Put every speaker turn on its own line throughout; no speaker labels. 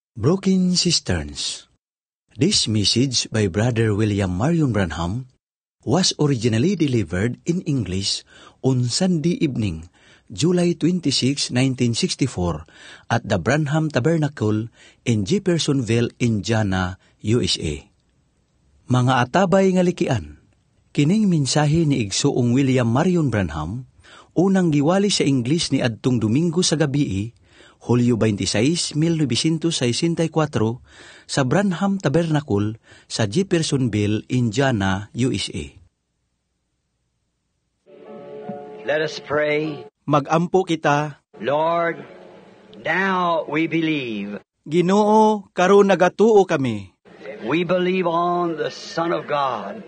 Broken Cisterns. This message by Brother William Marion Branham was originally delivered in English on Sunday evening, July 26, 1964, at the Branham Tabernacle in Jeffersonville, Indiana, USA. Mga atabay nga likian, kining mensahe ni Igsoong William Marion Branham, unang giwali sa English ni adtong Domingo sa gabii, Hulyo 26, 1964, sa Branham Tabernacle sa Jeffersonville, Indiana, USA.
Let us pray.
Mag-ampo kita.
Lord, now we believe.
Ginoo, karon nagatuo kami.
We believe on the Son of God,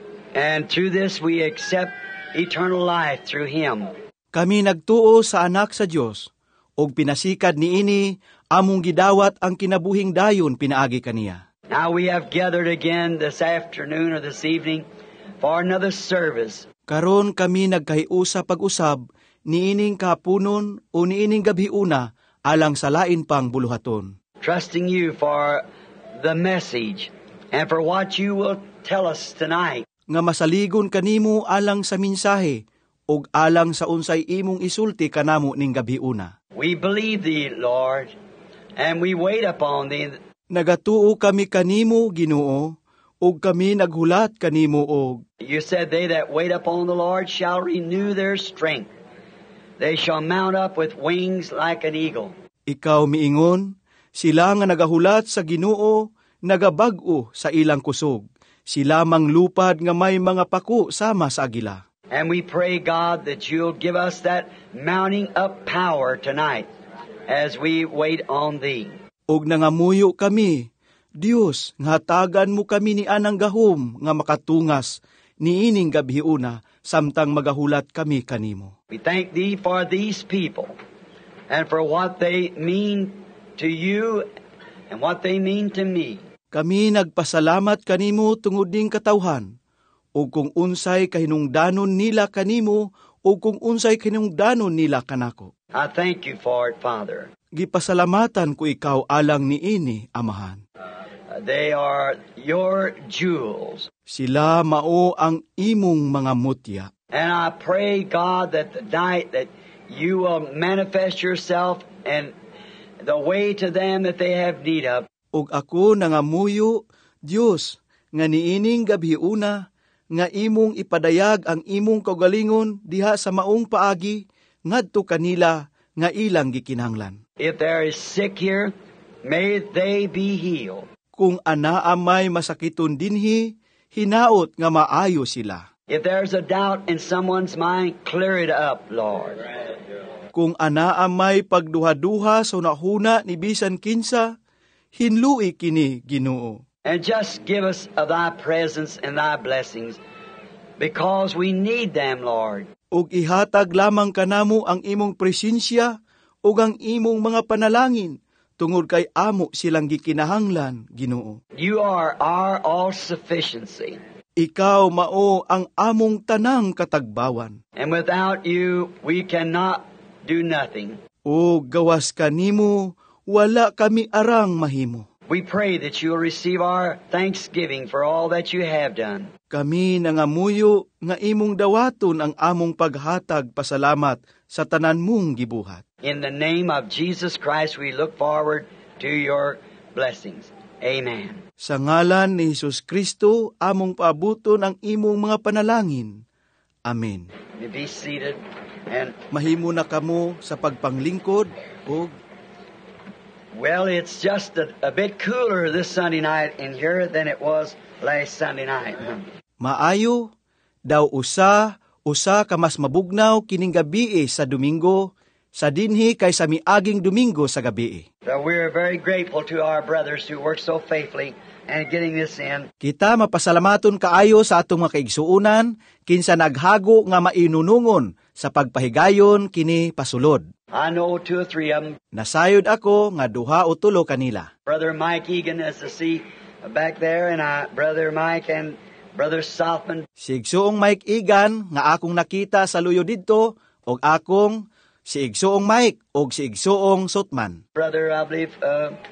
and through this we accept eternal life through Him.
Kami nagtuo sa anak sa Dios, og pinasikad niini among gidawat ang kinabuhing dayon pinaagi kaniya.
Now we have gathered again this afternoon or this evening for another service.
Karon kami nagkahiusa pag-usab niining kahaponon o niining gabiuna alang sa lain pang buluhaton.
Trusting you for the message and for what you will tell us tonight.
Nga masaligon kanimo alang sa mensahe og alang sa unsay imong isulti kanamo ning gabiuna.
We believe Thee, Lord, and we wait upon Thee.
Nagatuo kami kanimo, Ginoo, ug kami naghulat kanimo og
You said, they that wait upon the Lord shall renew their strength. They shall mount up with wings like an eagle.
Ikaw miingon, sila nga nagahulat sa Ginoo, nagabag-o sa ilang kusog. Sila manglupad nga may mga pako sama sa agila.
And we pray, God, that You'll give us that mounting up power tonight as we wait on Thee.
Og nangamuyo kami, Dios, nga hatagan mo kami ni anang gahom nga makatungas niining gabiuna samtang magahulat kami kanimo.
We thank Thee for these people and for what they mean to You and what they mean to me.
Kami nagpasalamat kanimo tungod ning katawhan, o kung unsay kahinungdanon nila kanimo, o kung unsay kahinungdanon nila kanako.
I thank You for it, Father.
Gipasalamatan ko ikaw alang niini, Amahan.
They are Your jewels.
Sila mao ang imong mga mutya.
And I pray, God, that the night that You will manifest Yourself and the way to them that they have need of.
Og ako nangamuyo, Dios, nga niining gabiuna, nga imong ipadayag ang imong kaugalingon diha sa maong paagi, ngadto kanila nga ilang gikinahanglan.
If there is sick here, may they be healed.
Kung anaa may masakiton dinhi, hinaot nga maayo sila.
If there's a doubt in someone's mind, clear it up, Lord.
Kung anaa may pagduha-duha sa unahuna ni bisan kinsa, hinlui kini, Ginoo.
And just give us of Thy presence and Thy blessings, because we need them, Lord.
Ug ihatag lamang kanamo ang imong presensya ug ang imong mga panalangin, tungod kay amo silang gikinahanglan, Ginoo.
You are our all-sufficiency.
Ikaw mao ang among tanang katagbawan.
And without You, we cannot do nothing.
O gawas kanimo, wala kami arang mahimo.
We pray that You will receive our thanksgiving for all that You have done.
Kami nangamuyo nga imong dawaton ang among paghatag pasalamat sa tanan mong gibuhat.
In the name of Jesus Christ, we look forward to Your blessings. Amen.
Sa ngalan ni Hesus Kristo, among paabuton ang imong mga panalangin. Amen.
You be seated and
Mahimo na kamo sa pagpanglingkod o
well, it's just a bit cooler this Sunday night in here than it was last Sunday night.
maayo, daw usa ka mas mabugnaw kining gabi sa Domingo, sa dinhi kaysa miaging Domingo sa gabi.
So we're very grateful to our brothers who work so faithfully and getting this in.
Kita mapasalamaton kaayo sa atong mga kaigsuunan, kinsa naghago nga mainunungon sa pagpahigayon kini pasulod.
I know 2 or 3 of them.
Nasayod ako nga 2 o 3 kanila.
Brother Mike Egan, as I see back there, and Brother Mike and Brother Southman.
Si Igsoong Mike Egan nga akong nakita sa luyo didto, og akong si Igsoong Mike og si Igsoong Sotman.
Brother, I believe,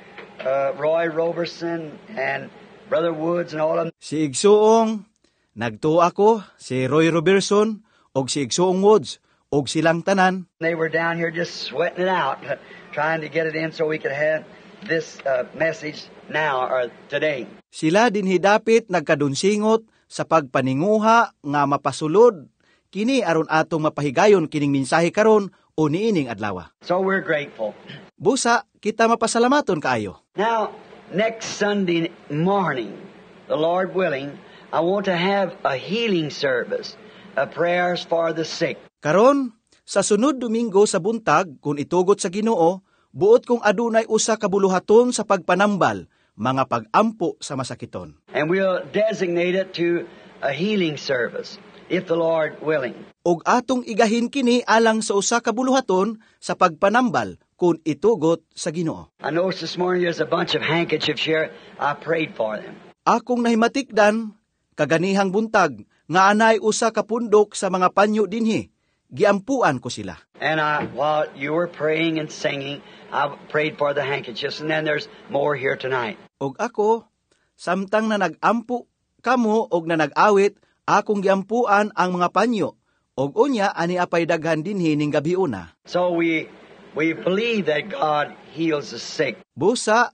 Roy Robertson and Brother Woods and all of them.
Si Igsoong, nagtuo ako, si Roy Robertson, og si Igsoong Woods, og silang tanan.
They were down here just sweating it out, trying to get it in so we could have this message now or today.
Sila dinhi dapit nagkadunsingot sa pagpaninguha nga mapasulod kini aron atong mapahigayon kining mensahe karon o niining adlaw.
So we're grateful.
Busa, kita mapasalamaton kaayo.
Now, next Sunday morning, the Lord willing, I want to have a healing service, prayers for the sick.
Karon, sa sunod Domingo sa buntag, kung itugot sa Ginoo, buot kong adunay usa ka buluhaton sa pagpanambal, mga pag-ampo sa masakiton.
And we'll designate it to a healing service, if the Lord willing.
Og atong igahin kini alang sa usa ka buluhaton sa pagpanambal kung itugot sa Ginoo.
I noticed this morning there's a bunch of handkerchiefs here. I prayed for them.
Akong nahimatikdan, kaganihang buntag, nga anay usa ka pundok sa mga panyo dinhi. Giampuan ko sila.
And while you were praying and singing, I prayed for the handkerchiefs. And then there's more here tonight.
Og ako, samtang na nag-ampu kamo og na nag-awit, akong giampuan ang mga panyo. Og unya, ani apay daghan dinhi ning gabiuna.
So we believe that God heals the sick.
Busa,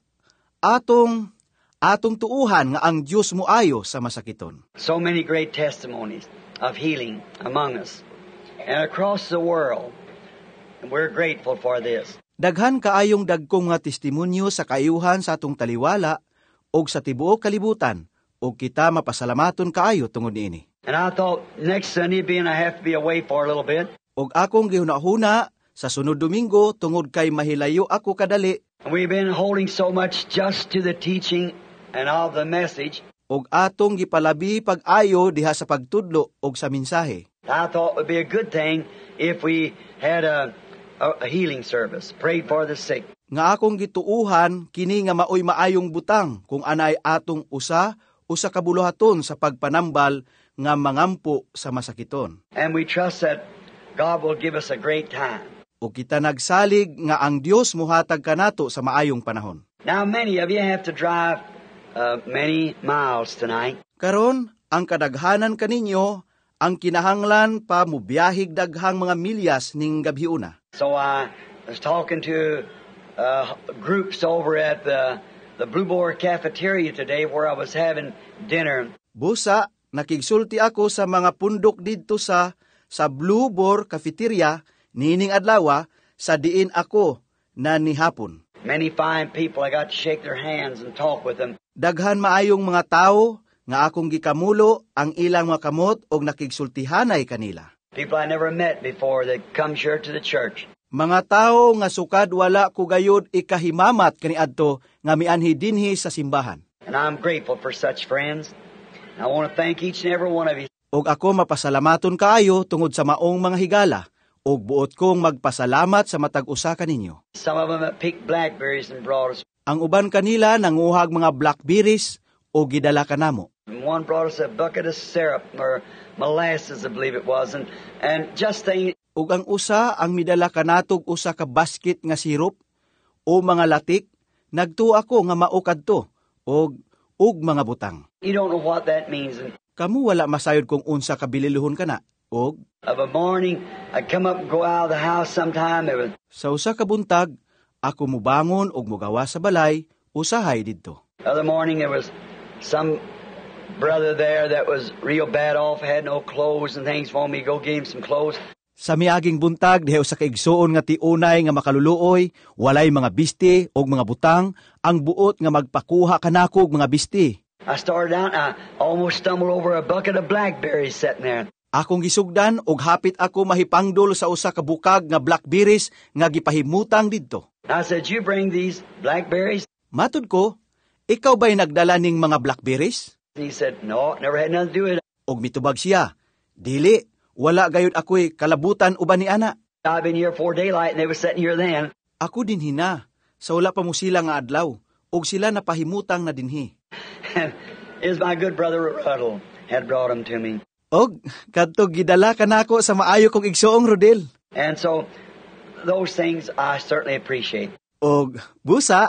atong tuuhan nga ang Dios moayo sa masakiton.
So many great testimonies of healing among us and across the world. And we're grateful for this.
Daghan kaayong dagkong nga testimonyo sa kaayuhan sa atong taliwala og sa tibuok kalibutan og kita mapasalamaton kaayo tungod niini.
And I thought next Sunday being I have to be away for a little bit.
Og akong gihuna-huna sa sunod Domingo tungod kay mahilayo ako kadali.
And we've been holding so much just to the teaching and of the message.
Og atong gipalabi pag-ayo diha sa pagtudlo og sa mensahe.
I thought it would be a good thing if we had a healing service, prayed for the sick.
Nga akong gituuhan kini nga maoy maayong butang kung anay atong usa ka buluhaton sa pagpanambal nga mangampo sa masakiton.
And we trust that God will give us a great time.
O kita nagsalig nga ang Dios muhatag kanato sa maayong panahon.
Now many of you have to drive many miles tonight.
Karon, ang kadaghanan kaninyo, ang kinahanglan pa mubiyahig daghang mga milyas ning gabhiuna.
So I was talking to groups over at the Blue Boar Cafeteria today where I was having dinner.
Busa, nakigsulti ako sa mga pundok didto sa Blue Boar Cafeteria nining adlaw sa diin ako na nihapon.
Many fine people, I got to shake their hands and talk with them.
Daghan maayong mga tao nga akong gikamulo ang ilang mga kamot og nakigsultihanay kanila.
People I never met before that come here to the church.
Mga tao nga sukad wala ko gayud ikahimamat kaniadto nga mianhi dinhi sa simbahan.
And I'm grateful for such friends. I want to thank each and every one of you.
Og ako mapasalamaton kaayo tungod sa maong mga higala, og buot kong magpasalamat sa matag-usa kaninyo.
Some of them have picked blackberries and brought us.
Ang uban kanila nanguhag mga blackberries o gidala kanamo.
And one brought us a bucket of syrup or molasses, I believe it was, and just things.
Ug ang usa ang midala kanatog usa ka basket nga sirup o mga latik, nagtuo ako nga mao kadto og mga butang.
You don't know what that means. And
Kamu wala masayod kung unsa ka bililuhon kana. Og
of a morning, I'd come up and go out of the house sometime. It was
sa usa ka buntag, ako mubangon og mugawa sa balay, usahay didto.
other morning there was some brother there that was real bad off, had no clothes and things for me. Go give him some clothes.
Sa miaging buntag, diha sa kaigsoon nga tiunay nga makaluluoy, walay mga bisti og mga butang, ang buot nga magpakuha kanako og mga bisti.
I started out, I almost stumbled over a bucket of blackberries sitting there.
Akong gisugdan og hapit ako mahipangdol sa usa ka bukag nga blackberries nga gipahimutang didto.
I said, you bring these blackberries?
Matud ko, ikaw ba'y nagdala ning mga blackberries?
He said, no, never had nothing to do with it.
Og mitubag siya, dili, wala gayud ako'y kalabutan uban ni ana.
I've been here before daylight and they were sitting here then.
Ako din hina, sa wala pa mo sila nga adlaw, og sila napahimutang na dinhi.
And it was my good brother Ruddle had brought them to me.
Og kadto gidala kanako sa maayo kong igsoong Rodel.
And so those things I certainly appreciate.
Og busa,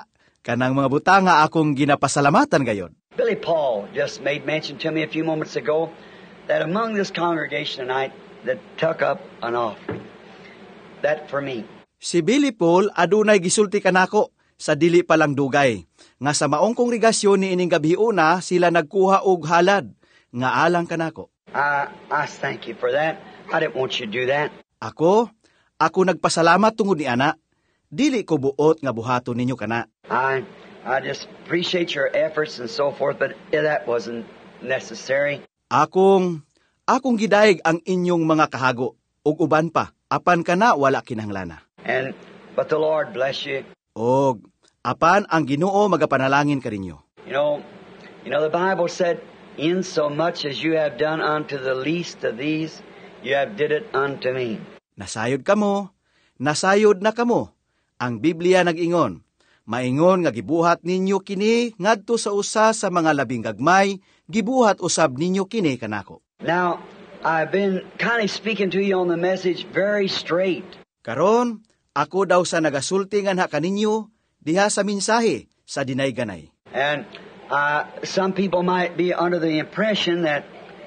Kanang mga buta nga akong ginapasalamatan gayon.
Billy Paul just made mention to me a few moments ago that among this congregation tonight that took up an offering. That for me.
Si Billy Paul adunay gisulti kanako sa dili palang dugay, nga sa maong kongregasyon ni ining gabi una sila nagkuha og halad, nga alang kanako.
I thank you for that. I didn't want you to do that.
Ako nagpasalamat tungod ni ana, dili ko buot nga buhaton ninyo kana.
I just appreciate your efforts and so forth, but that wasn't necessary.
Akong gidayeg ang inyong mga kahago, ug uban pa, apan kana wala kinahanglan.
But the Lord bless you.
Og apan ang Ginoo magapanalangin kaninyo.
You know the Bible said, in so much as you have done unto the least of these, you have did it unto me.
Nasayod na kamo. Ang Biblia nag-ingon, maingon nga gibuhat ninyo kini ngadto sa usa sa mga labing gagmay, gibuhat usab ninyo kini kanako.
Now, I've been kind of speaking to you on the message very straight.
Karon, ako daw sa nagasulti nga kaninyo diha sa mensahe sa dinay-ganay.
And some people might be under the impression that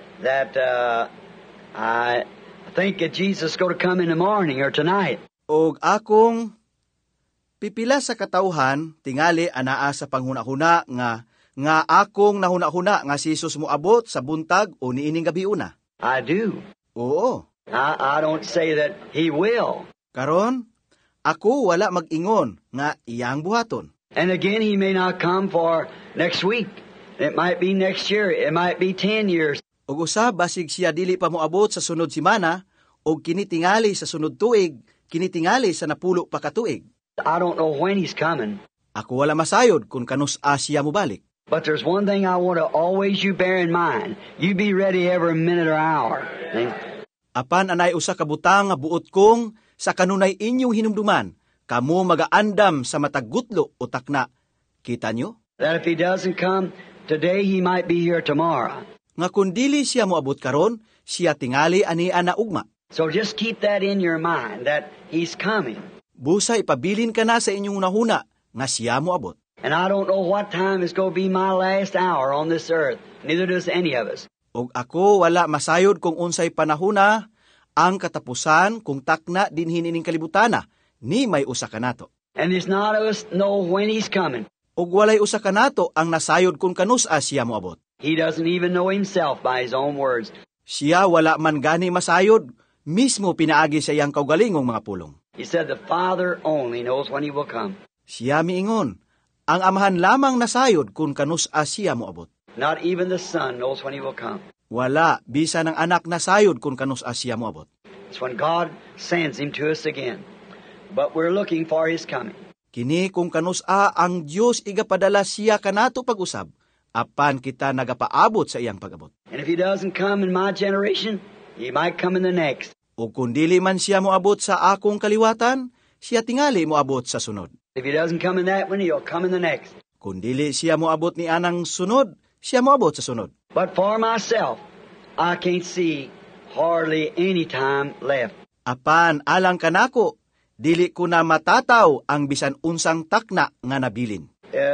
I think that Jesus is going to come in the morning or tonight.
Og akong pipila sa katawhan tingali anaa sa panghuna-huna nga akong nahuna-huna nga si Jesus moabot sa buntag o niining gabi una.
I do.
Oo.
I don't say that He will.
Karon, ako wala mag-ingon nga iyang buhaton.
And again, He may not come for next week. It might be next year. It might be 10 years.
Og usab basig siya dili pa moabot sa sunod semana og kinitingali sa sunod tuig, kinitingali sa napulo pa ka tuig.
I don't know when He's coming.
Ako wala masayod kung kanus-a siya mobalik.
But there's one thing I want to always you bear in mind. You be ready every minute or hour.
Apan anay usa ka butang nga buot kong sa kanunay inyong hinumduman, kamo magaandam sa matagutlo o takna. Kita nyo?
That if He doesn't come today, He might be here tomorrow.
Nga kung dili siya moabot karon, siya tingali ani ana ugma.
So just keep that in your mind, that He's coming.
Busa ipabilin ka na sa inyong unahuna, nga siya moabot.
And I don't know what time is going to be my last hour on this earth. Neither does any of us.
Og ako wala masayod kung unsay panahuna, ang katapusan kung takna dinhin ining kalibutana, ni may usa kanato.
And there's not of us know when He's coming.
Og walay usa kanato ang nasayod kung kanus-a siya moabot.
He doesn't even know Himself by His own words.
Siya wala man gani masayod, mismo pinaagi sa iyang kaugalingong mga pulong.
He said the Father only knows when He will come.
Siya miingon, ang amahan lamang nasayod kung kanus-a siya moabot.
Not even the Son knows when He will come.
Wala, bisa ng anak nasayod kung kanus-a siya moabot.
It's when God sends Him to us again. But we're looking for His coming.
Kini kung kanus-a ang Diyos igapadala siya kanato pag-usab, apan kita nagapaabot sa iyang pag-abot.
And if He doesn't come in my generation, He might come in the next.
O kung dili man siya moabot sa akong kaliwatan, siya tingali moabot sa sunod.
If He doesn't come in that one, He'll come in the next.
Kung dili siya moabot ni anang sunod, siya moabot sa sunod.
But for myself, I can't see hardly any time left.
Apan alang kanako, dili ko na matataw ang bisan unsang takna nga nabilin.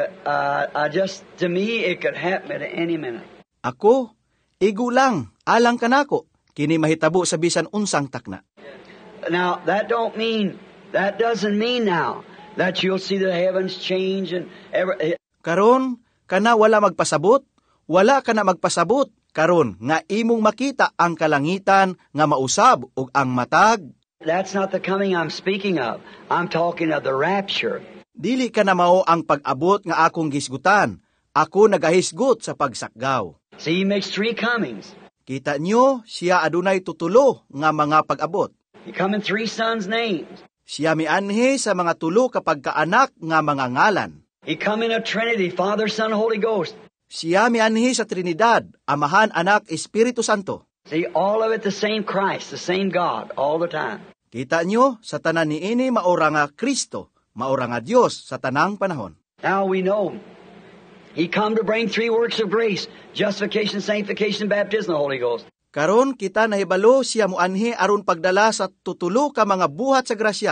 To me, it could happen at any minute.
Ako, igulang, alang kanako, kini mahitabo sa bisan unsang takna.
Now, that doesn't mean now that you'll see the heavens change and
Karon, kana wala magpasabot, wala ka na magpasabot, karon nga imong makita ang kalangitan nga mausab ug ang matag.
That's not the coming I'm speaking of. I'm talking of the rapture.
Dili ka na mao ang pag-abot nga akong gisgutan. Ako nagahisgot sa pagsakgaw.
See, He makes 3 comings.
Kita nyo, siya adunay tutulo nga mga pag-abot.
He come in 3 sons' names.
Siya mianhi sa mga tulo kapag kaanak nga mga ngalan.
He come in a Trinity, Father, Son, Holy Ghost.
Siya mianhi sa Trinidad, Amahan, Anak, Espiritu Santo.
See, all of it the same Christ, the same God, all the time.
Kita nyo, sa tanan niini maura nga Kristo, maura nga Dios sa tanang panahon.
Now we know He come to bring 3 works of grace: justification, sanctification, baptism of the Holy Ghost.
Karon kita nahibalo siya muanhi aron pagdala sa tutulo ka mga buhat sa grasya,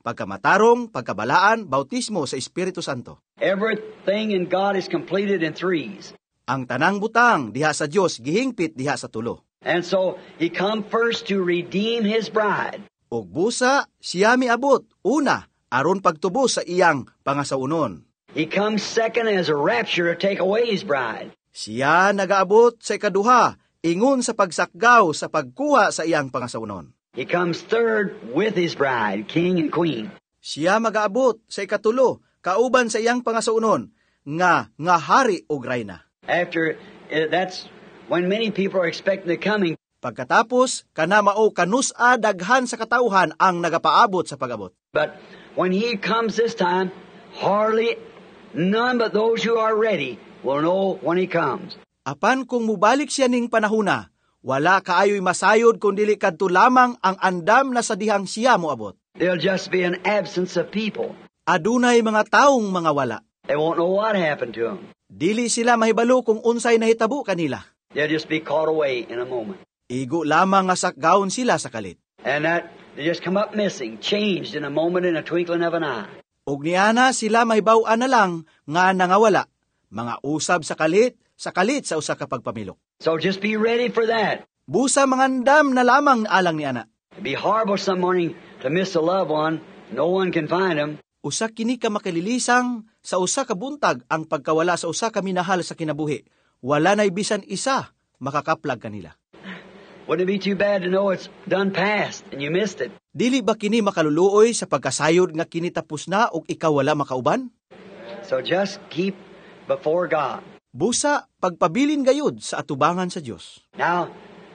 pagkamatarong, pagkabalaan, bautismo sa Espiritu Santo.
Everything in God is completed in threes.
Ang tanang butang diha sa Dios gihingpit diha sa tulo.
And so He come first to redeem His bride.
Og busa siya miabot una aron pagtubo sa iyang pangasaunon.
He comes second as a rapture to take away His bride.
Siya nagaabot sa ikaduha ingon sa pagsakgaw sa pagkuha sa iyang pangasaunon.
He comes third with His bride, king and queen.
Siya magaabot sa ikatulo kauban sa iyang pangasaunon nga hari og rayna.
After that's when many people are expecting the coming.
Pagkatapos kana mao kanusa daghan sa katawhan ang nagapaabot sa pag-abot.
But when He comes this time, hardly none but those who are ready will know when He comes.
Apan kung mubalik siya ning panahuna, wala kaayoy masayod kung dili kadto lamang ang andam na sa dihang siya moabot.
There'll just be an absence of people.
Adunay mga taong mga wala.
They won't know what happened to them.
Dili sila mahibalo kung unsay nahitabo kanila.
They'll just be caught away in a moment.
Igo lamang nga sakgaon sila sa kalit.
And that they just come up missing, changed in a moment, in a twinkling of an eye.
Og niana sila mahibaw-an na lang nga nangawala, mga usab sa kalit sa usa ka pagpamilok.
So just be ready for that.
Busa mangandam na lamang alang ni ana.
It'd be horrible some morning to miss a loved one. No one can find them.
Usa kini ka makalilisang sa usa ka buntag ang pagkawala sa usa ka minahal sa kinabuhi. Wala nay bisan isa makakaplag kanila.
Wouldn't it be too bad to know it's done past and you missed it?
Dili ba kini makaluluoy sa pagkasayod nga kini tapos na ug ikaw wala makauban?
So just keep before God.
Busa pagpabilin gayud sa atubangan sa Dios.
Now,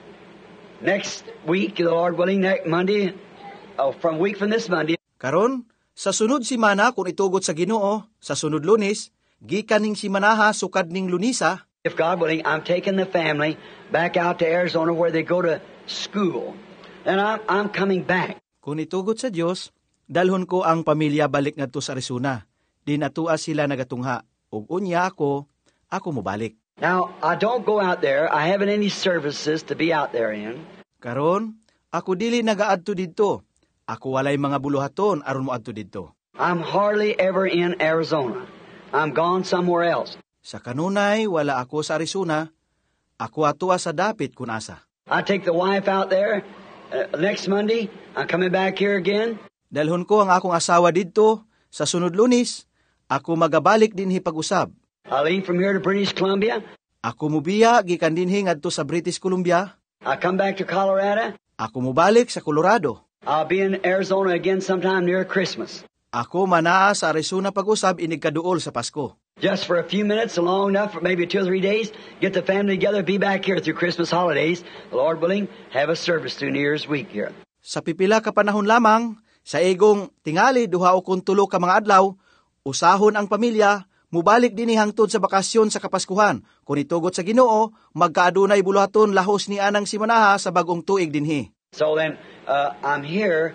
next week, the Lord willing, next Monday, from this Monday,
Karon, sa sunod simana kung itugot sa Ginoo, sa sunod Lunes, gikan ning simanaha sukad ning Lunisa,
if God willing, I'm taking the family back out to Arizona where they go to school. And I'm coming back.
kung itugot sa Dios, dalhon ko ang pamilya balik ngadto sa Arizona. Di natua sila nagatungha, ug unya ako mobalik.
Now, I don't go out there. I haven't any services to be out there in.
Karon, ako dili nagaadto didto. Ako walay mga buluhaton aron moadto didto.
I'm hardly ever in Arizona. I'm gone somewhere else.
Sa kanunay, wala ako sa Arizona. Ako atua sa dapit kun asa.
I take the wife out there. Next Monday, I'm coming back here again.
Dalhon ko ang akong asawa didto. Sa sunod Lunes, ako magabalik dinhi pag-usab.
I leave from here to British Columbia.
Ako mubiya gikan dinhi ngadto sa British Columbia.
I come back to Colorado.
Ako mobalik sa Colorado.
I'll be in Arizona again sometime near Christmas.
Ako manaa sa Arizona pag-usab inig kaduol sa Pasko.
Just for a few minutes, long enough for maybe 2 or 3 days, get the family together, be back here through Christmas holidays. The Lord willing, have a service through New Year's week here.
Sa pipila ka panahon lamang, sa igong tingali duha o kun tulo ka mga adlaw, usahon ang pamilya, mubalik dinhi hangtod sa bakasyon sa Kapaskuhan. Kung itugot sa Ginoo, magkaadunay buluhaton lahos ni anang simanaha sa bagong tuig dinhi.
So then, I'm here,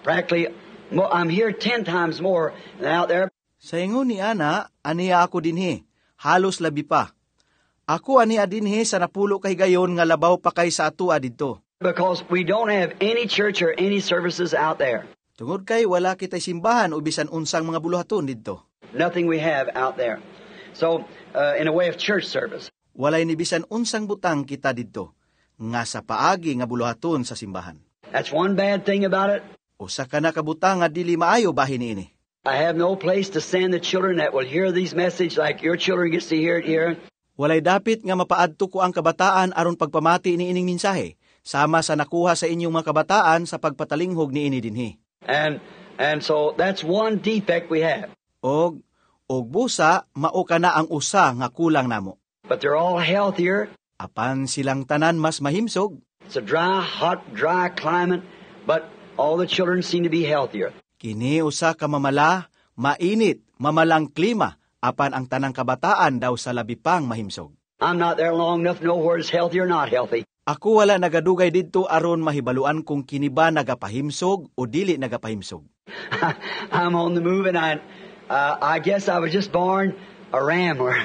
I'm here 10 times more than out there.
Sa ingon ni ana, aniya ako dinhi, halos labi pa. Ako aniya dinhi sa napulo kay gayon nga labaw pa kay sa atua didto.
Because we don't have any church or any services out there.
Tungod kay wala kitay simbahan o bisan unsang mga buluhaton didto.
Nothing we have out there. So, in a way of church service.
Walay ni bisan unsang butang kita didto, nga sa paagi nga buluhaton sa simbahan.
That's one bad thing about it.
Usa ka na kabutang nga dili maayo bahin niini.
I have no place to send the children that will hear these messages like your children gets to hear it here.
Walay dapit nga mapaadto ko ang kabataan aron pagpamati ni ining mensahe, sama sa nakuha sa inyong mga kabataan sa pagpatalinghog ni ini dinhi.
And so that's one defect we have.
Og busa mao kana ang usa nga kulang namo.
But they're all healthier.
Apan silang tanan mas mahimsog.
It's a dry climate, but all the children seem to be healthier.
Kini usa ka mamala, mainit, mamalang klima, apan ang tanang kabataan daw sa labi pang mahimsog.
I'm not there long enough to know where it's healthy or not healthy.
Ako wala nagadugay didto aron mahibaluan kung kini ba nagapahimsog o dili nagapahimsog.
I'm on the move and I guess I was just born a rambler.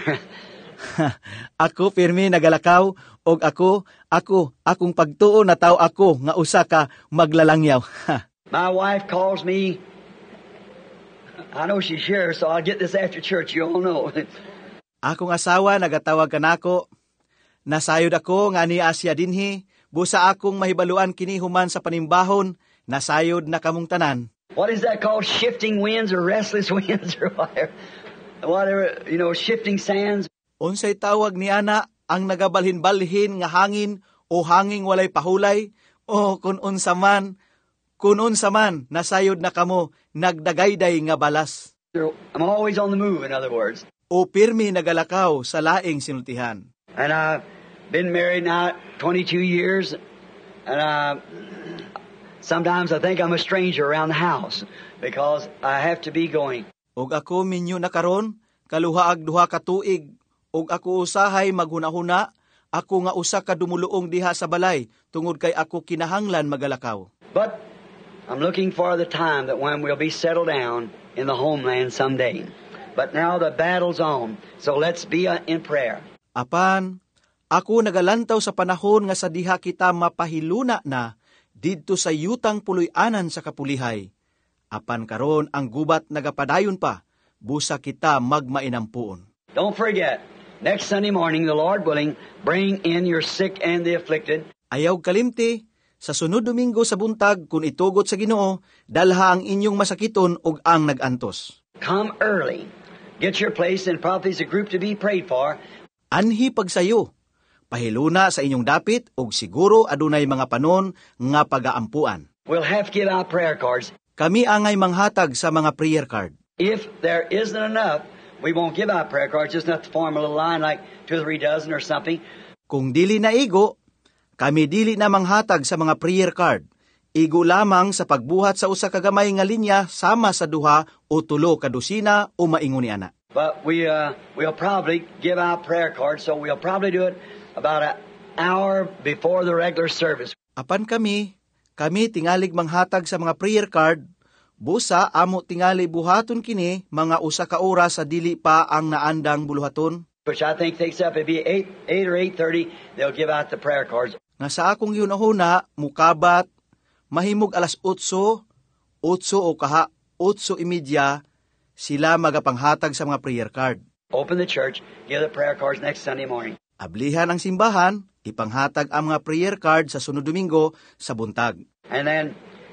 Ako pirmi nagalakaw og akong pagtuo na tao ako nga usa ka maglalangyaw.
My wife calls me I know she's here, so I'll get this after church. You all know.
Akong asawa nagatawag kanako. Nasayod ako nga ni Asya dinhi, busa akong mahibaluan kini human sa panimbahon, nasayod na kamong tanan.
What is that called? Shifting winds or restless winds or whatever, shifting sands.
Unsay tawag ni ana ang nagabalhin-balhin nga hangin o hanging walay pahulay o kun unsa man nasayod na kamo nagdagayday nga balas.
I'm always on the move, in other words.
O pirmi nagalakaw sa laing sinultihan.
And I've been married now 22 years, and sometimes I think I'm a stranger around the house because I have to be going.
Og ako minyo na karon, kaluhaag duha ka tuig, og ako usahay maghunahuna, ako nga usa ka dumuluong diha sa balay, tungod kay ako kinahanglan magalakaw.
But I'm looking for the time that when we'll be settled down in the homeland someday. But now the battle's on, so let's be in prayer.
Apan, ako nagalantaw sa panahon nga sa diha kita mapahiluna na didto sa yutang puloy-anan sa kapulihay. Apan karon ang gubat nagapadayon pa, busa kita magmainampuon.
Don't forget, next Sunday morning, the Lord willing, bring in your sick and the afflicted.
Ayaw kalimti, sa sunod Domingo sa buntag, kung itugot sa Ginoo, dalha ang inyong masakiton ug ang nagantos.
Come early. Get your place and probably is a group to be prayed for.
Anhi pagsayo, pahiluna sa inyong dapit ug siguro adunay mga panon nga pagaampuan.
We'll have to give out prayer cards.
Kami angay manghatag sa mga prayer card.
If there isn't enough, we won't give out prayer cards, just enough to form a little line like 2 or 3 dozen or something.
Kung dili na igo, kami dili na manghatag sa mga prayer card. Igo lamang sa pagbuhat sa usa ka gamay nga linya sama sa duha o 3 ka dosina o maingon ni ana.
But we'll probably give out prayer cards, so we'll probably do it about an hour before the regular service.
Apan kami tingalig manghatag sa mga prayer card, busa amo tingali buhaton kini mga usa ka oras sa dili pa ang naandang buluhaton.
Which I think takes up, it'd be 8 or 8:30, they'll give out the prayer cards.
Nga sa akong yunahuna, mukabat, mahimog alas 8 o kaha 8:30, sila magapanghatag sa mga prayer card.
Open the church, give the prayer cards next Sunday morning.
Ablihan ang simbahan, ipanghatag ang mga prayer card sa sunod Domingo sa buntag.
And then,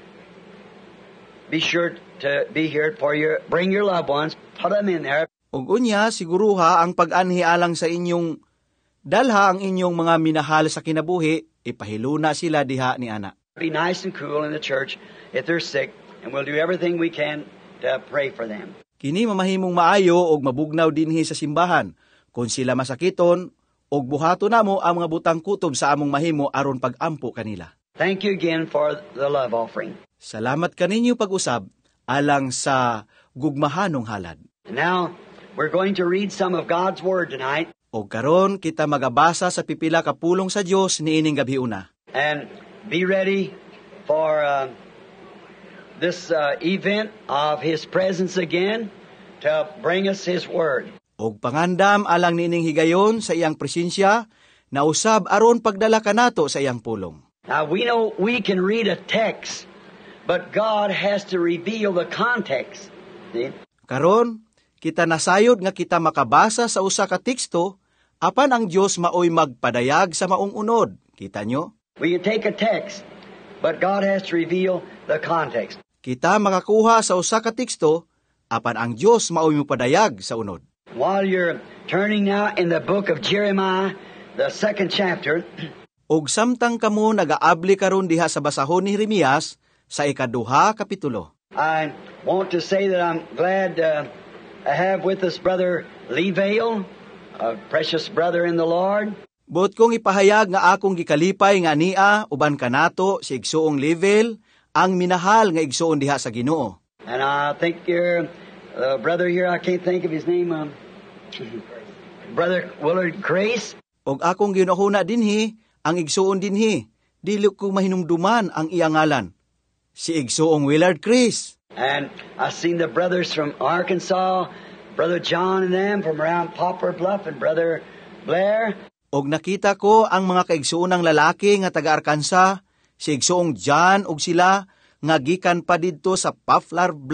be sure to be here bring your loved ones, put them in there.
Ug unya, siguruha ang pag-anhi alang sa inyong dalha ang inyong mga minahal sa kinabuhi, ipahiluna sila diha ni ana.
Be nice and cool in the church if they're sick, and we'll do everything we can to pray for them.
Kini mamahimong maayo og mabugnaw dinhi sa simbahan, kung sila masakiton, og buhato namo ang mga butang kutob sa among mahimo aron pag-ampo kanila.
Thank you again for the love offering.
Salamat kaninyo pag-usab alang sa gugmahanong halad.
Now, we're going to read some of God's Word tonight.
Og karon kita magabasa sa pipila ka pulong sa Dios niining gabiuna.
And be ready for this event of His presence again to bring us His Word.
Og pangandam alang niining higayon sa iyang presensya na usab aron pagdala kanato sa iyang pulong.
Now, we know we can read a text, but God has to reveal the context. See?
Karon, kita nasayod nga kita makabasa sa usa ka teksto, apan ang Dios maoy magpadayag sa maong unod. Kita nyo?
We can take a text, but God has to reveal the context.
Kita makakuha sa usa ka teksto, apan ang Dios maoy mopadayag sa unod.
While you're turning now in the book of Jeremiah, the 2nd chapter,
Og samtang kamo nagaabli karon diha sa basahon ni Jeremias sa 2 kapitulo.
I want to say that I'm glad I have with us Brother Lee Vale, a precious brother in the Lord.
Buot kong ipahayag nga akong gikalipay nga niya uban kanato si igsuong level ang minahal nga igsuon diha sa Ginoo.
And I think your brother here, I can't think of his name, Brother Willard Grace.
Og akong ginahuna dinhi ang igsuon dinhi, dili ko mahinumduman ang iyang ngalan. Si igsuong Willard Chris.
And I've seen the brothers from Arkansas, Brother John and them from around Poplar Bluff, and Brother Blair.
Og nakita ko ang mga kaigsuonang lalaki nga taga Arkansas, si igsuong John og sila nga gikan pa didto sa Poplar Bluff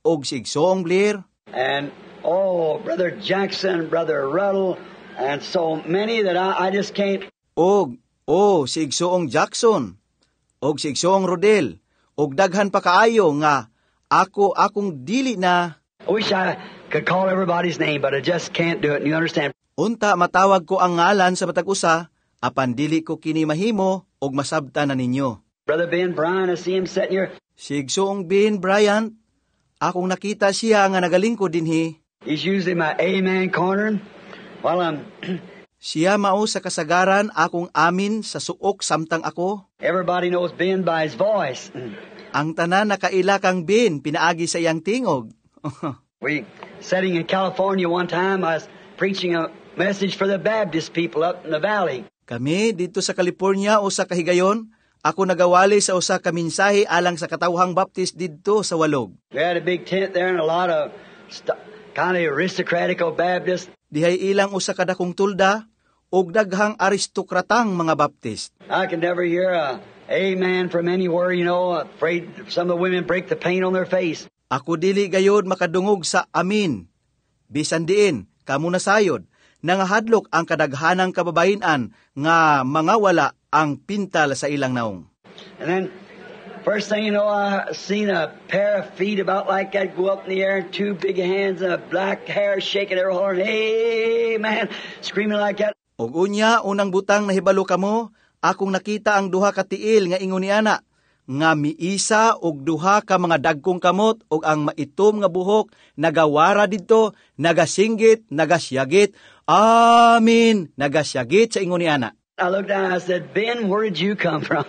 og si Igsoong Blair,
and Brother Jackson, Brother Ruddle, and so many that I just can't.
og si Igsoong Jackson, og si Igsoong Rodel, og daghan pa kaayo nga akong dili na.
I wish I could call everybody's name, but I just can't do it, and you understand?
Unta matawag ko ang ngalan sa matag usa, apan dili ko kini mahimo og masabtan na ninyo.
Brother Ben Bryan, I see him sitting here.
Si Igsoong Ben Bryant, akong nakita siya nga nagalingkod dinhi.
He's usually my amen corner. While I'm
Siya mao sa kasagaran akong amin sa suok samtang ako.
everybody knows Ben by his voice.
Ang tanan nakaila kang Ben pinaagi sa iyang tingog.
We sitting in California one time, I was preaching a message for the Baptist people up in the valley.
Kami dito sa California o sa Kahigayon, ako nagawali sa usa ka mensahe alang sa katawhang Baptist didto sa Walog.
We had a big tent there and a lot of kind of aristocratic Baptists.
Dihay ilang usa ka dakong tulda og daghang aristokratang mga Baptist.
I could never hear a amen from anywhere, afraid some of the women break the paint on their face.
Ako dili gayod makadungog sa amin. Bisan diin, kamo nasayod, nangahadlok ang kadaghanang kababayen-an nga mga wala ang pintal sa ilang naong.
And then, first thing you know, I seen a pair of feet about like that go up in the air and two big hands and a black hair shaking every hollering, amen, screaming like that.
Og unya, unang butang nahibalo kamo, akong nakita ang duha ka tiil nga ingon niana, nga miisa og duha ka mga dagkong kamot og ang maitom nga buhok nagawara didto, nagasinggit, nagasyagit, amin, nagasyagit sa ingon niana.
I looked down and I said, Ben, where did you come from?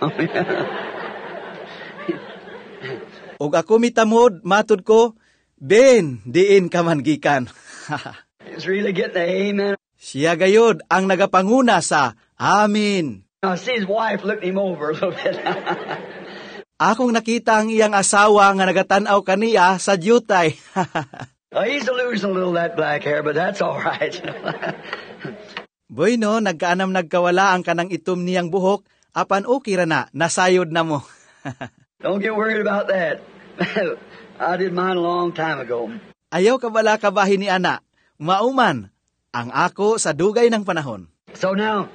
Og ako mitamod, matod ko, Ben, diin ka man gikan.
It's really getting the amen.
Siya gayod ang nagapanguna sa amin.
I see his wife looking him over a little bit.
Akong nakita ang iyang asawa nga nagatanaw kaniya sa dyutay.
He's losing a little of that black hair, but that's all right.
Boy no, nagkaanam nagkawala ang kanang itom niyang buhok, apan okay ra na, nasayod na mo.
Don't get worried about that. I did mine a long time ago.
Ayaw ka bala kabahin ni ana, mauman, ang ako sa dugay ng panahon.
So now,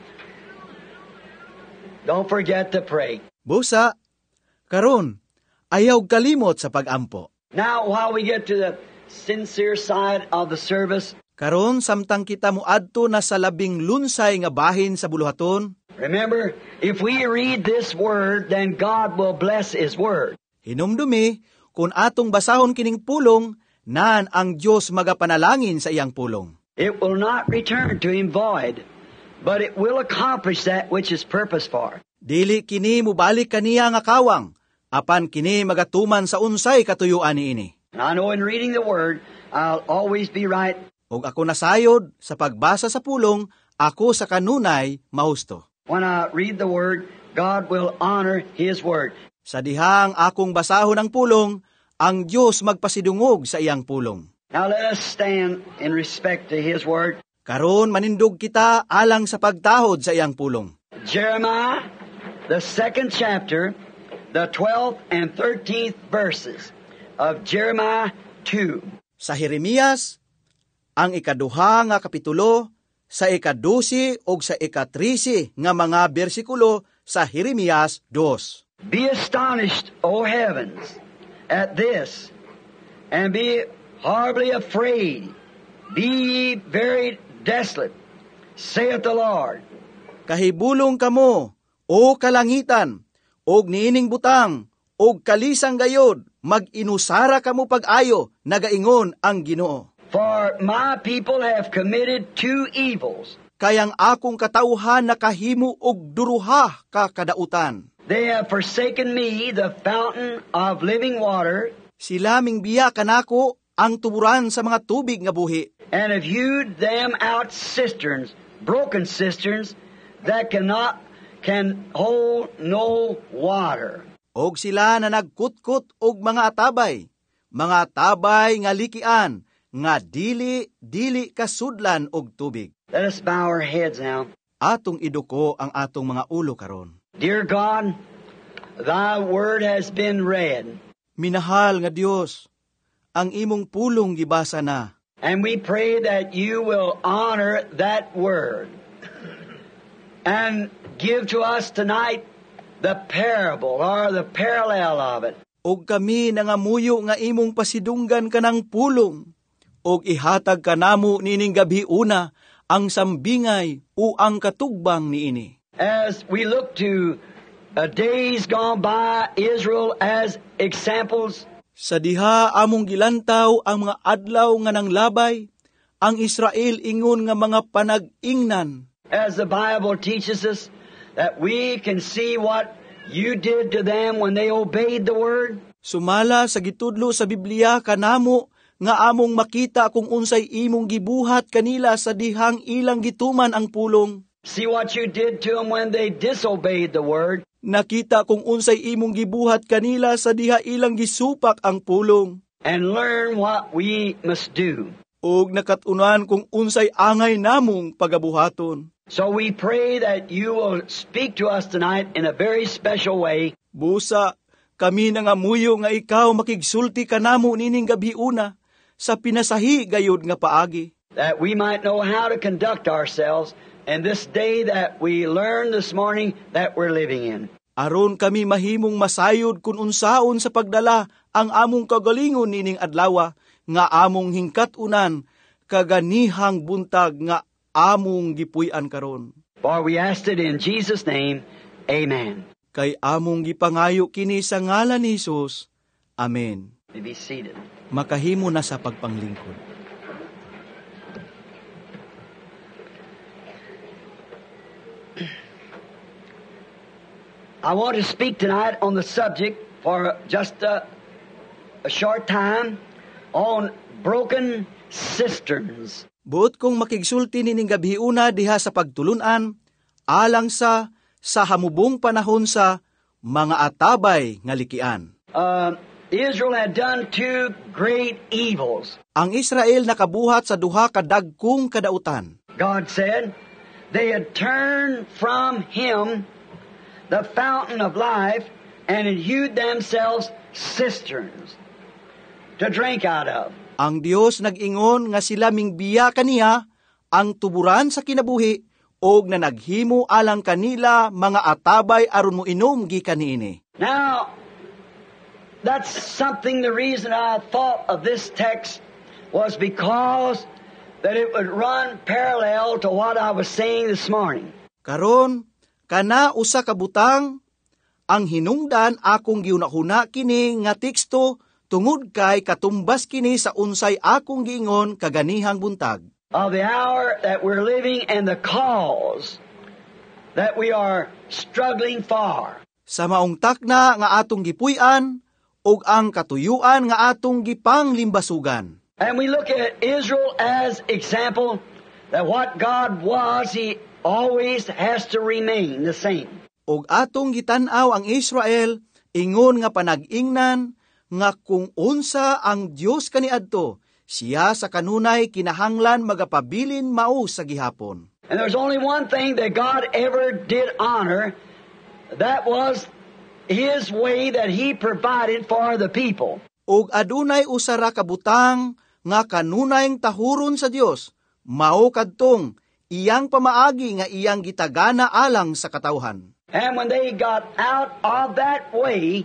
don't forget to pray.
Busa, karon, ayaw kalimot sa pag-ampo.
Now, while we get to the sincere side of the service,
Karon samtang kita muadto na sa labing lunsay nga bahin sa buluhaton,
remember, if we read this word, then God will bless His word.
hinumdumi, kung atong basahon kining pulong, naan ang Diyos magapanalangin sa iyang pulong.
It will not return to Him void, but it will accomplish that which is purposed for.
Dili kini mubalik kaniya nga kawang, apan kini magatuman sa unsay katuyuan niini.
And I know in reading the word, I'll always be right.
Og ako nasayod sa pagbasa sa pulong, ako sa kanunay mahusto.
When I read the word, God will honor His word.
Sa dihang akong basahon ang pulong, ang Diyos magpasidungog sa iyang pulong.
Now let us stand in respect to His word.
Karon manindog kita alang sa pagtahod sa iyang pulong.
Jeremiah, the 2nd chapter, the 12th and 13th verses of Jeremiah 2.
Sa Jeremias, ang ikaduha nga kapitulo, sa ika-12 o sa ika-13 nga mga bersikulo sa Jeremias 2.
Be astonished, O heavens, at this, and be horribly afraid. Be ye very desolate, saith the Lord.
Kahibulong kamo, o kalangitan, og niining butang, og kalisang gayod, mag-inusara kamo pag-ayo, nagaingon ang Ginoo.
For my people have committed two evils.
Kayang akong katauhan nakahimo og duruha ka kadautan.
They have forsaken me, the fountain of living water,
Sila mingbiya kanako ang tuburan sa mga tubig nga buhi.
and have hewed them out cisterns, broken cisterns, that can hold no water.
Og sila na nagkutkot og mga tabay nga likian, nga dili kasudlan og tubig.
Let us bow our heads now.
Atong iduko ang atong mga ulo karon.
Dear God, Thy word has been read.
Minahal nga Dios, ang imong pulong gibasa na.
And we pray that you will honor that word and give to us tonight the parable or the parallel of it.
Og kami nangamuyo nga imong pasidunggan kanang pulong, og ihatag kanamo nining gabi una ang sambingay o ang katugbang niini.
As we look to days gone by, Israel as examples,
sa diha among gilantaw ang mga adlaw nga nanglabay, ang Israel ingon nga mga panag-ingnan.
As the Bible teaches us that we can see what you did to them when they obeyed the word.
Sumala sa gitudlo sa Biblia kanamo nga among makita kung unsay imong gibuhat kanila sa dihang ilang gituman ang pulong.
See what you did to them when they disobeyed the word.
Nakita kung unsay imong gibuhat kanila sa diha ilang gisupak ang pulong.
And learn what we must do.
Og nakatunan kung unsay angay namong pagabuhaton.
So we pray that you will speak to us tonight in a very special way.
Busa, kami nangamuyo nga ikaw makigsulti kanamo nining gabi una sa pinasahi gayud nga paagi.
That we might know how to conduct ourselves in this day that we learned this morning that we're living in.
Aron kami mahimong masayod kun unsaon sa pagdala ang among kagalingon nining adlaw nga among hingkat-unan kaganihang buntag nga among gipuy-an karon.
For we asked it in Jesus' name, Amen.
Kay among gipangayo kini sa ngalan ni Hesus. Amen.
Be seated.
Makahimo na sa pagpanglingkod.
I want to speak tonight on the subject for just a short time on broken cisterns.
Buot kong makigsulti nining gabi una diha sa pagtulunan, alang sa hamubong panahon sa mga atabay nga likian.
Israel had done two great evils.
Ang Israel nakabuhat sa duha ka dagkong kadautan.
God said they had turned from Him, the fountain of life, and had hewed themselves cisterns to drink out of.
Ang Dios nag-ingon nga sila mingbiya kaniya ang tuburan sa kinabuhi og na naghimo alang kanila mga atabay aron mo inom gikan niini.
Now, that's something, the reason I thought of this text was because that it would run parallel to what I was saying this morning.
Karon, kana usa ka butang ang hinungdan akong giunahuna kini nga teksto tungod kay katumbas kini sa unsay akong giingon kaganihang buntag.
Of the hour that we're living and the cause that we are struggling for.
Sa maong takna nga atong gipuy-an ug ang katuyuan nga atong gipanglimbasugan.
And we look at Israel as example that what God was, He always has to remain the same.
Og atong gitan-aw ang Israel, ingon nga panag-ingnan, nga kung unsa ang Dios kaniadto, siya sa kanunay kinahanglan magapabilin mao sa gihapon.
And there's only one thing that God ever did honor, that was His way that He provided for the people.
Og adunay usara ka butang nga kanunayng tahuron sa Dios, mao kadtong iyang pamaagi nga iyang gitagana alang sa katawhan.
And when they got out of that way,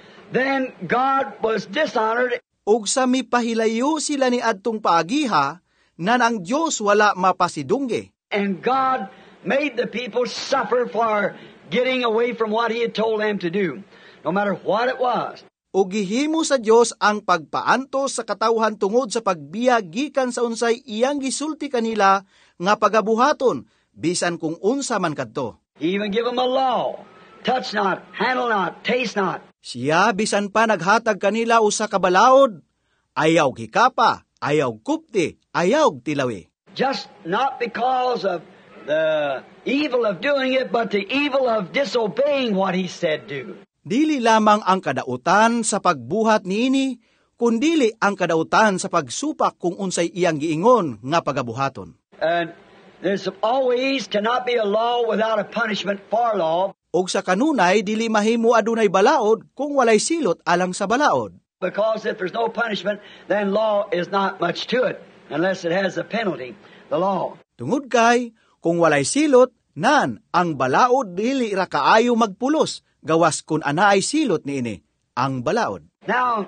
then God was dishonored.
Og sa mipahilayo sila ni adtong paagiha, nan ang Dios wala mapasidungge.
And God made the people suffer for getting away from what He had told them to do, no matter what it was.
O gihimo sa Dios ang pagpaantos sa katawhan tungod sa pagbiya gikan sa unsay iyang gisulti kanila nga pagabuhaton, bisan kung unsa man kadto.
He even give them a law, touch not, handle not, taste not.
Siya bisan pa naghatag kanila usa ka balaod, ayaw gikapa, ayaw kupti, ayaw tilawi.
Just not because of the evil of doing it, but the evil of disobeying what He said do.
Dili lamang ang kadautan sa pagbuhat niini, kundili ang kadautan sa pagsupak kung unsay iyang giingon nga pagabuhaton.
And there's always cannot be a law without a punishment for law.
Og sa kanunay, dili mahimo adunay balaod kung walay silot alang sa balaod.
Because if there's no punishment, then law is not much to it, unless it has a penalty, the law.
Tungod kay, kung walay silot, nan ang balaod dili ra kaayo magpulos, gawas kun ana ay silot niini, ang balaod.
Now,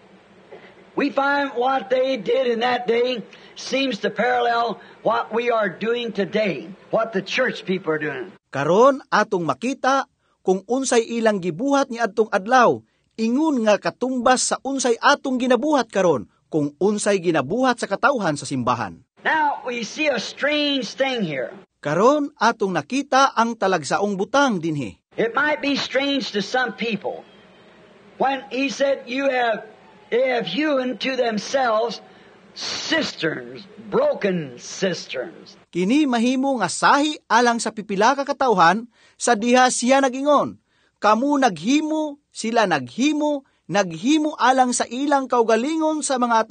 we find what they did in that day seems to parallel what we are doing today, what the church people are doing.
Karon atong makita kung unsay ilang gibuhat ni adtong adlaw, ingon nga katumbas sa unsay atong ginabuhat karon, kung unsay ginabuhat sa katawhan sa simbahan.
Now, we see a strange thing here.
Karon atong nakita ang talagsaong butang dinhi.
It might be strange to some people when he said they have hewn to themselves cisterns, broken cisterns.
Kini mahimo nga sahi alang sa pipila ka katawhan sa diha siya nagingon. Kamu naghimo, sila naghimo alang sa ilang kaugalingon sa mga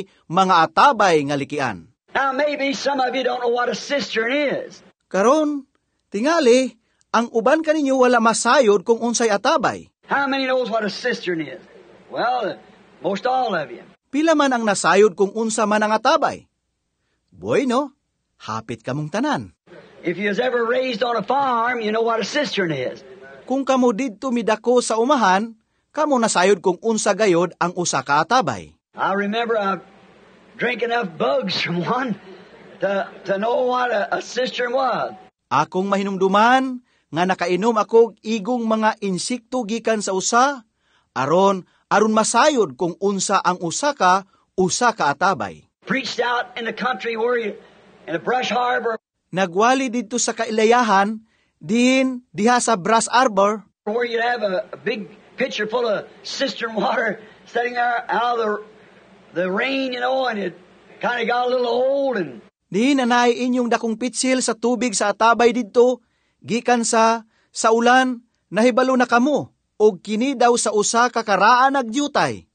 atabay nga likian.
Now maybe some of you don't know what a cistern is.
Karon, tingali, ang uban kaninyo wala masayod kung unsay atabay.
How many knows what a cistern is? Well, most all of you.
Pila man ang nasayod kung unsa man ang atabay? Bueno, hapit kamong tanan.
If you was ever raised on a farm, you know what a cistern is.
Kung kamo didto midako sa umahan, kamo nasayod kung unsa gayod ang usa ka atabay.
I remember I drank enough bugs from one to know what a cistern was.
Akong mahinumduman nga nakainom ako igong mga insekto gikan sa usa, aron masayod kung unsa ang usa ka atabay.
Preached out in the country where you, in a brush harbor.
Nagwali dito sa kailayahan, diha sa Brush Arbor,
Where you'd have a big pitcher full of cistern water sitting there out of the rain, you know, and it kind of got a little old. And
diin nanay inyong dakong pitsil sa tubig sa atabay dito, gikan sa ulan, nahibalo na kamo, og kini daw sa usa ka karaan nagyutay,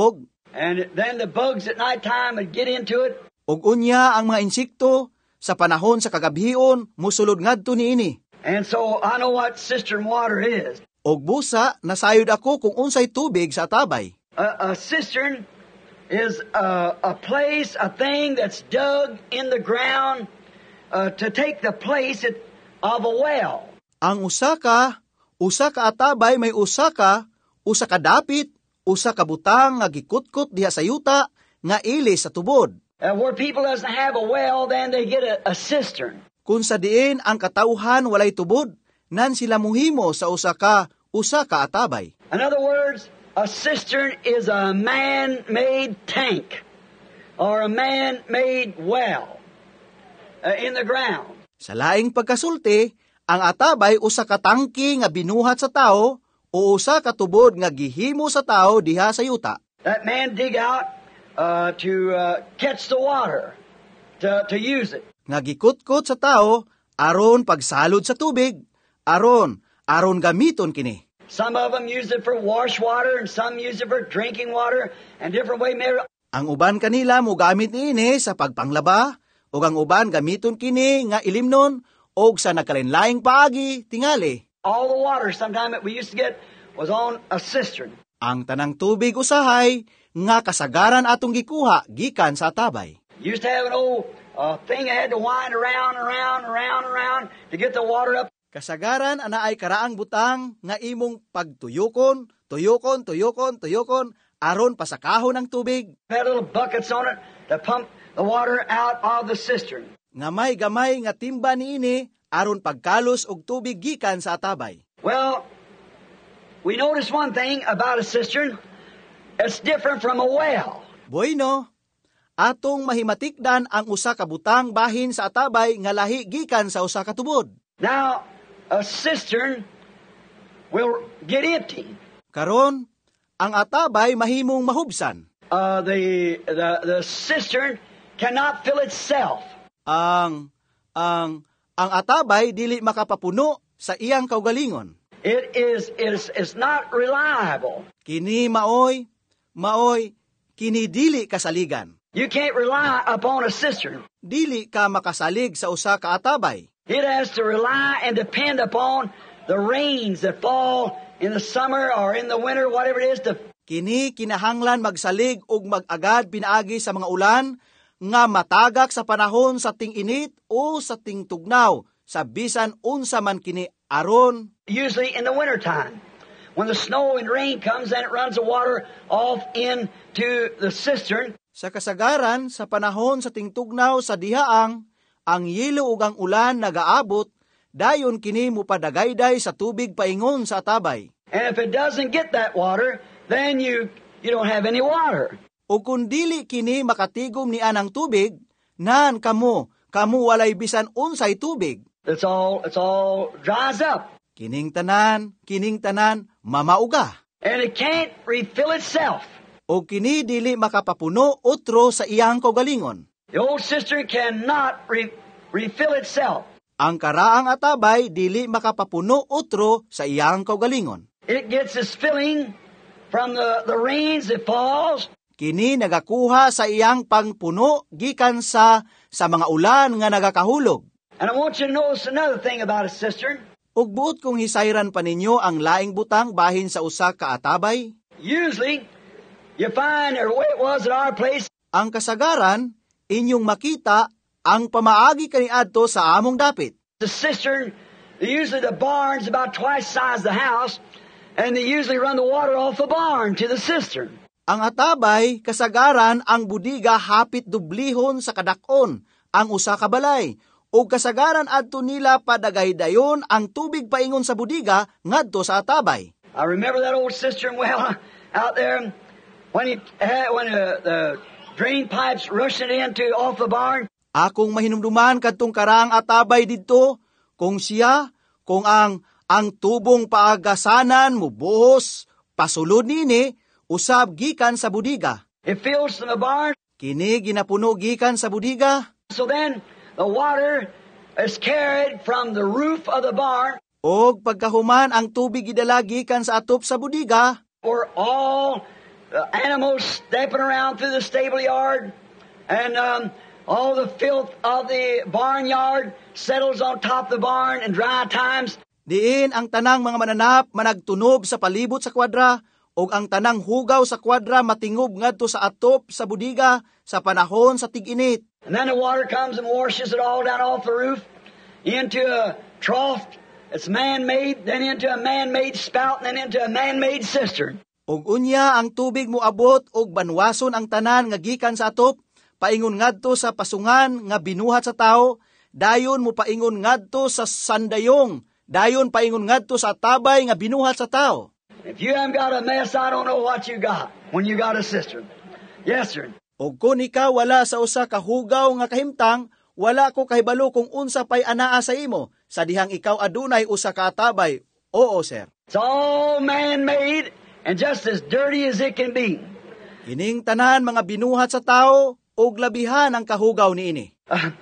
and then the bugs at night time would get into it.
Og unya ang mga insekto sa panahon sa kagabhion musulod ngadto niini.
And so I know what cistern water is.
Og busa nasayod ako kung unsay tubig sa atabay.
A cistern is a place, a thing that's dug in the ground to take the place of a well.
Ang usa ka atabay may usa ka dapit, usa ka butang nga gikutkot diha sa yuta nga ili sa tubod.
Where people doesn't have a well, then they get a cistern.
Kung sa diin ang katawhan walay tubod, nan sila muhimo sa usa ka atabay.
In other words, a cistern is a man-made tank or a man-made well in the ground.
Sa laing pagkasulti, ang atabay usa ka tangke nga binuhat sa tao o usa ka tubod nga gihimo sa tao diha sa yuta.
That man dig out to catch the water, to use it.
Nga gikutkot sa tao aron pagsalod sa tubig, aron gamiton kini.
Some of them use it for wash water and some use it for drinking water and different way.
Ang uban kanila mo gamit niini sa pagpanglaba ug ang uban gamiton kini nga ilimnon og sa nagkalainlaing paagi tingali.
All the water sometime that we used to get was on a cistern.
Ang tanang tubig usahay nga kasagaran atong gikuha gikan sa atabay.
Used to have an old thing that had to wind around to get the water up.
Kasagaran ana ay karaang butang nga imong pagtuyokon aron pasakahon ang tubig.
Had little buckets on it to pump the water out of the cistern.
Nga may gamay nga timba niini aron pagkalos og tubig gikan sa atabay.
Well, we notice one thing about a cistern. It's different from a well.
Bueno, atong mahimatikdan ang usa ka butang bahin sa atabay nga lahi gikan sa usa ka tubod.
Now, a cistern will get empty.
Karon, ang atabay mahimong mahubsan.
The cistern cannot fill itself.
Ang atabay dili makapapuno sa iyang kaugalingon.
It's not reliable.
Kini maoy kini dili kasaligan.
You can't rely upon a cistern.
Dili ka makasalig sa usa ka atabay.
It has to rely and depend upon the rains that fall in the summer or in the winter, whatever it is.
Kini kinahanglan magsalig ug mag-agad pinaagi sa mga ulan nga matagak sa panahon sa ting-init o sa ting-tugnaw sa bisan unsa man kini aron.
Usually in the wintertime, when the snow and rain comes and it runs the water off into the cistern.
Sa kasagaran, sa panahon sa ting-tugnaw sa dihaang, ang yelo ug ang ulan nagaabot, dayon kini mopadagayday sa tubig paingon sa atabay.
And if it doesn't get that water, then you don't have any water.
O kung dili kini makatigom ni anang tubig, nan kamo walay bisan unsay tubig.
It's all dries up.
Kining tanan, mamauga.
And it can't refill itself.
O kini dili makapapuno utro sa iyang kaugalingon.
The old cistern cannot refill itself.
Ang karaang atabay dili makapapuno utro sa iyang kaugalingon.
It gets its filling from the rains that falls.
Kini nagakuha sa iyang pangpuno gikan sa mga ulan nga nagakahulog.
And I want you to notice another thing about a cistern.
Ug buot kung hisayran pa ninyo ang laing butang bahin sa usa ka atabay.
Usually, you find the way it was at our place.
Ang kasagaran, inyong makita ang pamaagi kaniadto sa among dapit.
The cistern, usually the barn's about twice the size of the house, and they usually run the water off the barn to the cistern.
Ang atabay, kasagaran ang budiga hapit dublihon sa kadakon, ang usa ka balay, o kasagaran adto nila padagaydayon ang tubig paingon sa budiga ngadto sa atabay.
I remember that old cistern well out there when the drain pipes rushed it into off the barn.
Akong mahinumduman kadtong karaang atabay didto, kung ang tubong paagasanan mubuhos pasulod nini usab gikan sa budiga.
It fills from the barn.
Kini ginapuno gikan sa budiga.
So then the water is carried from the roof of the barn.
Og pagkahuman ang tubig gidala gikan sa atop sa budiga.
For all the animals stepping around through the stable yard, and all the filth of the barnyard settles on top of the barn in dry times.
Diin ang tanang mga mananap managtunob sa palibot sa kwadra, og ang tanang hugaw sa kwadra matingob ngadto sa atop sa budiga sa panahon sa tig-init.
And then the water comes and washes it all down off the roof into a trough. It's man-made, then into a man-made spout, and then into a man-made cistern.
Og unya ang tubig moabot og banwason ang tanan nga gikan sa atop, paingon ngadto sa pasungan nga binuhat sa tao, dayon mo paingon ngadto sa sandayong, dayon paingon ngadto sa tabay nga binuhat sa tao.
If you haven't got a mess, I don't know what you got when you got a cistern. Yes, sir.
Og kung ikaw wala sa usa ka hugaw nga kahimtang, wala ko kahibalo kung unsa pay anaa sa imo, sa dihang ikaw adunay usa ka atabay. Oo, sir.
It's all man-made and just as dirty as it can be.
Kining tanan mga binuhat sa tao, og labihan ang kahugaw niini.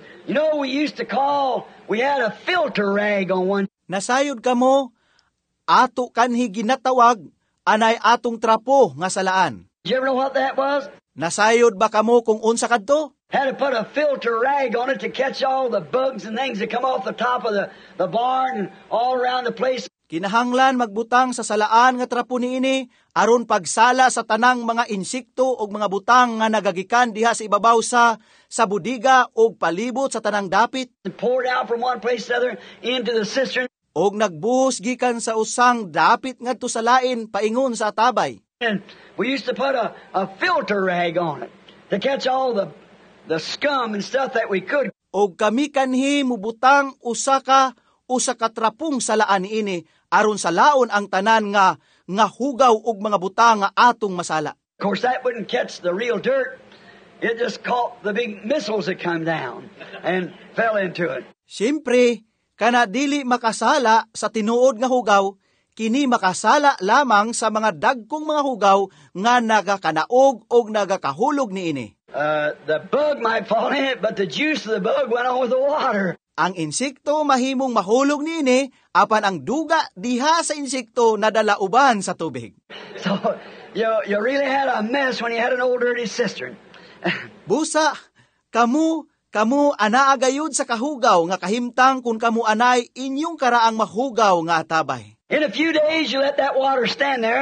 We had a filter rag on one.
Nasayod kamo, ato kanhi ginatawag, anay atong trapo nga salaan.
Did you ever know what that was?
Nasayod ba kamo kung unsa kadto?
Had to put a filter rag on it to catch all the bugs and things that come off the top of the barn and all around the place.
Kinahanglan magbutang sa salaan nga trapo niini aron pagsala sa tanang mga insekto ug mga butang nga nagagikan diha sa ibabaw sa budiga ug palibot sa tanang dapit.
And poured out from one place to the other into the cistern.
Og nagbuhos gikan sa usang dapit ngadto sa lain paingon sa atabay.
And we used to put a filter rag on it to catch all the scum and stuff that we could.
Og kami kanhi mubutang usa ka trapong salaan niini aron sa laon ang tanan nga hugaw og mga butang nga atong masala.
Of course that wouldn't catch the real dirt. It just caught the big missiles that come down and fell into it.
Siyempre, kana dili makasala sa tinuod nga hugaw, kini makasala lamang sa mga dagkong mga hugaw nga nagakanaog og nagakahulog niini.
The bug might fall in it, but the juice of the bug went on with the water.
Ang insekto mahimong mahulog niini, apan ang duga diha sa insekto nadala uban sa tubig.
So, you really had a mess when you had an old dirty cistern.
Busa, kamu anaagayod sa kahugaw nga kahimtang kung kamu anay inyong karaang mahugaw nga atabay.
In a few days, you let that water stand there,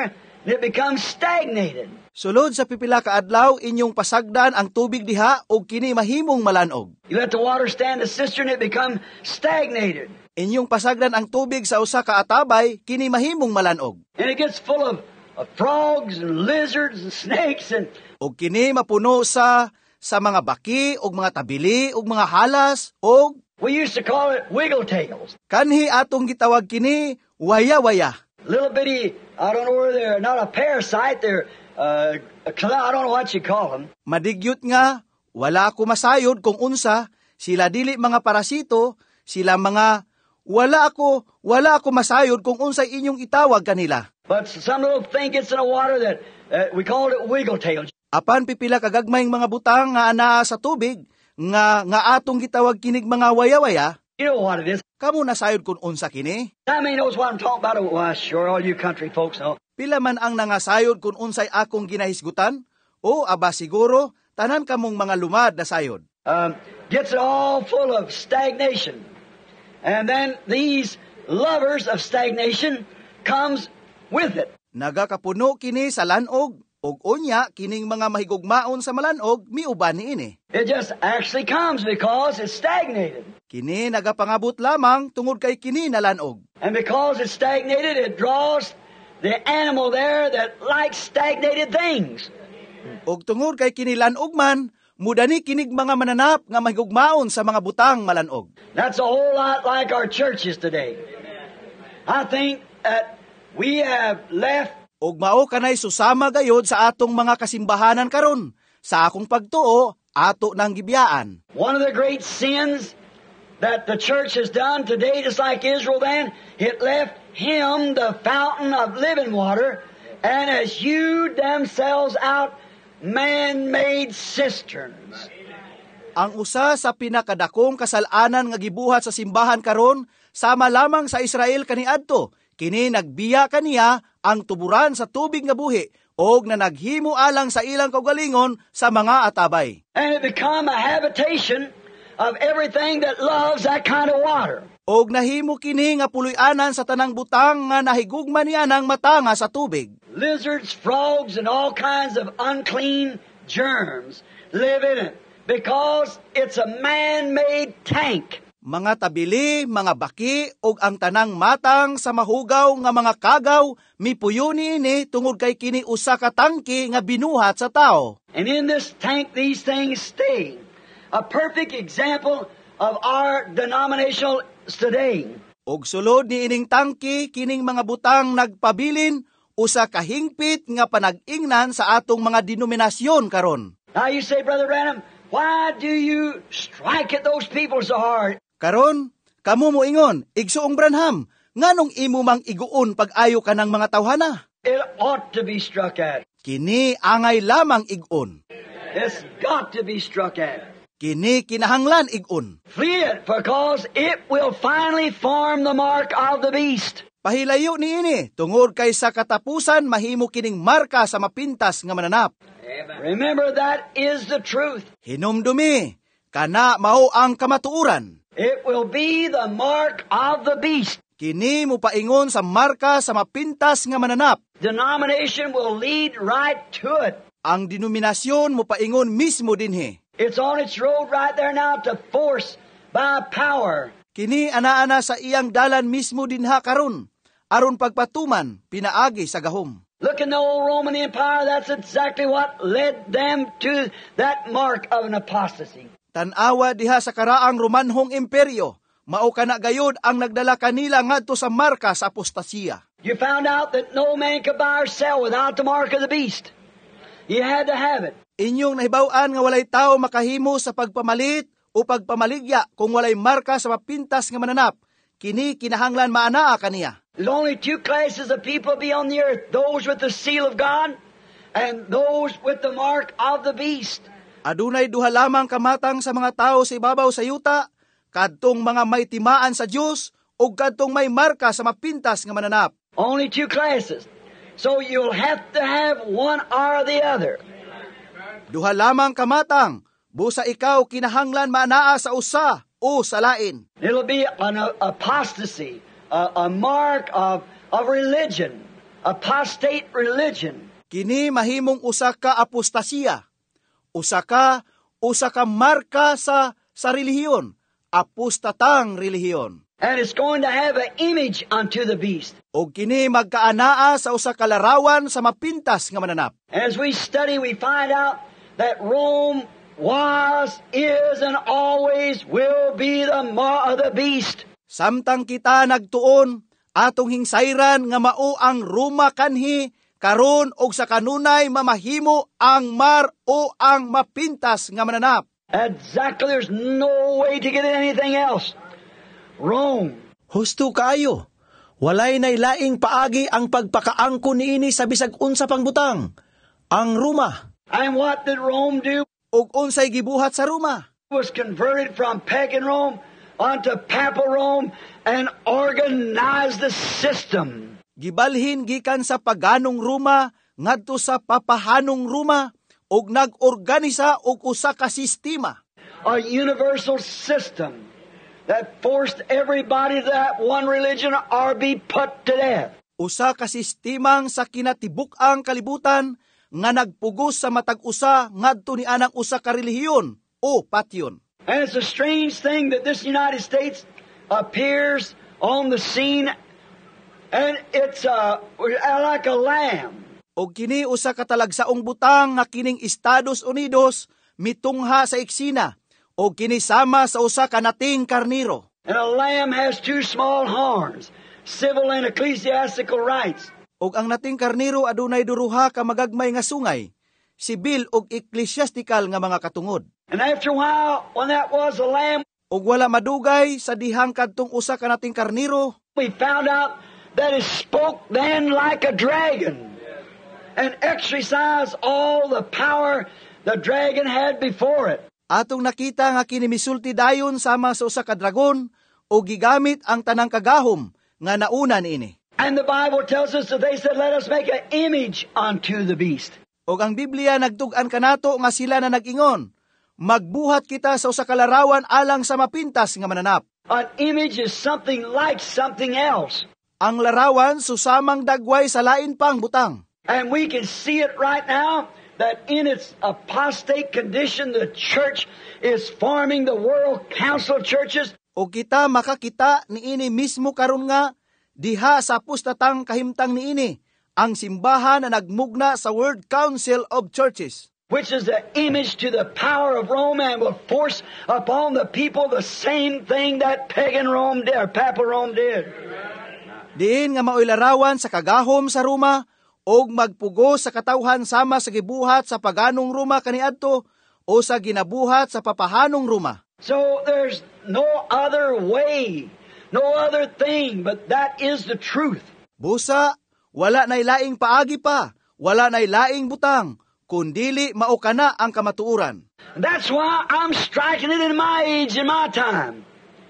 it becomes stagnated.
Sulod sa pipila ka adlaw inyong pasagdan ang tubig diha ug kini mahimong malanog.
You let the water stand the cistern, it become stagnated.
Inyong pasagdan ang tubig sa usa ka atabay kini mahimong malanog.
And it gets full of frogs and lizards and snakes and
Ug kini mapuno sa mga baki ug mga tabili ug mga halas ug
we used to call it wiggle tails.
kanhi atong gitawag kini waya-waya.
Little bitty, I don't know where they're not a parasite, they're I don't know what you call them.
Madigyot nga wala ko masayod kung unsa sila dili mga parasito, sila mga wala ako masayod kung unsay inyong itawag kanila.
But some little thing gets in the water that we called it wiggle tails.
Apan pipila kagagmayng mga butang nga anaa sa tubig nga atong gitawag kinig mga waya-waya.
You know what it is.
Kamo nasayod kung unsa kini?
How many knows what I'm talking about? Well, sure, all you country folks know.
Pila man ang nangasayod kung unsay akong ginahisgutan? O aba siguro tanan kamong mga lumad na sayod.
Gets it all full of stagnation. And then these lovers of stagnation comes with it.
Nagakapuno kini sa lanog, ug unya kining mga mahigugmaon sa malanog miuban niini.
It just actually comes because it's stagnated.
Kini nagapangabot lamang tungod kay kini na lanog.
And because it's stagnated, it draws the animal there that likes stagnated things.
Ug tungod kay kini lanog man, mudani kinig mga mananap nga mahigugmaon sa mga butang malanog.
That's a whole lot like our churches today. I think that we have left.
Ug mao kanay susama gayod sa atong mga kasimbahanan karon. Sa akong pagtuo, ato nang gibiyaan.
One of the great sins that the church has done today, just like Israel then, it left him the fountain of living water and has hewed themselves out man-made cisterns.
Ang usa sa pinakadakong kasalanan nga gibuhat sa simbahan karon sama lamang sa Israel kaniadto, kini nagbiya kaniya ang tuburan sa tubig nga buhi og na naghimo alang sa ilang kaugalingon sa mga atabay.
And it become a habitation of everything that loves that kind of water.
Og nahimo kini nga puloy-anan sa tanang butang nga nahigugma niya ng matanga sa tubig.
Lizards, frogs, and all kinds of unclean germs live in it because it's a man-made tank.
Mga tabili, mga baki, ug ang tanang matang sa mahugaw nga mga kagaw, mipuyo niini tungod kay kini usa ka tangke nga binuhat sa tao.
And in this tank, these things stay. A perfect example of our denominational today.
Og sulod ni ining tangke, kining mga butang nagpabilin, usa ka hingpit nga panag-ingnan sa atong mga denominasyon karon.
Now you say, Brother Branham, why do you strike at those people so hard?
Karon, kamo mo ingon, igsuong Branham, nganong imo mang iguon pag-ayo ka ng mga tawhana?
It ought to be struck at.
Kini angay lamang igon.
It's got to be struck at.
Kini kinahanglan igon.
Flee it, because it will finally form the mark of the beast.
Pahilayo niini, tungod kay sa katapusan mahimo kining marka sa mapintas nga mananap.
Remember, that is the truth.
Hinumdumi, kana mao ang kamatuuran.
It will be the mark of the beast.
Kini mo paingon sa marka sa mapintas nga mananap.
Denomination will lead right to it.
Ang denominasyon mo paingon mismo dinhi.
It's on its road right there now to force by power.
Kini ana-ana sa iyang dalan mismo dinha karon. Aron pagpatuman, pinaagi sa gahom.
Look in the old Roman Empire, that's exactly what led them to that mark of an apostasy.
Tanawa diha sa karaang Romanhong Imperyo, mao kana gayud ang nagdala kanila ngadto sa marka sa apostasiya.
You found out that no man could buy or sell without the mark of the beast. You had to have it.
Inyong nahibaw-an nga walay tao makahimo sa pagpamalit o pagpamaligya kung walay marka sa mapintas nga mananap. Kini kinahanglan maanaa kaniya.
There's only two classes of people be on the earth, those with the seal of God and those with the mark of the beast.
Adunay duha lamang kamatang sa mga tao sa ibabaw sa yuta, kadtong mga may timaan sa Dios o kadtong may marka sa mapintas nga mananap.
Only two classes. So you'll have to have one or the other.
Duha lamang kamatang, busa ikaw kinahanglan maanaa sa usa o sa lain.
It'll be an apostasy, a mark of religion, apostate religion.
Kini mahimong usa ka apostasiya, usa ka marka sa relihiyon, apostatang relihiyon.
And it's going to have an image unto the beast.
O kini magkaanaa sa usa ka larawan sa mapintas nga mananap.
As we study, we find out that Rome was, is, and always will be the beast.
Samtang kita nagtuon, atong hingsayran nga mao ang Roma kanhi, karon og sa kanunay mamahimo ang mar o ang mapintas nga mananap.
Exactly, there's no way to get anything else. Rome.
Husto kaayo. Walay nailaing paagi ang pagpakaangko niini sa bisag unsa pang butang. Ang Roma.
And what did Rome do?
Og unsay gibuhat sa Roma?
Was converted from pagan Rome onto papal Rome and organized the system.
Gibalhin gikan sa paganong Roma ngadto sa papahanong Roma og nag-organisa og usa ka sistema.
A universal system that forced everybody to that one religion or be put to death.
Usa ka sistemang sa kinatibuk-ang kalibutan nga nagpugos sa matag usa ngadto ni anang usa ka relihiyon o patyon.
And it's a strange thing that this United States appears on the scene and it's like a lamb.
Og kini usa ka talagsaong butang nga kining Estados Unidos mitungha sa eksena og kini sama sa usa ka nating karniro.
And a lamb has two small horns, civil and ecclesiastical rights.
Og ang nating karniro adunay duruha ka magagmay nga sungay, sibil og ecclesiastical nga mga katungod.
And after a while, when that was a lamb,
og wala madugay sa dihang kadtong usa ka nating karniro,
we found out that it spoke then like a dragon and exercised all the power the dragon had before it.
Atong nakita nga kini misulti dayon sama sa usa ka dragon o gigamit ang tanang kagahom nga nauna niini.
And the Bible tells us that they said, let us make an image unto the beast.
Og ang Biblia nagtug-an kanato nga sila na nag-ingon, magbuhat kita sa usa ka larawan alang sa mapintas nga mananap.
An image is something like something else.
Ang larawan susamang dagway sa lain pang butang.
And we can see it right now that in its apostate condition, the church is forming the World Council of Churches.
O kita makakita niini mismo karon nga diha sa apostatang kahimtang niini ang simbahan na nagmugna sa World Council of Churches,
which is the image to the power of Rome and will force upon the people the same thing that pagan Rome did, or Papal Rome did.
Diin nga maoy larawan sa kagahom sa Roma og magpugo sa katawhan sama sa gibuhat sa paganong Roma kaniadto o sa ginabuhat sa papahanong Roma.
So there's no other way, no other thing, but that is the truth.
Busa, wala nay laing paagi pa, wala nay laing butang, kundili mao kana ang kamatuuran.
That's why I'm striking it in my age, in my time.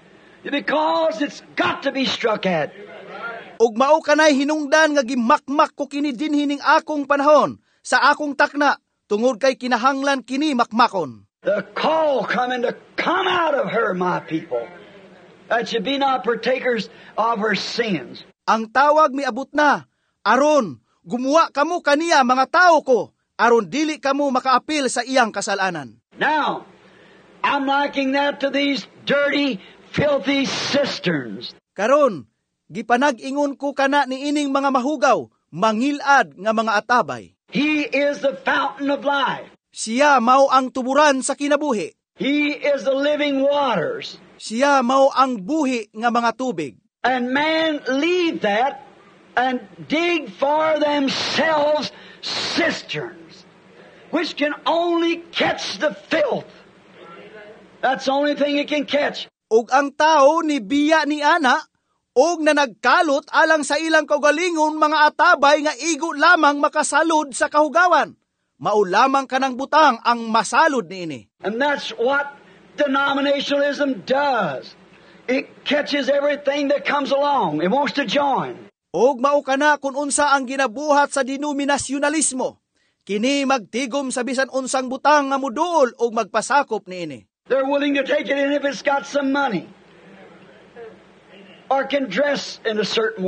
Because it's got to be struck at.
Ug mao kanay hinungdan nga gimakmak ko kini dinhining akong panahon sa akong takna tungod kay kinahanglan kini makmakon.
The call coming to come out of her, my people, that you be not partakers of her sins.
Ang tawag miabot na, aron gumawa kamo kaniya mga tao ko, aron dili kamo makaapil sa iyang kasalanan.
Now, I'm liking that to these dirty, filthy cisterns.
Karon, gipanag-ingon ko kana ni ining mga mahugaw, mangilad nga mga atabay.
He is the fountain of life.
Siya mao ang tuburan sa kinabuhi.
He is the living waters.
Siya mao ang buhi nga mga tubig.
And man leave that and dig for themselves cisterns, which can only catch the filth. That's the only thing it can catch.
Og ang tao ni biya ni ana, og na nagkalot alang sa ilang kaugalingon mga atabay nga igo lamang makasalud sa kahugawan. Mao lamang kanang butang ang masalud niini.
And that's what denominationalism does. It catches everything that comes along. It wants to join.
Og mao kana kun unsa ang ginabuhat sa denominasyonalismo. Kini magtigom sa bisan unsang butang nga muduol og magpasakop niini.
They're willing to take it in if it's got some money or can dress in a certain way.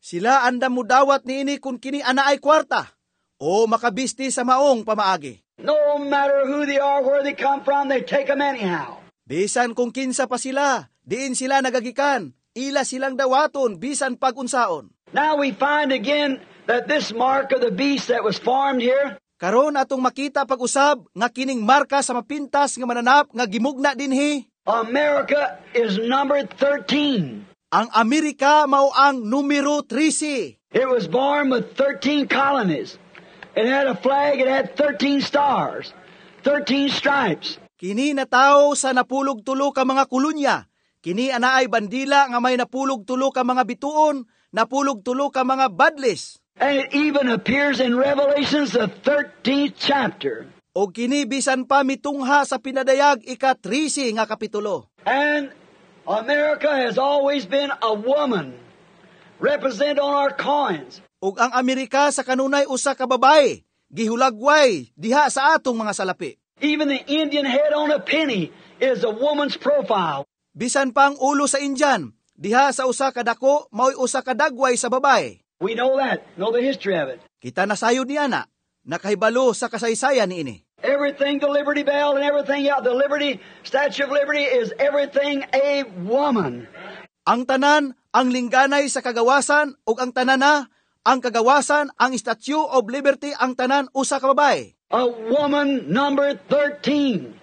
Sila andam mo dawat niini kung kini ana ay kwarta o makabisti sa maong pamaagi.
No matter who they are, where they come from, they take them anyhow.
Bisan kung kinsa pa sila, diin sila nagagikan, ila silang dawaton bisan pag-unsaon.
Now we find again that this mark of the beast that was formed here,
Karon atong makita pag-usab nga kining marka sa mapintas nga mananap nga gimugna dinhi.
America is number 13.
Ang Amerika mao ang numero 13.
It was born with 13 colonies. It had a flag, it had 13 stars, 13 stripes.
Kini natawo sa napulog tulo ka mga kolonya. Kini anaay bandila nga may napulog tulo ka mga bituon, napulog tulo ka mga badlis.
And it even appears in Revelations, the 13th chapter.
O kini bisan pa mitungha sa pinadayag ika-13 nga kapitulo.
And America has always been a woman represented on our coins.
Ug ang Amerika sa kanunay usa ka babae, gihulagway diha sa atong mga salapi.
Even the Indian head on a penny is a woman's profile.
Bisan pa ang ulo sa Indian, diha sa usa ka dako mao'y usa ka dagway sa babae.
We know that, know the history of it.
Kita nasayod ni ana, nakahibalo sa kasaysayan niini.
Everything, the Liberty Bell and everything, the Liberty, Statue of Liberty is everything a woman.
Ang tanan, ang lingganay sa kagawasan, ug ang tanana, ang kagawasan, ang Statue of Liberty, ang tanan usa ka babae.
A woman number 13.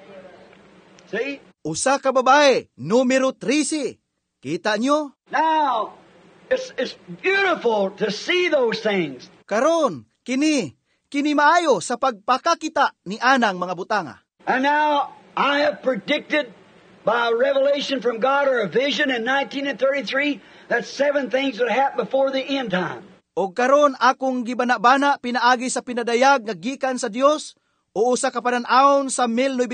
See?
Usa ka babae, numero 13. Kita nyo?
Now, it's beautiful to see those things.
Karon, kini maayo sa pagpakakita ni anang mga butanga.
And now, I have predicted by a revelation from God or a vision in 1933 that 7 things would happen before the end time.
O karon akong gibana-bana pinaagi sa pinadayag nga gikan sa Dios o usa ka panan-awon sa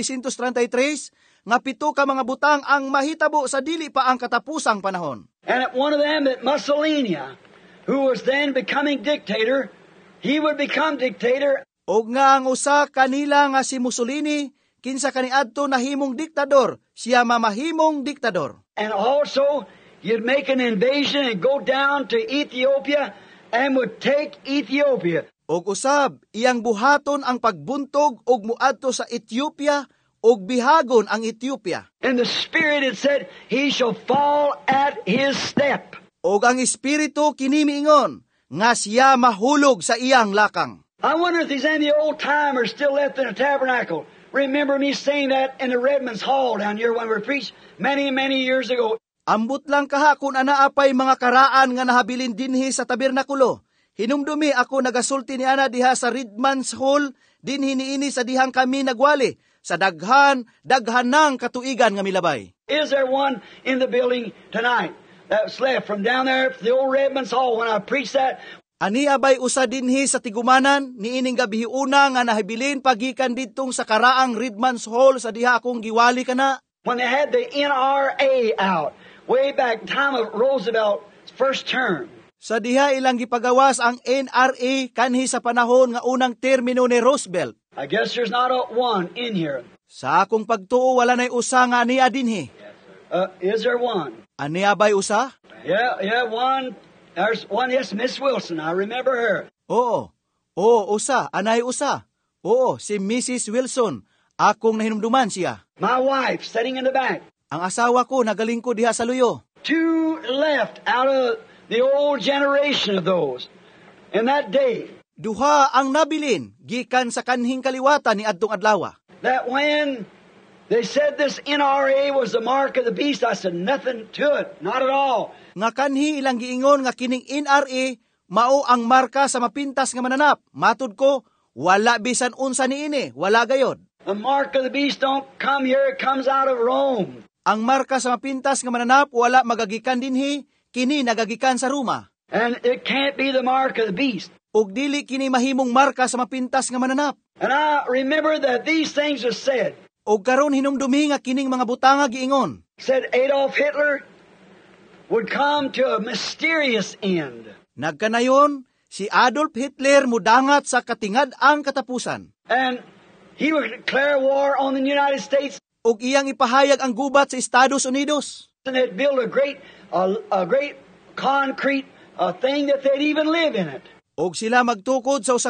1933 nga 7 ka mga butang ang mahitabo sa dili pa ang katapusang panahon.
And at one of them, that Mussolini, who was then becoming dictator, he would become dictator.
O nga ang usa kanila nga si Mussolini kinsa kaniadto nahimong diktador, siya mamahimong diktador.
And also, you'd make an invasion and go down to Ethiopia and would take Ethiopia.
Og usab, iyang buhaton ang pagbuntog og muadto sa Ethiopia og bihagon ang Ethiopia.
And the Spirit had said, he shall fall at his step.
Og ang Espiritu kinimiingon, nga siya mahulog sa iyang lakang.
I wonder if there's any old timers still left in the tabernacle. Remember me saying that in the Redman's Hall down here when we preached many, many years ago.
Ambot lang kaha kung anaapay mga karaan nga nahabilin dinhi sa tabernakulo. Hinumdumi ako nagasulti ni ana diha sa Redman's Hall, dinhi niini sa dihang kami nagwali, sa daghanang katuigan nga milabay.
Is there one in the building tonight that's left from down there at the old Redman's Hall when I preached that?
Ani abay usa dinhi sa tigumanan, niining gabihiuna nga nahabilin pagikan didtong sa karaang Redman's Hall sa diha akong giwali kana.
When they had the NRA out, way back time of Roosevelt's first term.
Sa diha ilang gipagawas ang NRA kanhi sa panahon nga unang termino ni Roosevelt.
I guess there's not one in here.
Sa akong pagtuo wala nay usa nga ania dinhi.
Is there one?
Ania bay usa?
Yeah, one. There's one, yes, Miss Wilson. I remember her.
Oo, usa. Anay usa. Oo, si Mrs. Wilson. Akong nahinumduman siya.
My wife, sitting in the back.
Ang asawa ko, nagaling ko diha sa luyo.
2 left out of the old generation of those. In that day.
Duha ang nabilin, gikan sa kanhing kaliwatan ni adtong adlawa.
That when they said this NRA was the mark of the beast, I said nothing to it. Not at all.
Nga kanhi ilang giingon nga kining NRA mao ang marka sa mapintas nga mananap. Matud ko, wala bisan unsa niini, wala gayod.
The mark of the beast don't come here, it comes out of Rome.
Ang marka sa mapintas nga mananap wala magagikan dinhi, kini nagagikan sa Roma.
And it can't be the mark of the beast.
Ug dili kini mahimong marka sa mapintas nga mananap.
And I remember that these things are said.
Og karon hinumdumi nga kining mga butanga giingon.
Said Adolf Hitler would come to a mysterious end.
Nagkanayon, si Adolf Hitler mudangat sa katingad-ang katapusan.
And he would declare war on the United States.
Og iyang ipahayag ang gubat sa Estados Unidos.
And they'd build a great concrete a thing that they'd even live in it.
Og sila magtukod sa usa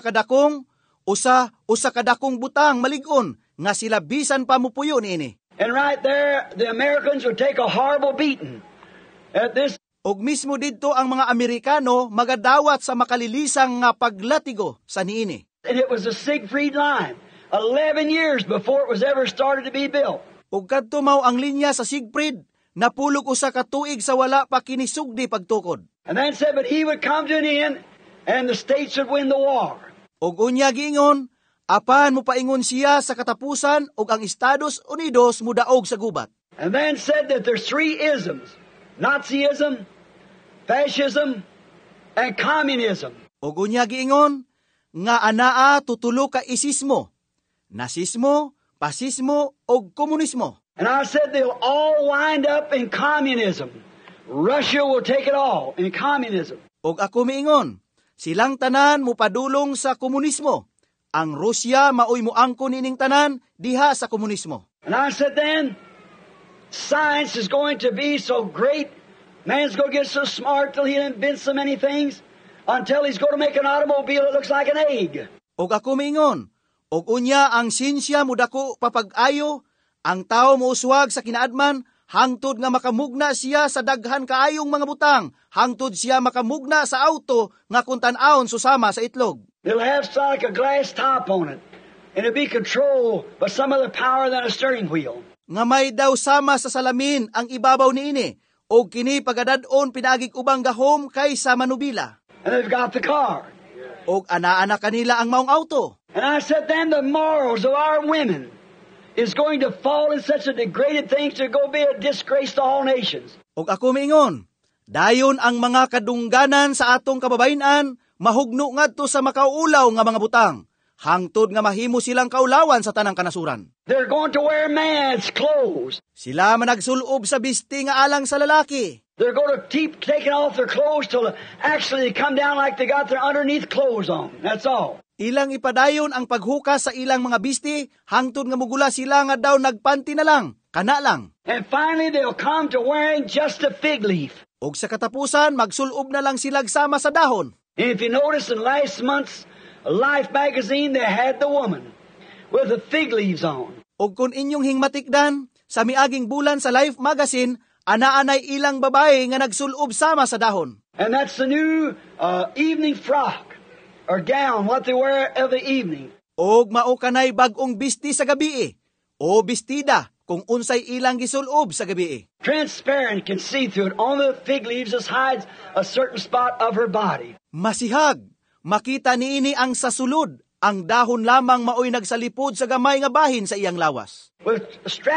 kadakong butang malig-on nga sila bisan pa mupuyo niini.
And right there, the Americans would take a horrible beating at this.
Og mismo didto ang mga Amerikano magadawat sa makalilisang nga paglatigo sa niini.
And it was the Siegfried Line, 11 years before it was ever started to be built.
Og kadto mao ang linya sa Siegfried, napulog usa ka tuig sa wala pa kinisugdi pagtukod.
And then said, but he would come to an end, and the states would win the war.
Og unya giingon, apan mopaingon siya sa katapusan og ang Estados Unidos mudaog sa gubat.
And then said that there's 3 isms, Nazism, fascism, and communism.
Og unya giingon, nga anaa tutulo ka isismo, nasismo, pasismo, og komunismo.
And I said they'll all wind up in communism. Russia will take it all in communism.
Og ako miingon, silang tanan mupadulong sa komunismo. Ang Rusya maoy moangkon nining tanan diha sa komunismo.
And I said then, science is going to be so great, man's going to get so smart till he'll invent so many things, until he's going to make an automobile that looks like an egg.
Og ako miingon, og unya ang sinsya mudako papag-ayo, ang tao mouswag sa kinaadman, hangtod nga makamugna siya sa daghan kaayong mga butang, hangtod siya makamugna sa auto nga kung tan-awon susama sa itlog.
It'll have like a glass top on it, and it'll be controlled by some other power than a steering wheel.
Nga may daw sama sa salamin ang ibabaw niini, og kini pagadadon pinagig ubang gahom kaysa manubila.
And they've got the car.
Og ana-ana kanila ang maong auto.
And I said then the morals of our women is going to fall in such a degraded thing to go be a disgrace to all nations.
Og ako miingon, dayon ang mga kadungganan sa atong kababayen-an mahugno ngadto sa makaulaw nga mga butang, hangtod nga mahimo silang kaulawan sa tanang kanasuran.
They're going to wear man's clothes.
Sila managsulob sa bisti nga alang sa lalaki.
They're going to keep taking off their clothes till actually they come down like they got their underneath clothes on. That's all.
Ilang ipadayon ang paghukas sa ilang mga bisti, hangtod nga mugula sila nga daw nagpanti na lang, kana lang.
And finally they'll come to wearing just a fig leaf.
Og sa katapusan, magsulob na lang sila sama sa dahon.
And if you notice in last month's Life magazine, they had the woman with the fig leaves on.
Og kung inyong hingmatikdan, sa miaging bulan sa Life magazine, ana-anay ilang babae nga nagsulob sama sa dahon.
And that's the new evening frock or gown, what they wear of the evening.
Og mao kanay bag-ong bisti sa gabii, o bistida kung unsay ilang gisulob sa gabii.
Transparent, can see through it. On the fig leaves just hides a certain spot of her body.
Masihag, makita niini ang sasulod, ang dahon lamang maoy nagsalipod sa gamay nga bahin sa iyang lawas.
With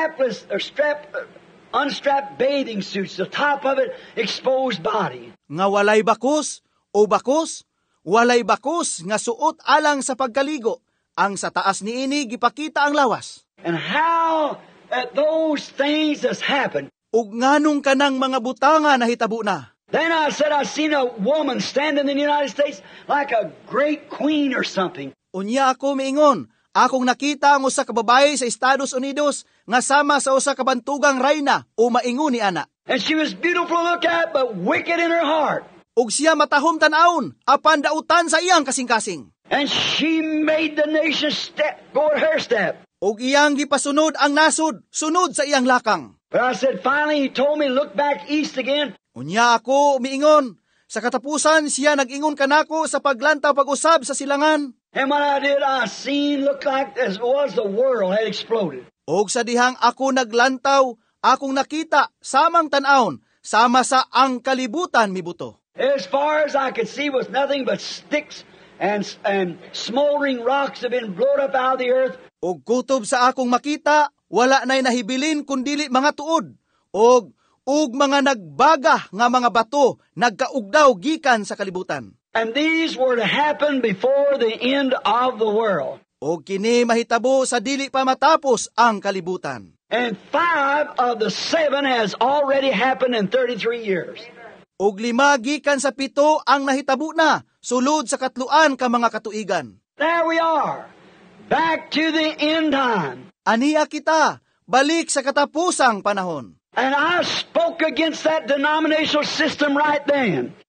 unstrapped bathing suits, the top of it exposed body.
Nga walay bakos o bakos, walay bakos nga suot alang sa pagkaligo, ang sa taas niini gipakita ang lawas.
And how that those things has happened.
Ug nganong kanang mga butanga nahitabo na.
Then I said I seen a woman standing in the United States like a great queen or something.
Unya ako miingon, akong nakita ang usa ka babae sa Estados Unidos nga sama sa usa ka bantugang reyna o maingon ni ana.
And she was beautiful to look at but wicked in her heart.
Ug siya matahom tan-awon, apan dautan sa iyang kasing-kasing.
And she made the nation go at her step.
Ug iyang gipasunod ang nasod, sunod sa iyang lakang.
But I said finally he told me look back east again.
Unya ako miingon, sa katapusan siya nag-ingon kanako sa paglantaw pag-usab sa silangan.
And when I did, I seen looked like as was the world had exploded.
Og sa dihang ako naglantaw, akong nakita samang tan-awon, sama sa ang kalibutan mibuto.
As far as I could see was nothing but sticks and smoldering rocks have been blown up out of the earth.
Og kutob sa akong makita, wala na'y nahibilin kundili mga tuod, og mga nagbaga nga mga bato nagkaugdaw gikan sa kalibutan.
And these were to happen before the end of the world.
Og kini mahitabo sa dili pa matapos ang kalibutan.
And 5 of the 7 has already happened in 33 years.
Og 5 gikan sa 7 ang nahitabo na, sulod sa 3 ka mga katuigan.
There we are, back to the end time.
Aniya kita, balik sa katapusang panahon.
And I spoke against that denominational system right then.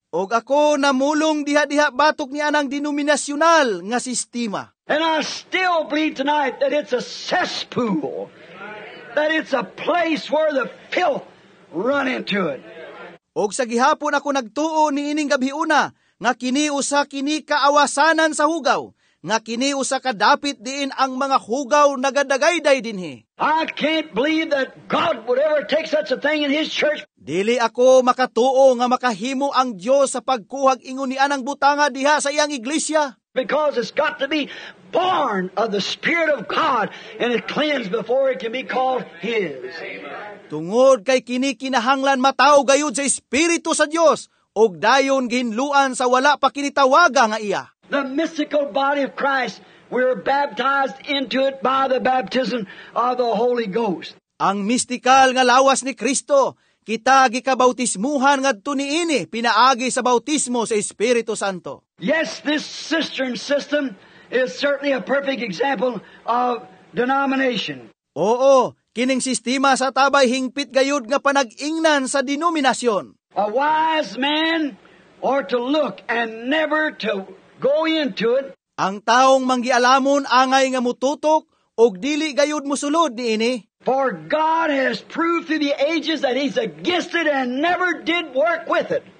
Og ako namulong diha-diha batok ni anang denominasyonal nga sistema.
And I still believe tonight that it's a cesspool, that it's a place where the filth run into it.
Og sa gihapon ako nagtuo ni ining gabhiuna, nga kini usa kini kaawasanan sa hugaw, nga kini usa ka dapit diin ang mga hugaw nagadagayday dinhi.
I can't believe that God would ever take such a thing in His church.
Dili ako makatuo nga makahimo ang Dios sa pagkuhag ingon ni anang butanga diha sa iyang iglesia.
Because it's got to be born of the Spirit of God and it cleansed before it can be called His.
Tungod kay kini kinahanglan mataw gayud sa Espiritu sa Dios og dayon ginluan sa wala pa kinitawaga nga iya.
The mystical body of Christ, we're baptized into it by the baptism of the Holy Ghost.
Ang mistikal nga lawas ni Kristo, kita gikabautismuhan ngadto niini pinaagi sa bautismo sa Espiritu Santo.
Yes, this cistern system is certainly a perfect example of denomination.
Oo, kining sistema sa tabay hingpit gayud nga panag-ingnan sa denominasyon.
A wise man ought to look and never to go into it.
Ang taong manggialamon angay nga mututok og dili gayud mosulod niini.
For God has proved through the ages that He's against it and never did work with it.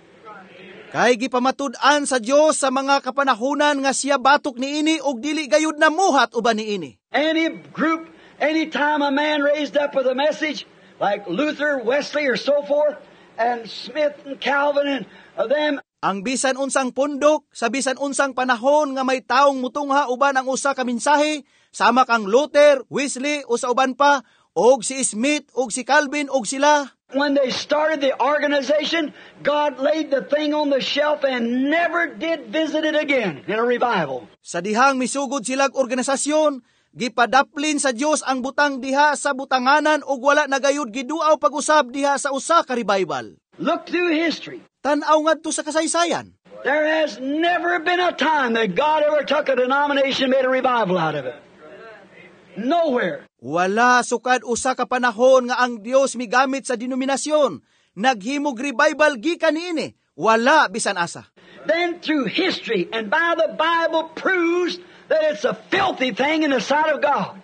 Kay gipamatud-an sa Dios sa mga kapanahunan nga siya batok niini og dili gayud namuhat uban niini.
Any group, any time a man raised up with a message, like Luther, Wesley, or so forth, and Smith and Calvin and them.
Ang bisan unsang pundok, sa bisan unsang panahon nga may taong mutungha uban ang usa ka mensahe, sama kang Luther, Wesley, o sa uban pa, og si Smith, og si Calvin, og sila.
When they started the organization, God laid the thing on the shelf and never did visit it again in a revival.
Sa dihang misugod silag organisasyon, gipadaplin sa Dios ang butang diha sa butanganan og wala nagayud giduaw pag-usab diha sa usa ka revival.
Look through history.
Tan-aw ngadto sa kasaysayan.
There has never been a time that God ever took a denomination and made a revival out of it. Nowhere.
Wala sukad usa ka panahon nga ang Dios migamit sa denominasyon. Naghimog revival gikan niini. Wala bisan asa.
Then through history and by the Bible proves that it's a filthy thing in the sight of God.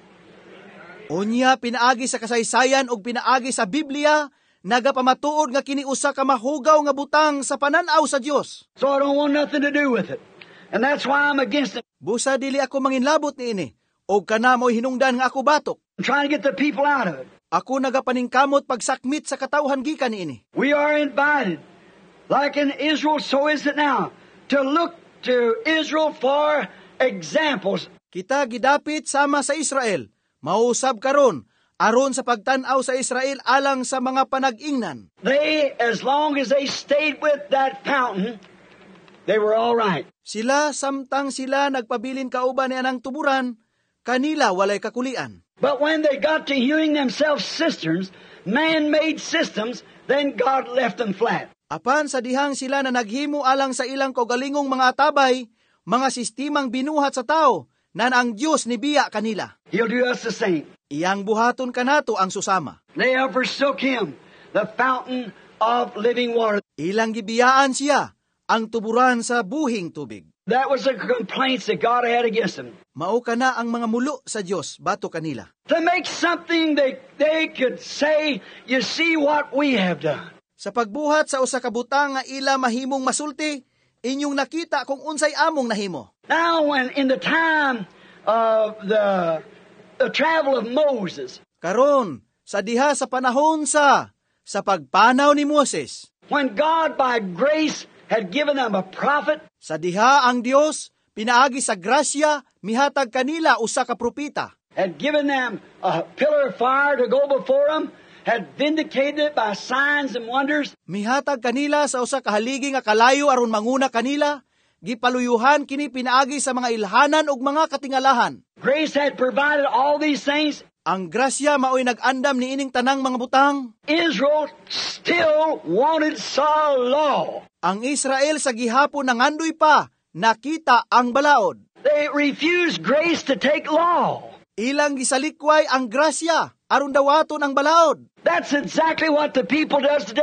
Unya pinaagi sa kasaysayan ug pinaagi sa Biblia, nagapamatuod nga kini usa ka mahugaw nga butang sa pananaw sa Dios.
So I don't want nothing to do with it. And that's why I'm against it.
Busa dili ako manginlabot niini. Og kana mo'y hinungdan nga ako batok.
I'm trying to get the people out of it.
Ako nagapaningkamot pagsakmit sa katawhan gikan niini.
We are invited, like in Israel, so is it now, to look to Israel for examples.
Kita gidapit sama sa Israel, mausab karon aron sa pagtan-aw sa Israel alang sa mga panag-ingnan.
They, as long as they stayed with that fountain, they were all right.
Sila samtang sila nagpabilin kauban ni anang tuburan, kanila walay kakulian.
But when they got to hewing themselves cisterns, man-made systems, then God left them flat.
Apan sa dihang sila na naghimo alang sa ilang kaugalingong mga atabay, mga sistemang binuhat sa tao, nan ang Dios nibiya kanila.
He'll do us the same.
Iyang buhaton kanato ang susama.
They have forsook Him, the fountain of living water.
Ilang gibiyaan siya, ang tuburan sa buhing tubig.
That was the complaints that God had against them.
Mao kana ang mga mulo sa Dios bato kanila.
To make something that they could say, you see what we have done.
Sa pagbuhat sa usa ka butang nga ila mahimong masulti, inyong nakita kung unsay among nahimo.
Now, when in the time of the travel of Moses,
Karon, sa diha sa panahon sa pagpanaw ni Moses,
when God by grace had given them a prophet,
sa diha ang Dios pinaagi sa grasya mihatag kanila usa ka propeta.
had given them a pillar of fire to go before them, had vindicated it by signs and wonders.
Mihatag kanila sa usa ka haligi nga kalayo aron manguna kanila, gipaluyuhan kini pinaagi sa mga ilhanan ug mga katingalahan.
Grace had provided all these things.
Ang grasya maoy nag-andam ni ining tanang mga butang.
Israel still wanted sa law.
Ang Israel sa gihapon nangandoy pa, nakita ang balaod.
They refused grace to take law.
Ilang gisalikway ang grasya, aron dawaton ang balaod.
That's exactly what the people does today.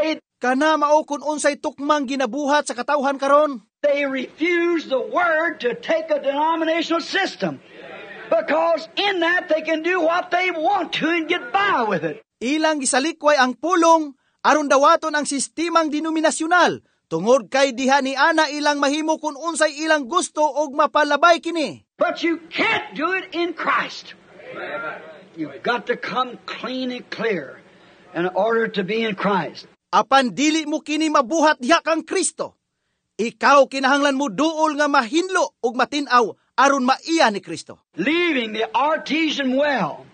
Kana mao kun unsay tukmang ginabuhat sa katawhan karon.
They refuse the Word to take a denominational system. Because in that they can do what they want to and get by with it.
Ilang gisalikway ang pulong aron dawaton ang sistemang denominasyonal tungod kay diha ni ana ilang mahimo kun unsay ilang gusto og mapalabay kini.
But you can't do it in Christ. You've got to come clean and clear in order to be in Christ.
Apan dili mo kini mabuhat diha kang Kristo. Ikaw kinahanglan mo duol nga mahinlo ug matinaw aron maiya ni Kristo.
Leaving the artesian well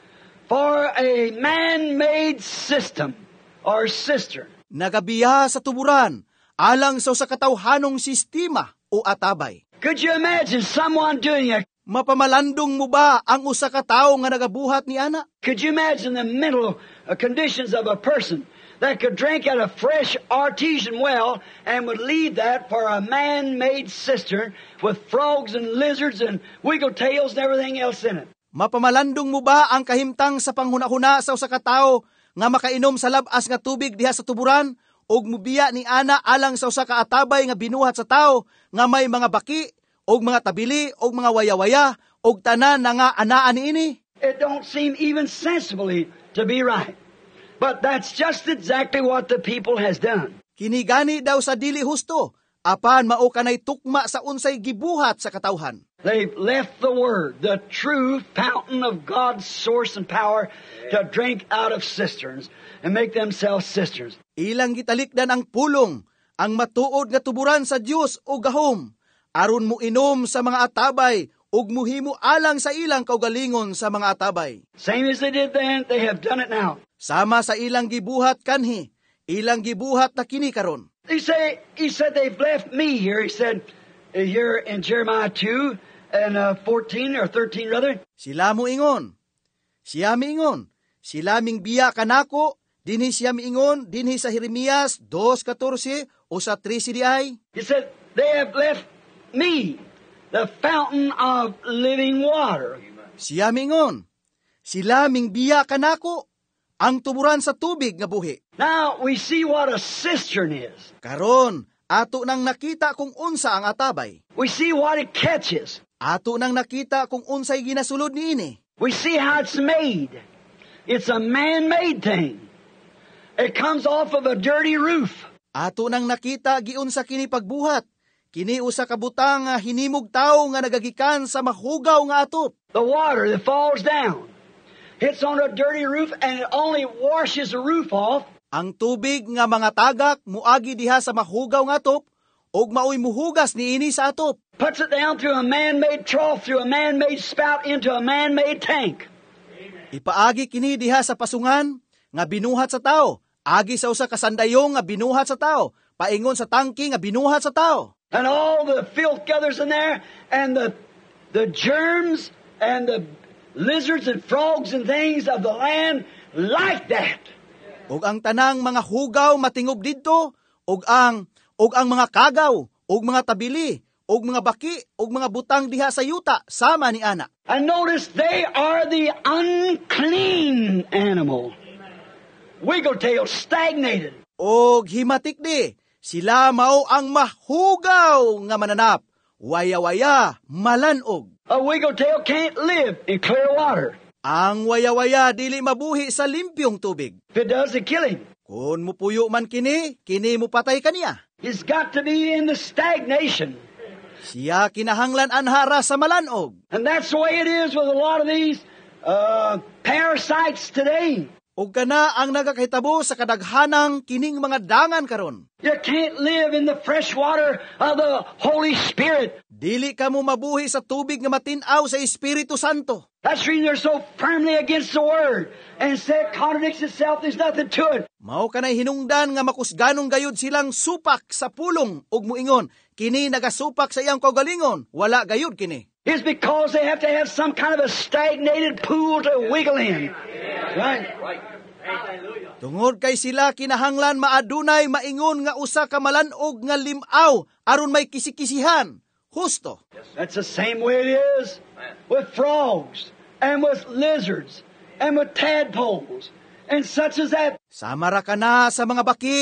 for a man-made system or cistern.
Nagabiya sa tuburan alang sa katawhanong sistema o atabay.
Could you imagine someone doing it?
Mapamalandong mo ba ang usa ka tawo nga nagabuhat ni ana?
Could you imagine the mental conditions of a person that could drink at a fresh artesian well and would leave that for a man-made cistern with frogs and lizards and wiggle tails and everything else in it?
Mapamalandong mo ba ang kahimtang sa panghuna-huna sa usa ka tawo nga makainom sa labas nga tubig diha sa tuburan ug mubiya ni ana alang sa usa ka atabay nga binuhat sa tawo nga may mga baki og mga tabili og mga waya-waya og tanan na nga anaa niini?
It don't seem even sensibly to be right. But that's just exactly what the people has done.
Kinigani daw sa dili husto, apan mao kanay tukma sa unsay gibuhat sa katawhan.
They've left the Word, the true fountain of God's source and power, to drink out of cisterns and make themselves cisterns.
Ilang gitalikdan ang pulong, ang matuod nga tuburan sa Dios o gahom, aron mo inom sa mga atabay ug muhimo alang sa ilang kaugalingon sa mga atabay.
Same as they did then, they have done it now.
Sama sa ilang gibuhat kanhi, ilang gibuhat na kini karon.
He said they've left me here. He said here in Jeremiah 2 and 14 or 13 rather.
Sila mo ingon, siya miingon, sila ming biya kanako, dinhi siya miingon, dinhi sa Jeremias 2:14 o sa 13 diay.
He said they have left me, the fountain of living water.
Siya miingon, sila ming biya kanako, ang tuburan sa tubig nga buhi.
Now, we see what a cistern is.
Karon, ato nang nakita kung unsa ang atabay.
We see what it catches.
Ato nang nakita kung unsay ginasulod niini.
We see how it's made. It's a man-made thing. It comes off of a dirty roof.
Ato nang nakita giunsa kini pagbuhat. Kini usa ka butang nga hinimog tawo nga nagagikan sa mahugaw nga atop.
The water that falls down hits on a dirty roof and it only washes the roof off.
Ang tubig nga mga tagak muagi diha sa mahugaw nga atop ug maoy muhugas niini sa atop.
Puts it down through a man-made trough, through a man-made spout into a man-made tank.
Ipaagi kini diha sa pasungan nga binuhat sa tao, agi sa usa ka sandayong nga binuhat sa tao, paingon sa tangke nga binuhat sa tao.
And all the filth gathers in there and the germs and the lizards and frogs and things of the land like that.
Og ang tanang mga hugaw matingob didto, og ang mga kagaw, og mga tabili, og mga baki, og mga butang diha sa yuta sama ni ana.
And notice they are the unclean animal. Wiggletail, stagnated.
Og himatik di, sila mao ang mahugaw nga mananap, waya-waya, malanog.
A wiggletail can't live in clear water.
Ang waya-waya dili mabuhi sa limpyong tubig.
If it does, it kill him.
Kung mupuyo man kini mo patay kaniya.
He's got to be in the stagnation.
Siya kinahanglan anhara sa malanog.
And that's the way it is with a lot of these parasites today.
Og kana ang nagakahitabo sa kadaghanang kining mga dangan karon.
You can't live in the fresh water of the Holy Spirit.
Dili ka mo mabuhi sa tubig nga matinaw sa Espiritu Santo.
That's the reason they're so firmly against the Word. And instead it contradicts itself, there's nothing to it.
Mao kanay hinungdan nga makusganong gayud silang supak sa pulong ug muingon, kini nagasupak sa iyang kaugalingon, wala gayud kini.
It's because they have to have some kind of a stagnated pool to wiggle in. Right?
Tungod kay sila kinahanglan maadunay maingon nga usa ka malanog nga limaw aron may kisikisihan. Husto.
That's the same way it is with frogs and with lizards and with tadpoles and such as that.
Samara ka na sa mga baki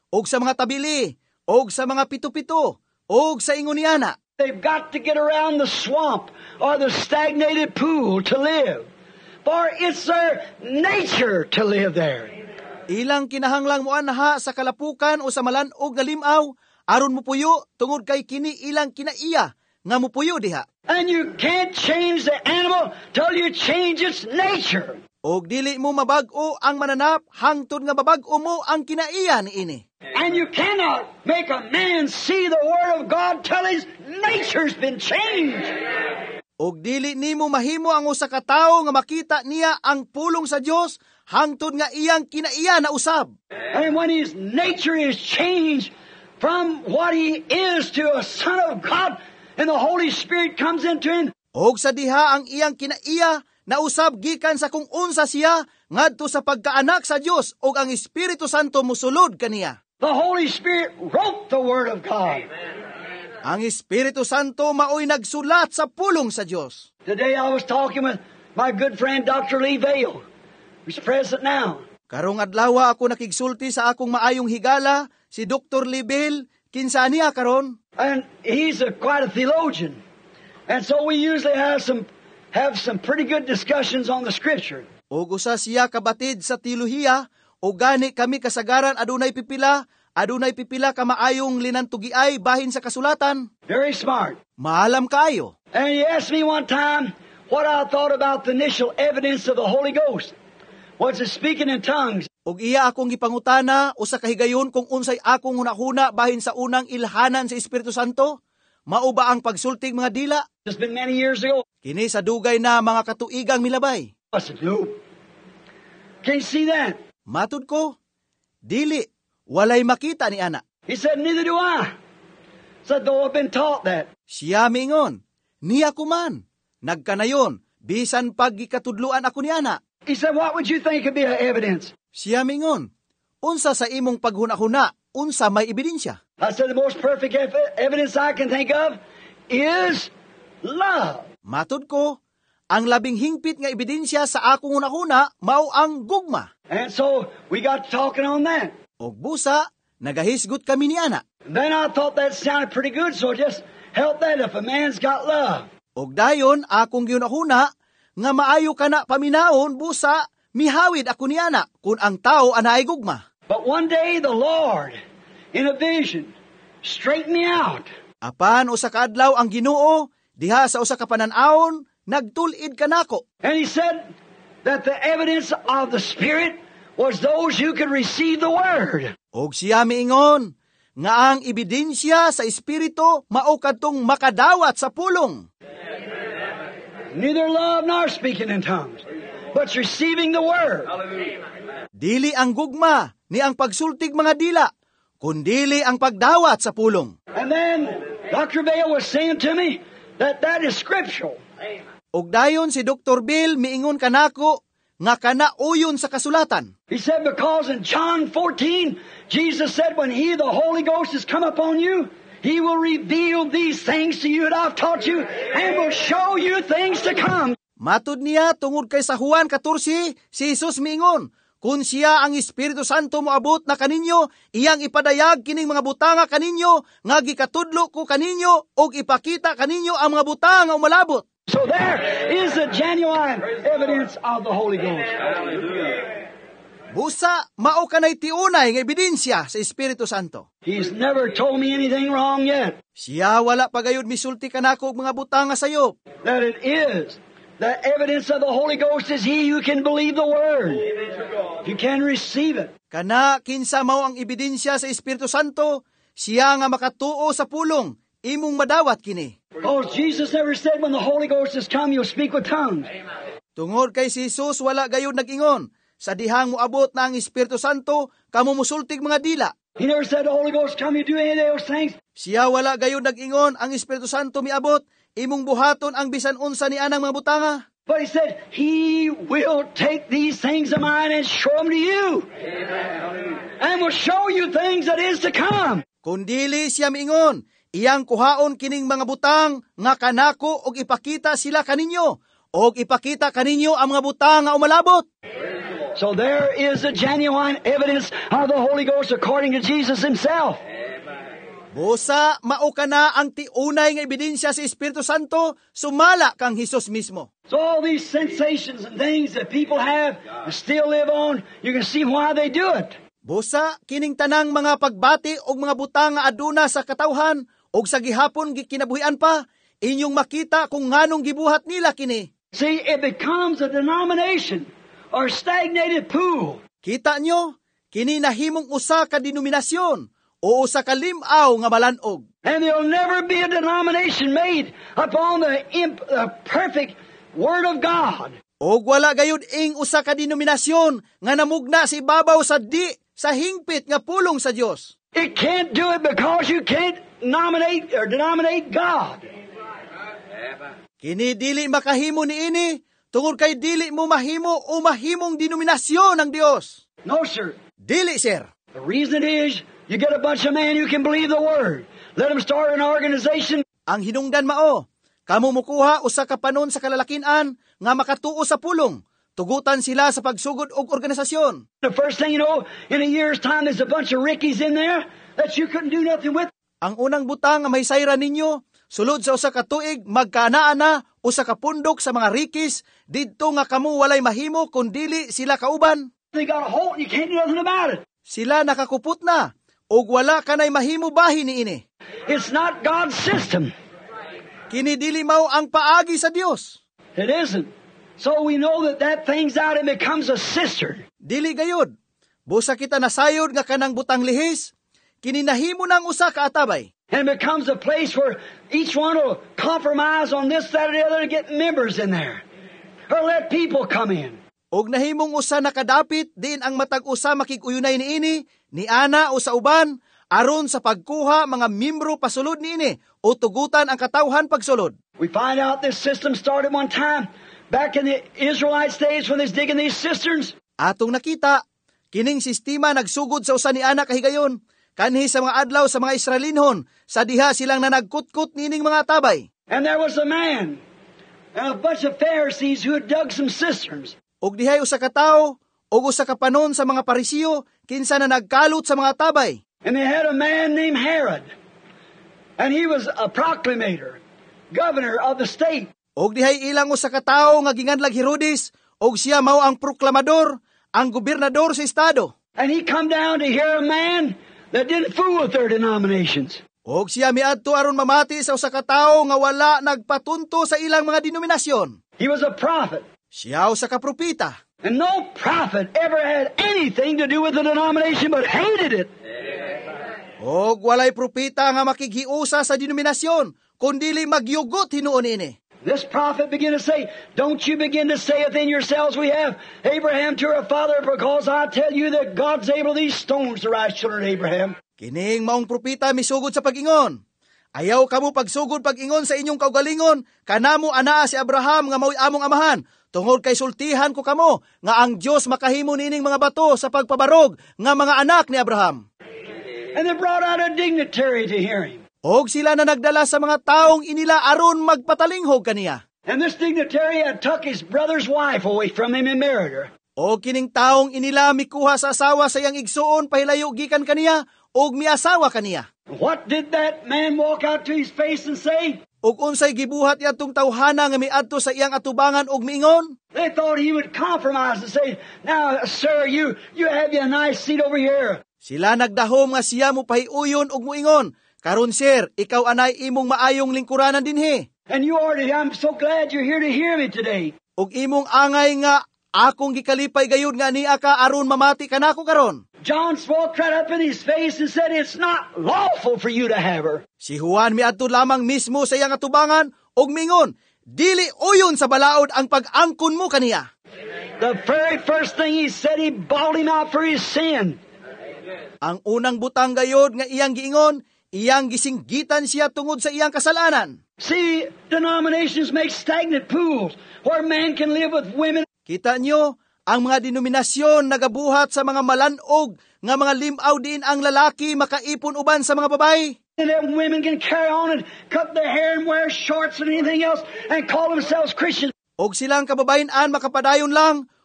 og sa mga tabili, og sa mga pito-pito, og sa ingon ni ana.
They've got to get around the swamp or the stagnated pool to live. For it's their nature to live there.
Ilang kinahanglang mo anha sa kalapukan o sa malanog nga limaw, aron mupuyo tungod kay kini ilang kinaiya nga mupuyo diha.
And you can't change the animal till you change its nature.
Og dili mo mabag-o ang mananap hangtod nga mabag-o mo ang kinaiya niini.
And you cannot make a man see the Word of God till his nature's been changed.
Og dili nimo mahimo ang usa ka tawo nga makita niya ang pulong sa Dios hangtod nga iyang kinaiya na usab.
And when his nature is changed from what he is to a son of God, and the Holy Spirit comes into him.
Og sa diha ang iyang kinaiya na usab gikan sa kung unsa siya ngadto sa pagkaanak sa Dios og ang Espiritu Santo mosulod kaniya.
The Holy Spirit wrote the Word of God.
Ang Espiritu Santo maoy nagsulat sa pulong sa Dios.
Today I was talking with my good friend Dr. Lee Vail, who's present now.
Karong adlaw ako nakigsulti sa akong maayong higala, si Dr. Libel, kinsa niya karon?
And he's quite a theologian. And so we usually have some pretty good discussions on the Scripture.
Og usa siya kabatid sa teolohiya, o gani kami kasagaran adunay pipila ka maayong linantugiay bahin sa kasulatan.
Very smart.
Maalam kaayo.
And he asked me one time what I thought about the initial evidence of the Holy Ghost. Was it speaking in tongues?
Og iya akong gipangutana usa ka higayon kung unsay akong hunahuna bahin sa unang ilhanan sa Espiritu Santo? Mao ba ang pagsultig mga dila?
It's been many years ago.
Kini sa dugay na mga katuigang milabay.
I said, no. Can you see that?
Matud ko, dili, walay makita ni ana.
He said, neither do I. Said, though I've been taught that.
Siya mingon, niya kuman, nagkanayon, bisan pag gikatudluan ako ni ana.
He said, what would you think could be an evidence?
Siya mingon, unsa sa imong paghuna-huna, unsa may ebidensya.
I said, the most perfect evidence I can think of is love.
Matud ko, ang labing hingpit nga ebidensya sa akong hunahuna mao ang gugma.
And so we got talking on that.
Og busa, nagahisgot kami ni ana.
And then I thought that sounded pretty good, so just help that if a man's got love.
Og dayon akong ginahuna nga maayo kana paminaon busa mihawid ako ni ana kun ang tao anay gugma.
But one day the Lord in a vision straightened me out.
Apan usa ka adlaw ang Ginoo diha sa usa ka panan-awon nagtul-id kanako.
And he said that the evidence of the Spirit was those who could receive the Word.
Og siya miingon nga ang ebidensya sa Espiritu mao kadtong makadawat sa pulong.
Neither love nor speaking in tongues, but receiving the Word.
Dili ang gugma ni ang pagsultig mga dila, kundili ang pagdawat sa pulong.
And then Dr. Vail was saying to me that is scriptural.
Og dayon si Dr. Bill miingon kanako nga kanauyon sa kasulatan.
He said because in John 14, Jesus said when the Holy Ghost has come upon you, He will reveal these things to you that I've taught you and will show you things to come.
Matud niya tungod kay sa Juan 14, si Jesus miingon, kung siya ang Espiritu Santo moabot na kaninyo, iyang ipadayag kining mga butanga kaninyo, nga gikatudlo ko kaninyo, og ipakita kaninyo ang mga butanga umalabot.
So there is a genuine evidence of the Holy Ghost.
Busa, mao kanay tiunay nga ebidensya sa Espiritu Santo.
He's never told me anything wrong yet.
Siya wala pagayod misulti kanako og mga butanga sayo.
That it is. The evidence of the Holy Ghost is he who can believe the Word. You can receive it.
Kana kinsa mao ang ebidensya sa Espiritu Santo, siya nga makatuo sa pulong, imong madawat kini.
Because Jesus never said when the Holy Ghost has come, you'll speak with tongues.
Tungod kay si Jesus wala gayud nag-ingon, sa dihang moabot na ang Espiritu Santo, kamo musultig mga dila.
He never said the Holy Ghost come, you do any of those things.
Siya wala gayud nag-ingon, ang Espiritu Santo miabot, imong buhaton ang bisan unsa ni anang mga butanga.
But he said, He will take these things of mine and show them to you. And will show you things that is to come.
Kundili siya miingon, iyang kuhaon kining mga butang nga kanako og ipakita sila kaninyo, og ipakita kaninyo ang mga butang nga umalabot.
So there is a genuine evidence of the Holy Ghost according to Jesus Himself.
Busa, mao ka na ang tiunay nga ebidensya sa Espiritu Santo, sumala kang Hesus mismo.
So all these sensations and things that people have and still live on, you can see why they do it.
Busa, kining tanang mga pagbati o mga butang nga aduna sa katawhan o sa gihapon kinabuhian pa, inyong makita kung nganong gibuhat nila kini.
See, it becomes a denomination or stagnated pool.
Kita nyo, kini nahimong usa ka denominasyon o usa ka limaw nga malanog.
And there'll never be a denomination made upon the perfect Word of God.
O wala gayud ing usa ka denominasyon nga namugna sa ibabaw sa sa hingpit nga pulong sa Dios.
It can't do it because you can't denominate God.
Kini dili makahimo niini tungod kay dili mo mahimo o mahimong denominasyon ng Dios.
No, sir.
Dili, sir.
The reason it is, you get a bunch of men who can believe the Word. Let them start an organization.
Ang hinungdan mao, kamo mukuha usa ka panon sa kalalakinan nga makatuo sa pulong. Tugutan sila sa pagsugod og organisasyon.
The first thing you know, in a year's time, there's a bunch of Rickies in there that you couldn't do nothing with.
Ang unang butang nga may sayra ninyo, sulod sa usa ka tuig, magkaanaa na usa ka pundok sa mga Rickies, didto nga kamo walay mahimo kundili sila kauban.
They got a hold, you can't do nothing about it.
Sila nakakupot na, og wala kanay mahimo bahin niini.
It's not God's system.
Kini dili mao ang paagi sa Dios.
It isn't. So we know that thing's out and becomes a cistern.
Dili gayud. Busa kita nasayod nga kanang butang lihis, kini nahimo nang usa ka atabay.
And it becomes a place where each one will compromise on this, that, or the other to get members in there. Or let people come in.
Og nahimong usa nakadapit din ang matag usa makig-uyunay niini, ni ana o sa uban, aron sa pagkuha mga miyembro pasulod niini o tugutan ang katawhan pagsulod.
We find out this system started one time back in the Israelite days when they was digging these cisterns.
Atong nakita, kining sistema nagsugod sa usa ni ana kahigayon, kanhi sa mga adlaw sa mga Israelinhon, sa diha silang nanagkutkot nining mga tabay.
And there was a man and a bunch of Pharisees who had dug some cisterns.
Og dihay usa ka tawo, og usa ka panon sa mga Parisiyo, kinsa na nagkalot sa mga tabay.
And they had a man named Herod. And he was a proclamator, governor of the state.
Og dihay ilang usa ka tawo nga ginganlag Herodes, og siya mao ang proklamador, ang gobernador sa estado.
And he come down to hear a man that didn't fool with their denominations.
Og siya miadto aron mamati sa usa ka tawo nga wala nagpatunto sa ilang mga denominasyon.
He was a prophet.
Siya usa ka propeta.
And no prophet ever had anything to do with the denomination but hated it.
Og walay propeta nga makighiusa sa denominasyon, kundili magyugot hinuon ini.
This prophet began to say, don't you begin to say within yourselves, we have Abraham to our father, because I tell you that God's able these stones to rise children of Abraham.
Kining maong propeta misugod sa pag-ingon. Ayaw kamo pagsugod pag-ingon sa inyong kaugalingon, kanamo anaa si Abraham nga mao'y among amahan, tungod kay sultihan ko kamo, nga ang Dios makahimo nining mga bato sa pagpabarog nga mga anak ni Abraham.
And they brought out a dignitary to hear him.
Og sila na nagdala sa mga taong inila aron magpatalinghog kaniya.
And this dignitary had took his brother's wife away from him and married her.
Og kining taong inila mikuha sa asawa sa iyang igsuon pahilayo gikan kaniya og miasawa kaniya.
What did that man walk out to his face and say?
Og unsay gibuhat yadtong tawhana nga miadto sa iyang atubangan og miingon?
They thought he would compromise and say, now, sir, you have a nice seat over here.
Sila nagdahom nga siya mo pahiuyon og muingon, karon sir, ikaw anay imong maayong lingkuranan dinhi.
And you already, I'm so glad you're here to hear me today.
Og imong angay nga akong gikalipay gayud nga niya ka aron mamati kanako karon.
John spoke right up in his face and said, it's not lawful for you to have her.
Si Juan miadto lamang mismo sa iyang atubangan og mingon, dili uyon sa balaod ang pag-angkon mo kaniya.
The very first thing he said, he bawled him out for his sin.
Ang unang butang gayod nga iyang giingon, iyang gisinggitan siya tungod sa iyang kasalanan.
See, denominations make stagnant pools where man can live with women.
Kita nyo, ang mga denominasyon nagabuhat sa mga malanog nga mga limaw din ang lalaki makaipon uban sa mga babae.
And then women can carry on and cut their hair and wear shorts and anything else and call themselves Christians.
Og silang kababayan-an makapadayon lang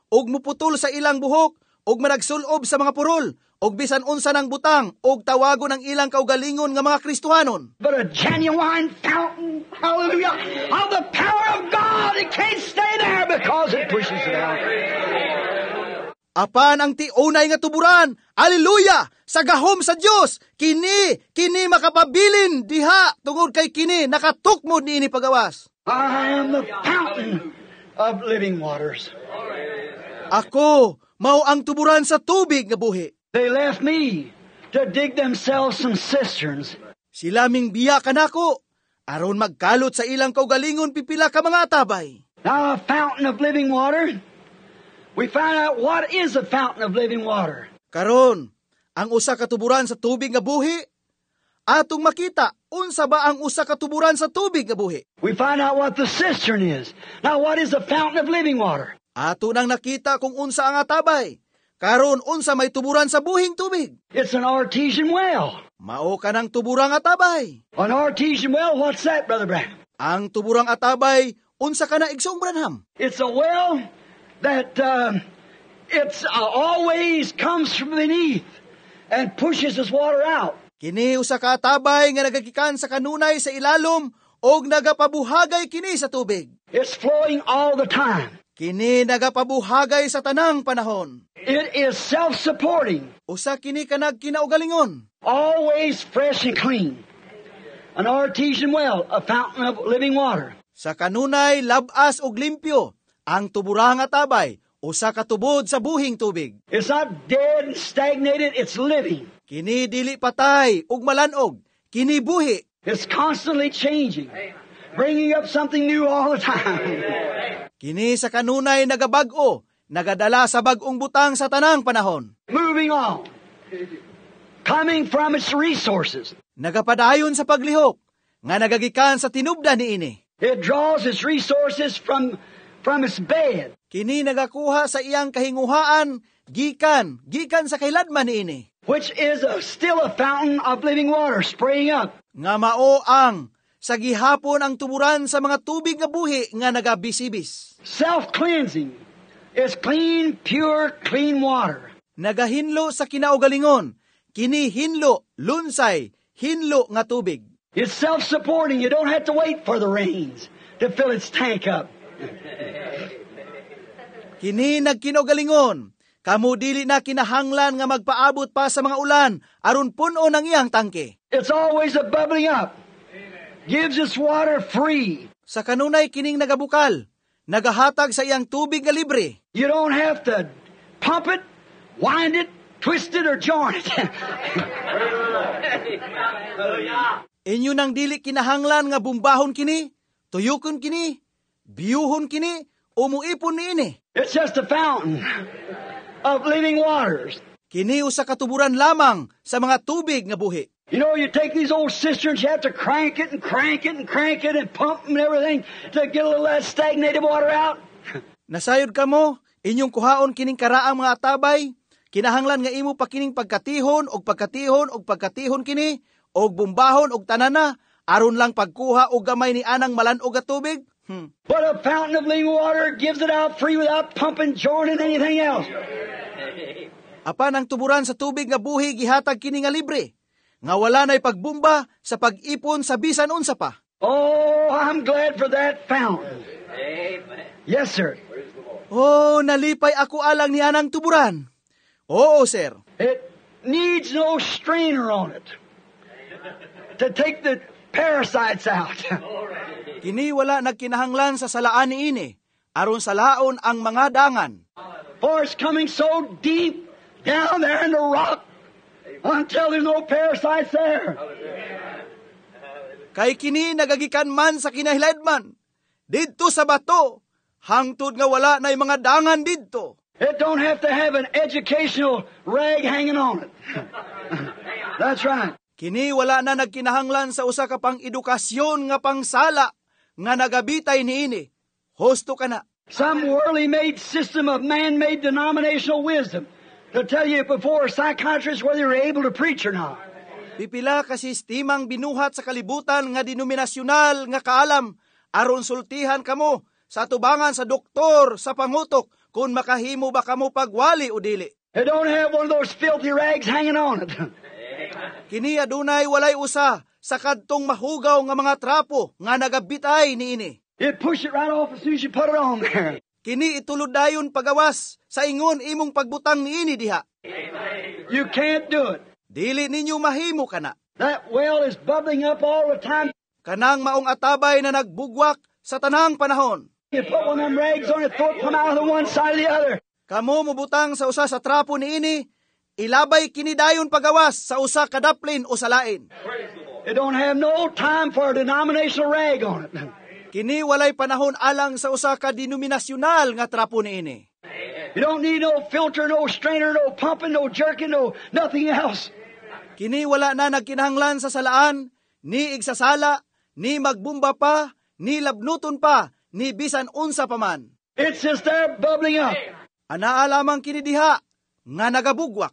og muputol sa ilang buhok, og managsulob sa mga purol, og bisan unsa ng butang, og tawagon ang ilang kaugalingon nga mga Kristohanon.
But a genuine fountain, hallelujah, of the power of God. It can't stay there because it pushes it out.
Apan ang tiunay nga tuburan, haleluya, sa gahom sa Dios, kini makapabilin diha tungod kay kini nakatukmod niini pagawas.
I am the fountain of living waters.
Ako mao ang tuburan sa tubig nga buhi.
They left me to dig themselves some cisterns.
Sila ming biya kanako aron magkalot sa ilang kaugalingon pipila ka mga atabay.
Now a fountain of living water. We find out what is a fountain of living water.
Karon, ang usa ka tuburan sa tubig nga buhi, atong makita unsa ba ang usa ka tuburan sa tubig nga buhi.
We find out what the cistern is. Now what is a fountain of living water?
Ato nang nakita kung unsa ang atabay. Karon unsa may tuburan sa buhing tubig.
It's an artesian well.
Mao kanang tuburang atabay.
An artesian well, what's that, Brother Branham?
Ang tuburang atabay, unsa kana Igsong Branham?
It's a well that it's always comes from beneath and pushes this water out.
Kini usa ka atabay nga nagagikan sa kanunay sa ilalom og nagapabuhagay kini sa tubig.
It's flowing all the time.
Kini nagapabuhagay sa tanang panahon.
It is self-supporting.
Usa kini kanag kinaugalingon.
Always fresh and clean. An artesian well, a fountain of living water.
Sa kanunay labas og limpyo, ang tuburang atabay, usa ka tubod sa buhing tubig.
It's not dead and stagnated, it's living.
Kini dili patay ug malanog, kini buhi.
It's constantly changing, bringing up something new all the time.
Kini sa kanunay nagabag-o, nagadala sa bag-ong butang sa tanang panahon.
Moving on. Coming from its resources.
Nagapadayon sa paglihok, nga nagagikan sa tinubdan niini.
It draws its resources from its bed.
Kini nagakuha sa iyang kahinguhaan, gikan sa kailadman niini.
Which is still a fountain of living water spraying up.
Nga mao ang sa gihapon ang tuburan sa mga tubig nga buhi nga nagabisibis.
Self-cleansing. It's clean, pure, clean water.
Nagahinlo sa kinaugalingon, kini hinlo, lunsay, hinlo nga tubig.
It's self-supporting. You don't have to wait for the rains to fill its tank up.
Kini nagkinaugalingon, kamo dili na kinahanglan nga magpaabot pa sa mga ulan aron puno ng iyang tangke.
It's always a bubbling up. Gives us water free.
Sa kanunay kining nagabukal, nagahatag sa iyang tubig nga libre.
You don't have to pump it, wind it, twist it, or join it.
Inyo nang dili kinahanglan nga bumbahon kini, tuyukon kini, biyuhon kini, o muipon niini.
It's just a fountain of living waters.
Kini usa ka tuburan lamang sa mga tubig nga buhi.
You know, you take these old cisterns, you have to crank it and crank it and crank it and pump and everything to get a little of that stagnated water out.
Nasayod ka mo, inyong kuhaon kining karaang mga atabay, kinahanglan nga imo pa kining pagkatihon og pagkatihon kini, og bumbahon og tanana, aron lang pagkuha og gamay ni anang malanog nga tubig.
But a fountain of living water gives it out free without pumping, joining anything else.
Apan ang tuburan sa tubig nga buhi gihatag kini nga libre, nga wala na'y pagbumba sa pag-ipon sa bisan unsa pa.
Oh, I'm glad for that fountain. Yes, sir.
Oh, nalipay ako alang ni anang tuburan. Oo, sir.
It needs no strainer on it to take the parasites out.
Kini wala nagkinahanglan sa salaan niini, aron salaon ang mga dangan.
For it's coming so deep down there in the rock until there's no parasites there.
Kay kini nagagikan man sa kinahiladman, didto sa bato, hangtod nga wala na'y mga dangan didto.
It don't have to have an educational rag hanging on it. That's right.
Kini wala na nagkinahanglan sa usa ka pang edukasyon nga pangsala nga nagabitay niini. Husto ka na.
Some worldly made system of man-made denominational wisdom to tell you before a psychiatrist whether you're able to preach or not.
Pipila ka sistemang binuhat sa kalibutan nga denominasyonal nga kaalam aron sultihan kamo sa atubangan sa doktor sa pangutok kung makahimo ba kamo pagwali o dili.
It don't have one of those filthy rags hanging on it.
Kini adunay walay usa sa kadtong mahugaw nga mga trapo nga nagabitay niini.
It push it right off as soon as you put it on there.
Kini itulod dayon pagawas sa ingon imong pagbutang niini diha.
You can't do it.
Dili ninyo mahimo kana.
That well is bubbling up all the time.
Kanang maong atabay na nagbugwak sa tanang panahon.
You put one of them rags on it, throw it come out of the one side or the other.
Kamo mubutang sa usa sa trapo niini, ilabay kini dayon pagawas sa usa ka daplin o sa lain.
It don't have no time for a denominational rag on it.
Kini walay panahon alang sa usa ka denominasyonal nga trapo niini.
You don't need no filter, no strainer, no pumping, no jerking, no nothing else.
Kini wala na nagkinahanglan sa salaan, ni igsasala, ni magbumba pa, ni labnuton pa, ni bisan unsa pa man.
It's just there bubbling up.
Anaa lamang kini diha nga nagabugwak.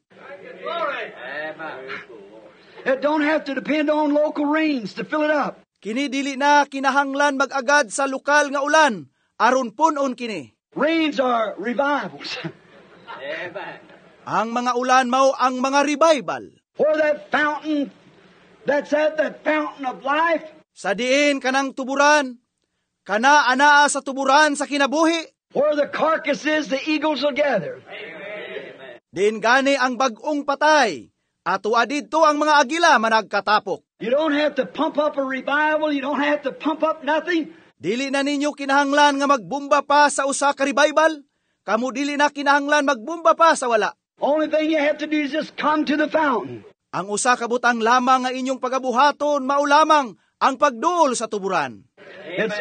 It don't have to depend on local rains to fill it up.
Kini dili na kinahanglan mag-agad sa lokal nga ulan, aron punon kini.
Rains are revivals.
Ang mga ulan mao ang mga revival.
Where that fountain, that's at that fountain of life.
Sa diin kanang tuburan, kana anaa sa tuburan sa kinabuhi.
Where the carcass is, the eagles will gather.
Din gani ang bagong patay, ato adidto ang mga agila managkatapok.
You don't have to pump up a revival. You don't have to pump up nothing.
Dili na ninyo kinahanglan nga magbumba pa sa usa ka revival. Kamu dili na kinahanglan magbumba pa sa wala.
Only thing you have to do is just come to the fountain.
Ang usa ka butang lamang nga inyong pagabuhaton mao lamang ang pagduol sa tuburan.
It's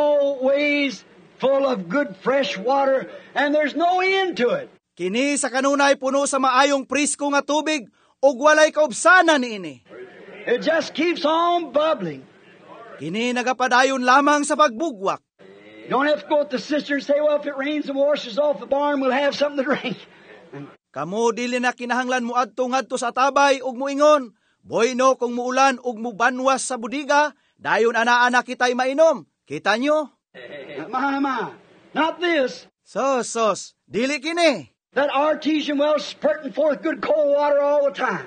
always full of good fresh water and there's no end to it.
Kini sa kanunay puno sa maayong prisko nga tubig ug walay kaubsanan niini.
It just keeps on bubbling.
Kini nagapadayon lamang sa pagbugwak.
You don't have to go at the cistern and say, well, if it rains and washes off the barn, we'll have something to drink.
Kamo dili na kinahanglan mo adto ngadto sa tabay ug moingon, boyno kung muulan ug mubanwas sa budiga, dayon anaa na kitay mainom. Kita nyo?
My. Not this.
Sos, dili kini.
That artesian well spurting forth good cold water all the time.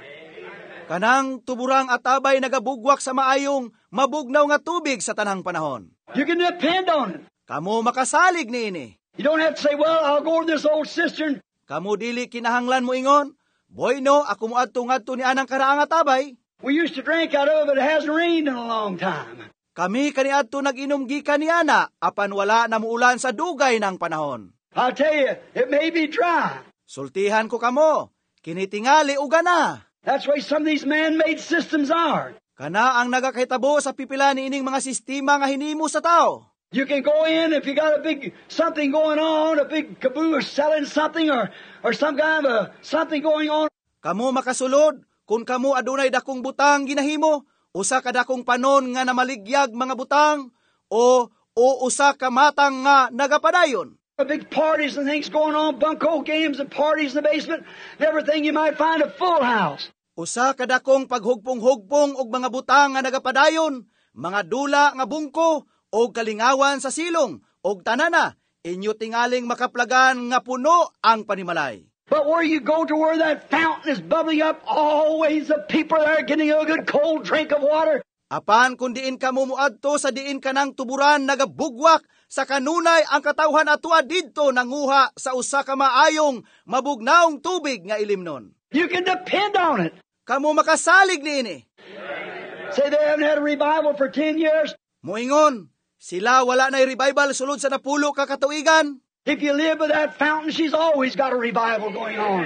Kanang tuburang atabay nagabugwak sa maayong mabugnaw nga tubig sa tanang panahon.
You can depend on it.
Kamo makasalig niini.
You don't have to say, well, I'll go to this old cistern.
Kamo dili kinahanglan mo ingon, boyno ako moadto ngadto ni anang karaang atabay.
We used to drink out of it. It hasn't rained in a long time.
Kami kaniadto nag-inom gikan ni ana apan wala na muulan sa dugay ng panahon.
I'll tell you, it may be dry.
Sultihan ko kamo, kinitingali uga na.
That's why some of these man-made systems are.
Kana ang nagakahitabo sa pipila ni ining mga sistema nga hinimo sa tao.
You can go in if you got a big something going on, a big caboose selling something or some kind of something going on.
Kamo makasulod kung kamo adunay dakong butang ginahimo, usa ka dakong panon nga namaligyag mga butang o usa ka matang nga nagapadayon.
Big parties and things going on, bunco games and parties in the basement, and everything, you might find a full house.
Usa ka dakong paghugpong-hugpong og mga butang nga nagapadayon, mga dula nga bungko og kalingawan sa silong og tanana, inyo tingaling makaplagan nga puno ang panimalay.
But where you go to where that fountain is bubbling up, always the people there getting a good cold drink of water.
Apan kung diin ka mumuadto sa diin kanang tuburan nagabugwak, sa kanunay ang katawhan atua didto nanguha sa usa ka maayong mabugnaong tubig nga ilimnon.
You can depend on it.
Kamo makasalig niini.
Say they haven't had a revival for 10 years.
Moingon, sila wala na'y revival sulod sa 10 ka katuigan.
If you live by that fountain, she's always got a revival going on.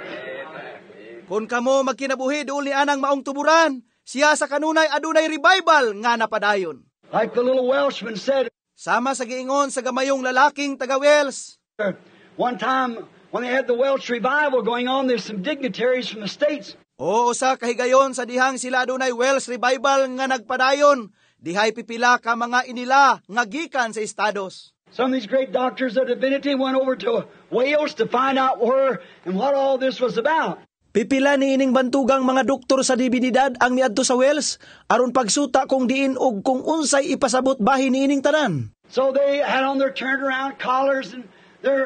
Kung kamo magkinabuhi doon ni anang maong tuburan, siya sa kanunay adunay revival nga napadayon.
Like the little Welshman said,
sama sa giingon sa gamayong lalaking taga-Wales.
one time when they had the Welsh revival going on, there's some dignitaries from the States.
Oo, sa kahigayon sa dihang sila adunay Welsh revival nga nagpadayon, dihay pipila ka mga inila nga gikan sa estados.
Some of these great doctors of divinity went over to Wales to find out where and what all this was about.
Pipila ni ining bantugang mga doktor sa divinidad ang miadto sa Wales aron pagsuta kung diin og kung unsay ipasabot bahin ni ining tanan.
So they had on their turned around collars and their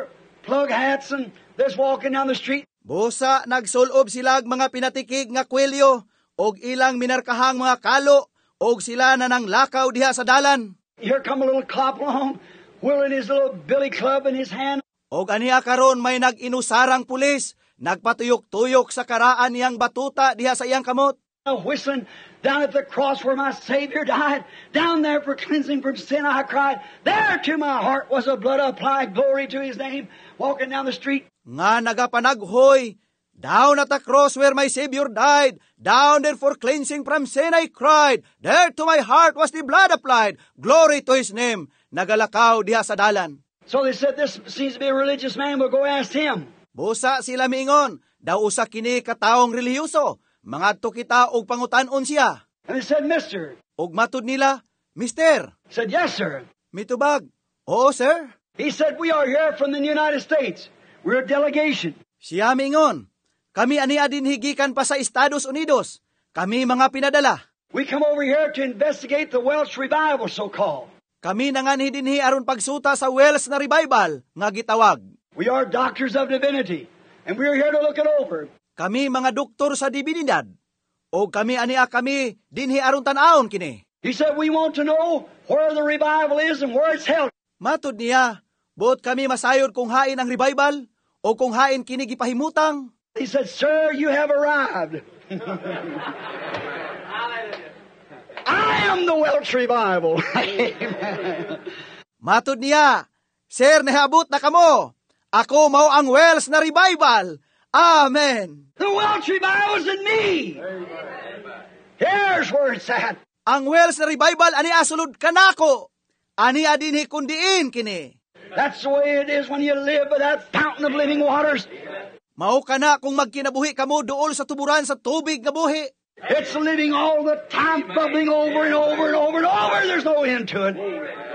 plug hats and they're walking down the street.
Busa nagsulob silag mga pinatikig nga kwelyo og ilang minarkahang mga kalo og sila na nang lakaw diha sa dalan.
Here come a little cop along, wielding his little billy club in his hand.
Og aniya karon may nag-inusarang pulis, nagpatuyok-tuyok sa karaan niyang batuta diha sa iyang kamot.
Whistling down at the cross where my Savior died, down there for cleansing from sin, I cried, there to my heart was the blood applied, glory to His name, walking down the street.
Nga nagapanaghoy, down at the cross where my Savior died, down there for cleansing from sin, I cried, there to my heart was the blood applied, glory to His name, nagalakaw diha sa dalan.
So they said, this seems to be a religious man, we'll go ask him.
Busa sila miingon, daw usa kini kataong relihiyoso, mangadto kita og pangutan-on siya.
And they said, Mister.
Og matud nila, Mister.
He said, yes, sir.
Mitubag, oo, sir.
He said, we are here from the United States. We're a delegation.
Siya miingon, kami ania din higikan pa sa Estados Unidos. Kami mga pinadala.
We come over here to investigate the Welsh revival, so-called.
Kami nanganhi dinhi aron pagsuta sa Welsh na revival nga gitawag.
We are doctors of divinity, and we are here to look it over.
Kami mga doktor sa dibinidad, o kami ania kami dinhi aron tan-awon kini.
He said, we want to know where the revival is and where it's held.
Matud niya, buot kami masayod kung hain ang revival, o kung hain kini gipahimutang.
He said, sir, you have arrived. I am the Welsh revival.
Matud niya, sir, nahabot na kamo. Ako mao ang Welsh na revival. Amen.
The Welsh revival's in me. Here's where it's at.
Ang Welsh na revival ani asulod kanako. Ani adinhi kundiin kini.
That's the way it is when you live by that fountain of living waters.
Mao kana kung magkinabuhi kamo duol sa tuburan sa tubig nga buhi.
It's living all the time, bubbling over and over and over and over. There's no end to it.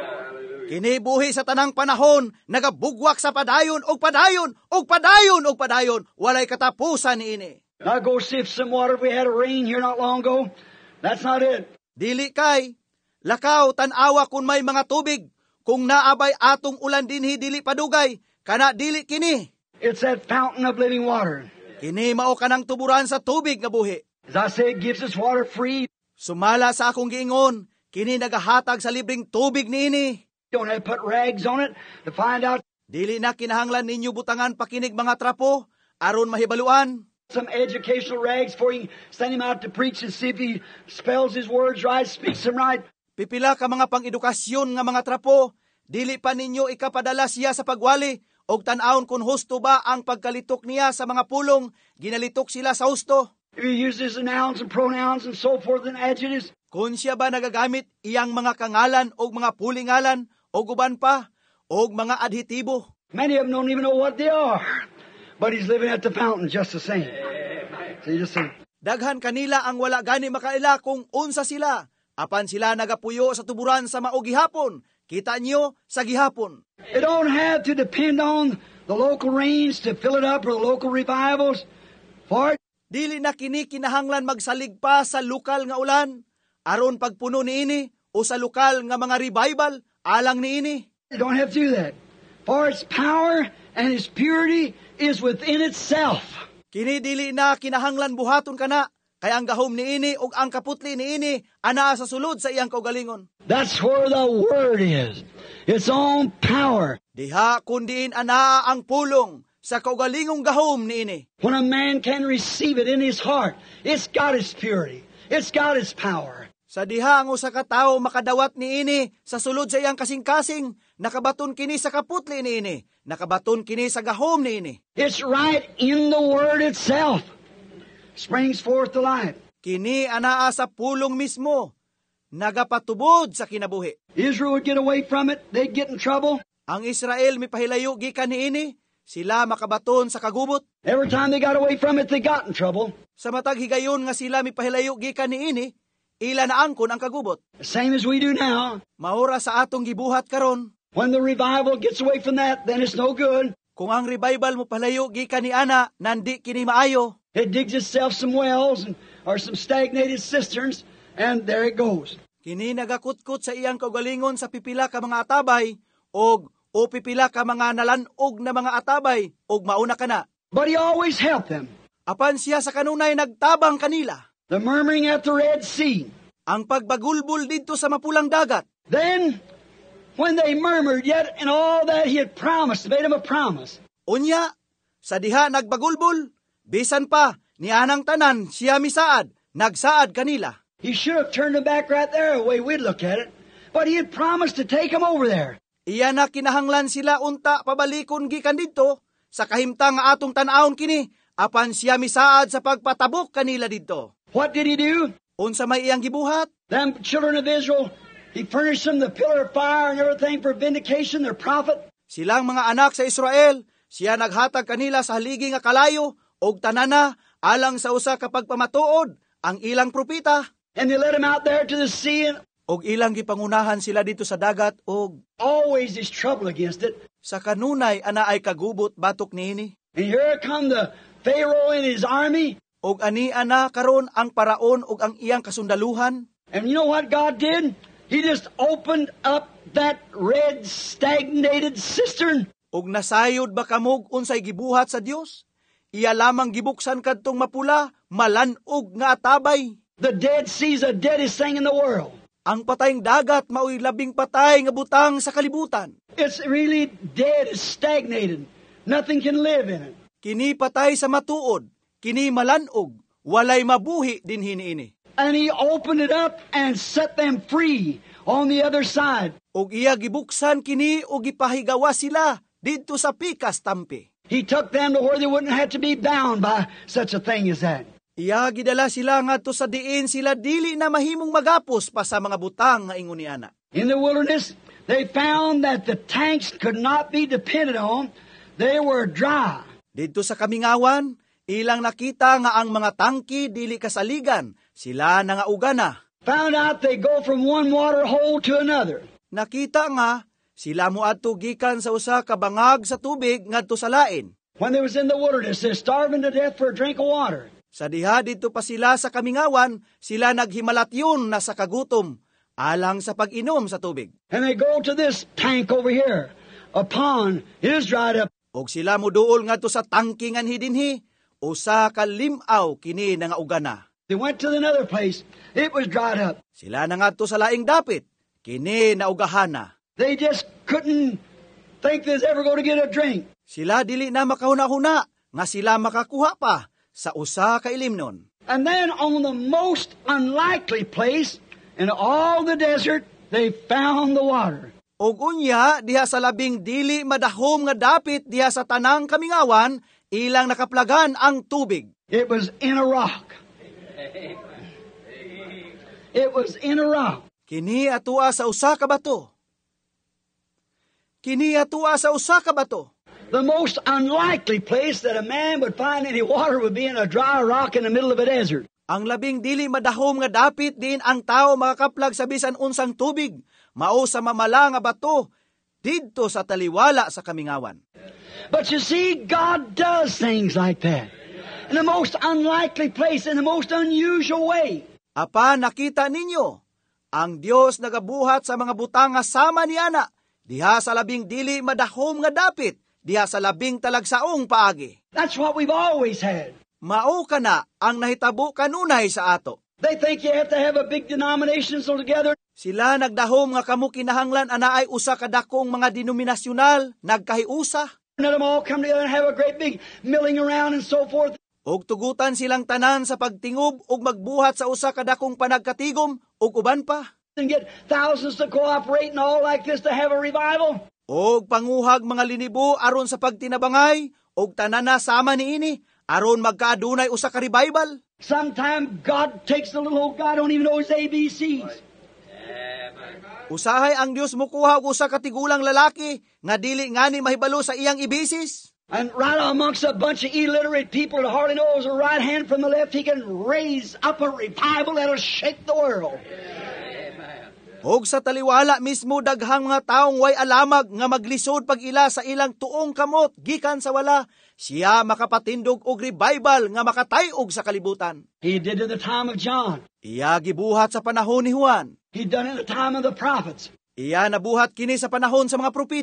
Kini buhi sa tanang panahon, nagabugwak sa padayon og padayon og padayon og padayon. Walay katapusan niini.
Now go sift some water. If we had a rain here not long ago, that's not it.
Dili kay, lakaw tan-awa kung may mga tubig. Kung naabay atong ulan dinhi dili padugay, kana dili kini.
It's that fountain of living water.
Kini mao kanang tuburan sa tubig nga buhi.
As I say, it gives us water free.
Sumala sa akong giingon, kini nagahatag sa libreng tubig niini.
Don't have to put rags on it to find out.
Dili na kinahanglan ninyo butangan pakinig mga trapo, aron mahibaluan.
Some educational rags for you send him out to preach and see if he spells his words right, speaks them right.
Pipila ka mga pang-edukasyon nga mga trapo, dili pa ninyo ikapadala siya sa pagwali, og tan-awon kung husto ba ang pagkalitok niya sa mga pulong, ginalitok sila sa husto.
If he uses the nouns and pronouns and so forth and adjectives.
Kung siya ba nagagamit iyang mga kangalan o mga pulingalan o guban pa o mga adhetibo.
Many of them don't even know what they are. But he's living at the fountain just the same. So you just say,
Daghan kanila ang wala gani makaila kung unsa sila. Apan sila nagapuyo sa tuburan sa mao gihapon. Kita niyo sa gihapon.
it don't have to depend on the local rains to fill it up or the local revivals. For it,
Dili na kini kinahanglan magsalig pa sa lokal nga ulan, aron pagpuno niini o sa lokal nga mga revival alang niini.
you don't have to do that. For its power and its purity is within itself.
Kini dili na kinahanglan buhaton kana, kay ang gahom niini ug ang kaputli niini ana sa sulod sa iyang kaugalingon.
That's where the Word is. Its own power.
Diha kundiin ana ang pulong sa kaugalingong gahom niini.
When a man can receive it in his heart, it's got its purity. It's got its power.
Sa diha ang usa ka tawo makadawat niini sa sulod sa iyang kasing-kasing, nakabaton kini sa kaputli niini, nakabaton kini sa gahom niini.
It's right in the Word itself. Springs forth to life.
Kini anaa sa pulong mismo, nagapatubod sa kinabuhi.
Israel would get away from it. They'd get in trouble.
Ang Israel mipahilayo gikan niini, sila makabaton sa kagubot.
Every time they got away from it, they got in trouble.
Sa matag higayon nga sila mipahilayo gikan niini, ila na angkon ang kagubot.
The same as we do now.
Mahura sa atong gibuhat karon.
When the revival gets away from that, then it's no good.
Kung ang revival mo palayo gikan ni ana, nandi kini maayo.
It digs itself some wells or some stagnated cisterns, and there it goes.
Kini nagakutkot sa iyang kaugalingon sa pipila ka mga atabay, og o pipila ka mga nalanog na mga atabay og mauna kana.
But he always helped them.
Apan siya sa kanunay nagtabang kanila.
The murmuring at the Red Sea.
Ang pagbagulbul dito sa mapulang dagat.
Then, when they murmured, yet in all that he had promised, made them a promise.
Unya, sa diha nagbagulbul, bisan pa, ni anang tanan siya misaad, nagsaad kanila.
He should have turned them back right there, the way we'd look at it. But he had promised to take them over there.
Iya na kinahanglan sila unta pabalikon gikan didto sa kahimtang nga atong tan-awon kini, apan siya misaad sa pagpatabok kanila didto.
What did he do?
Unsa may iyang gibuhat?
Them children of Israel, he furnished them the pillar of fire and everything for vindication, their prophet.
Silang mga anak sa Israel, siya naghatag kanila sa haligi nga kalayo og tanana alang sa usa ka pagpamatuod ang ilang propeta.
And they let them out there to the sea, and
Og ilang gipangunahan sila dito sa dagat og
always is trouble against it.
sa kanunay ana ay kagubot batok niini.
And here come the Pharaoh and his army.
Og ani ana karon ang paraon og ang iyang kasundaluhan.
And you know what God did? He just opened up that red stagnated cistern.
Og nasayod ba kamog unsay gibuhat sa Dios? Iya lamang gibuksan kadtong mapula, malanog nga atabay.
The Dead Sea is the deadest thing in the world.
Ang patayng dagat mao'y labing patay nga butang sa kalibutan.
It's really dead, it's stagnated. Nothing can live in it.
Kini patay sa matuod, kini malanog, walay mabuhi din hiniini.
And he opened it up and set them free on the other side.
Og iya gibuksan kini og gipahigawa sila didto sa pikas tampi.
He took them to where they wouldn't have to be bound by such a thing as that.
Iya gidala sila ngadto sa diin sila dili na mahimong magapos pa sa mga butang nga ingon ni ana.
In the wilderness, they found that the tanks could not be depended on. They were dry.
Didto sa kamingawan, ilang nakita nga ang mga tangki dili kasaligan, sila na nga ugana.
Found out they go from one water hole to another.
Nakita nga sila moadto gikan sa usa ka bangag sa tubig ngadto sa lain.
When they was in the wilderness, they're starving to death for a drink of water.
Sa diha dito pa sila sa kamingawan, sila naghimalatyon na sa kagutom, alang sa pag-inom sa tubig.
And they go to this tank over here. A pond. It is dried up.
Og sila moduol ngadto sa tangki ngan hidinhi, usa ka limaw kini nga ugana.
They went to another place. It was dried up.
Sila na ngadto sa laing dapit, kini naugahana.
They just couldn't think they was ever going to get a drink.
Sila dili na makahuna-huna, nga sila makakuha pa sa usa ka ilimnon.
And then on the most unlikely place in all the desert, they found the water.
Og unya, diha sa labing dili madahom nga dapit diha sa tanang kamingawan, ilang nakaplagan ang tubig.
It was in a rock. It was in a rock.
Kini atua sa usa ka bato. Kini atua sa usa ka bato.
The most unlikely place that a man would find any water would be in a dry rock in the middle of a desert.
Ang labing dili madahom nga dapit din ang tao makakaplag sa bisan unsang tubig, mao sa mamala nga bato didto sa taliwala sa kamingawan.
But you see, God does things like that. In the most unlikely place, in the most unusual way.
Apa nakita ninyo, ang Dios nagabuhat sa mga butang nga sama ni ana, diha sa labing dili madahom nga dapit, diha sa labing talagsaong paagi.
That's what we've always had.
Mao kana ang nahitabo kanunay sa ato.
They think you have to have a big denomination so together.
Sila nagdahom nga kamo kinahanglan ana ay usa ka dakong mga denominasyonal nagkahiusa.
Let them all come together and have a great big milling around and so forth.
Og tugutan silang tanan sa pagtingob og magbuhat sa usa ka dakong panagkatigom ug uban pa.
And get thousands to cooperate and all like this to have a revival.
Og panguhag mga linibo aron sa pagtinabangay og tanana sama niini aron magkaadunay usa ka revival.
Sometimes God takes the little old guy don't even know his ABCs.
Usahay ang Dios mokuha og usa ka tigulang lalaki nga dili ngani mahibalo sa iyang ibisis.
And right amongst a bunch of illiterate people that hardly knows the right hand from the left, he can raise up a revival that'll shake the world.
Og sa taliwala mismo daghang mga taong way alamag nga maglisod pag-ila sa ilang tuong kamot gikan sa wala, siya makapatindog og revival nga makatayog sa kalibutan.
He did it at the time of John.
Iya gibuhat sa panahon ni Juan.
He done it at the time of the prophets.
Iya nabuhat kini sa panahon sa mga propeta.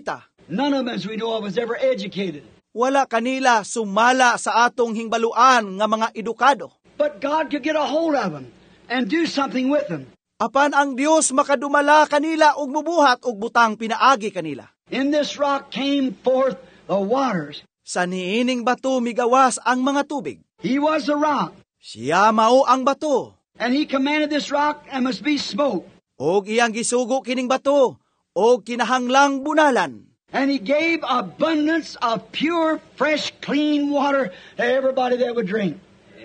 None of them, as we know of, was ever educated.
Wala kanila sumala sa atong hingbaluan nga mga edukado.
But God could get a hold of them and do something with them.
Apan ang Dios makadumala kanila ug mubuhat ug butang pinaagi kanila.
In this rock came forth the waters.
Sa niining bato migawas ang mga tubig.
He was the rock.
Siya mao ang bato.
And he commanded this rock and must be smote.
Og iyang gisugo kining bato og kinahanglang bunalan.
And he gave abundance of pure, fresh, clean water to everybody that would drink.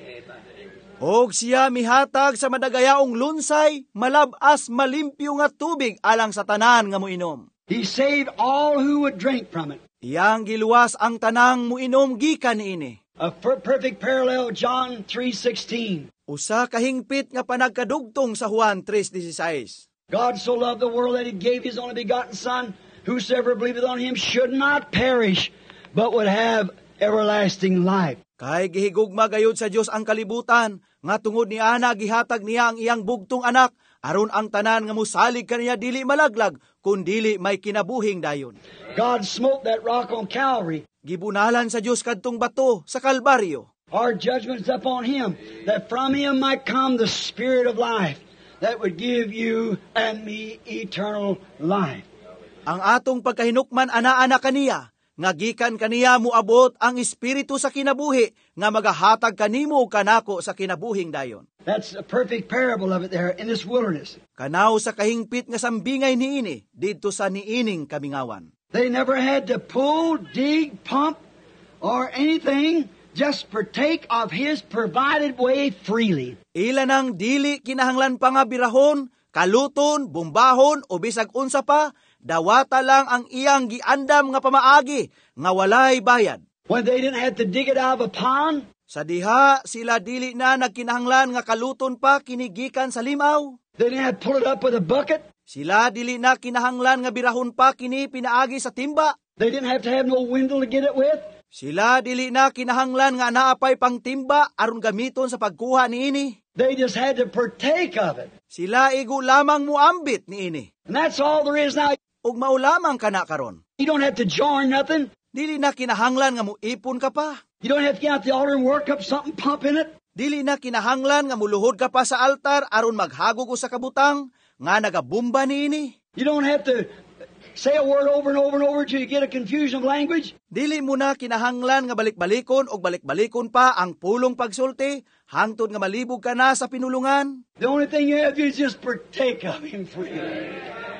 Og siya mihatag sa madagayaong lunsay, malabas malimpyo nga tubig alang sa tanan nga muinom.
He saved all who would drink from it.
Iyang giluwas ang tanang muinom gikan niini.
A perfect parallel, John 3:16.
Usa kahingpit nga panagkadugtong sa Juan 3:16.
God so loved the world that he gave his only begotten Son, whosoever believeth on him should not perish, but would have everlasting life.
Kay gihigugma gayud sa Dios ang kalibutan, nga tungod ni ana gihatag niya ang iyang bugtong anak, aron ang tanan nga musalig kaniya dili malaglag, kun dili may kinabuhing dayon.
God smote that rock on Calvary.
Gibunalan sa Dios kadtong bato sa Kalbaryo.
Our judgment is upon him, that from him might come the Spirit of life, that would give you and me eternal life.
Ang atong pagkahinukman ana-ana kaniya, nga gikan kaniya muabot ang espiritu sa kinabuhi, nga magahatag kanimo kanako sa kinabuhing dayon.
That's a perfect parable of it there in this wilderness.
Kanaw sa kahingpit nga sambingay niini, didto sa niining kamingawan.
They never had to pull, dig, pump, or anything. Just partake of his provided way freely.
Ila nang dili kinahanglan pa nga birahon, kaluton, bumbahon, o bisag unsa pa, dawata lang ang iyang giandam nga pamaagi, nga walay bayad.
When they didn't have to dig it out of a pond,
sa diha, sila dili na nagkinahanglan nga kaluton pa kinigikan sa limaw.
they didn't have to pull it up with a bucket.
Sila dili na kinahanglan nga birahon pa kini pinaagi sa timba.
They didn't have to have no windle to get it with.
Sila dili na kinahanglan nga naapay pang timba aron gamiton sa pagkuha niini.
They just had to partake of it.
Sila igo lamang muambit niini.
And that's all there is now.
Ug mao lamang kana karon.
You don't have to join nothing.
Dili na kinahanglan nga muipon ka pa.
You don't have to get out the altar and work up something, pump in it.
Dili na kinahanglan nga muluhod ka pa sa altar aron maghagog sa kabutang nga nagabumba niini.
You don't have to say a word over and over and over till you get a confusion of language.
Dili mo na kinahanglan nga balik-balikon o balik-balikon pa ang pulong pagsulti hangtod nga malibog ka na sa pinulungan.
The only thing you have to do is just partake of him freely.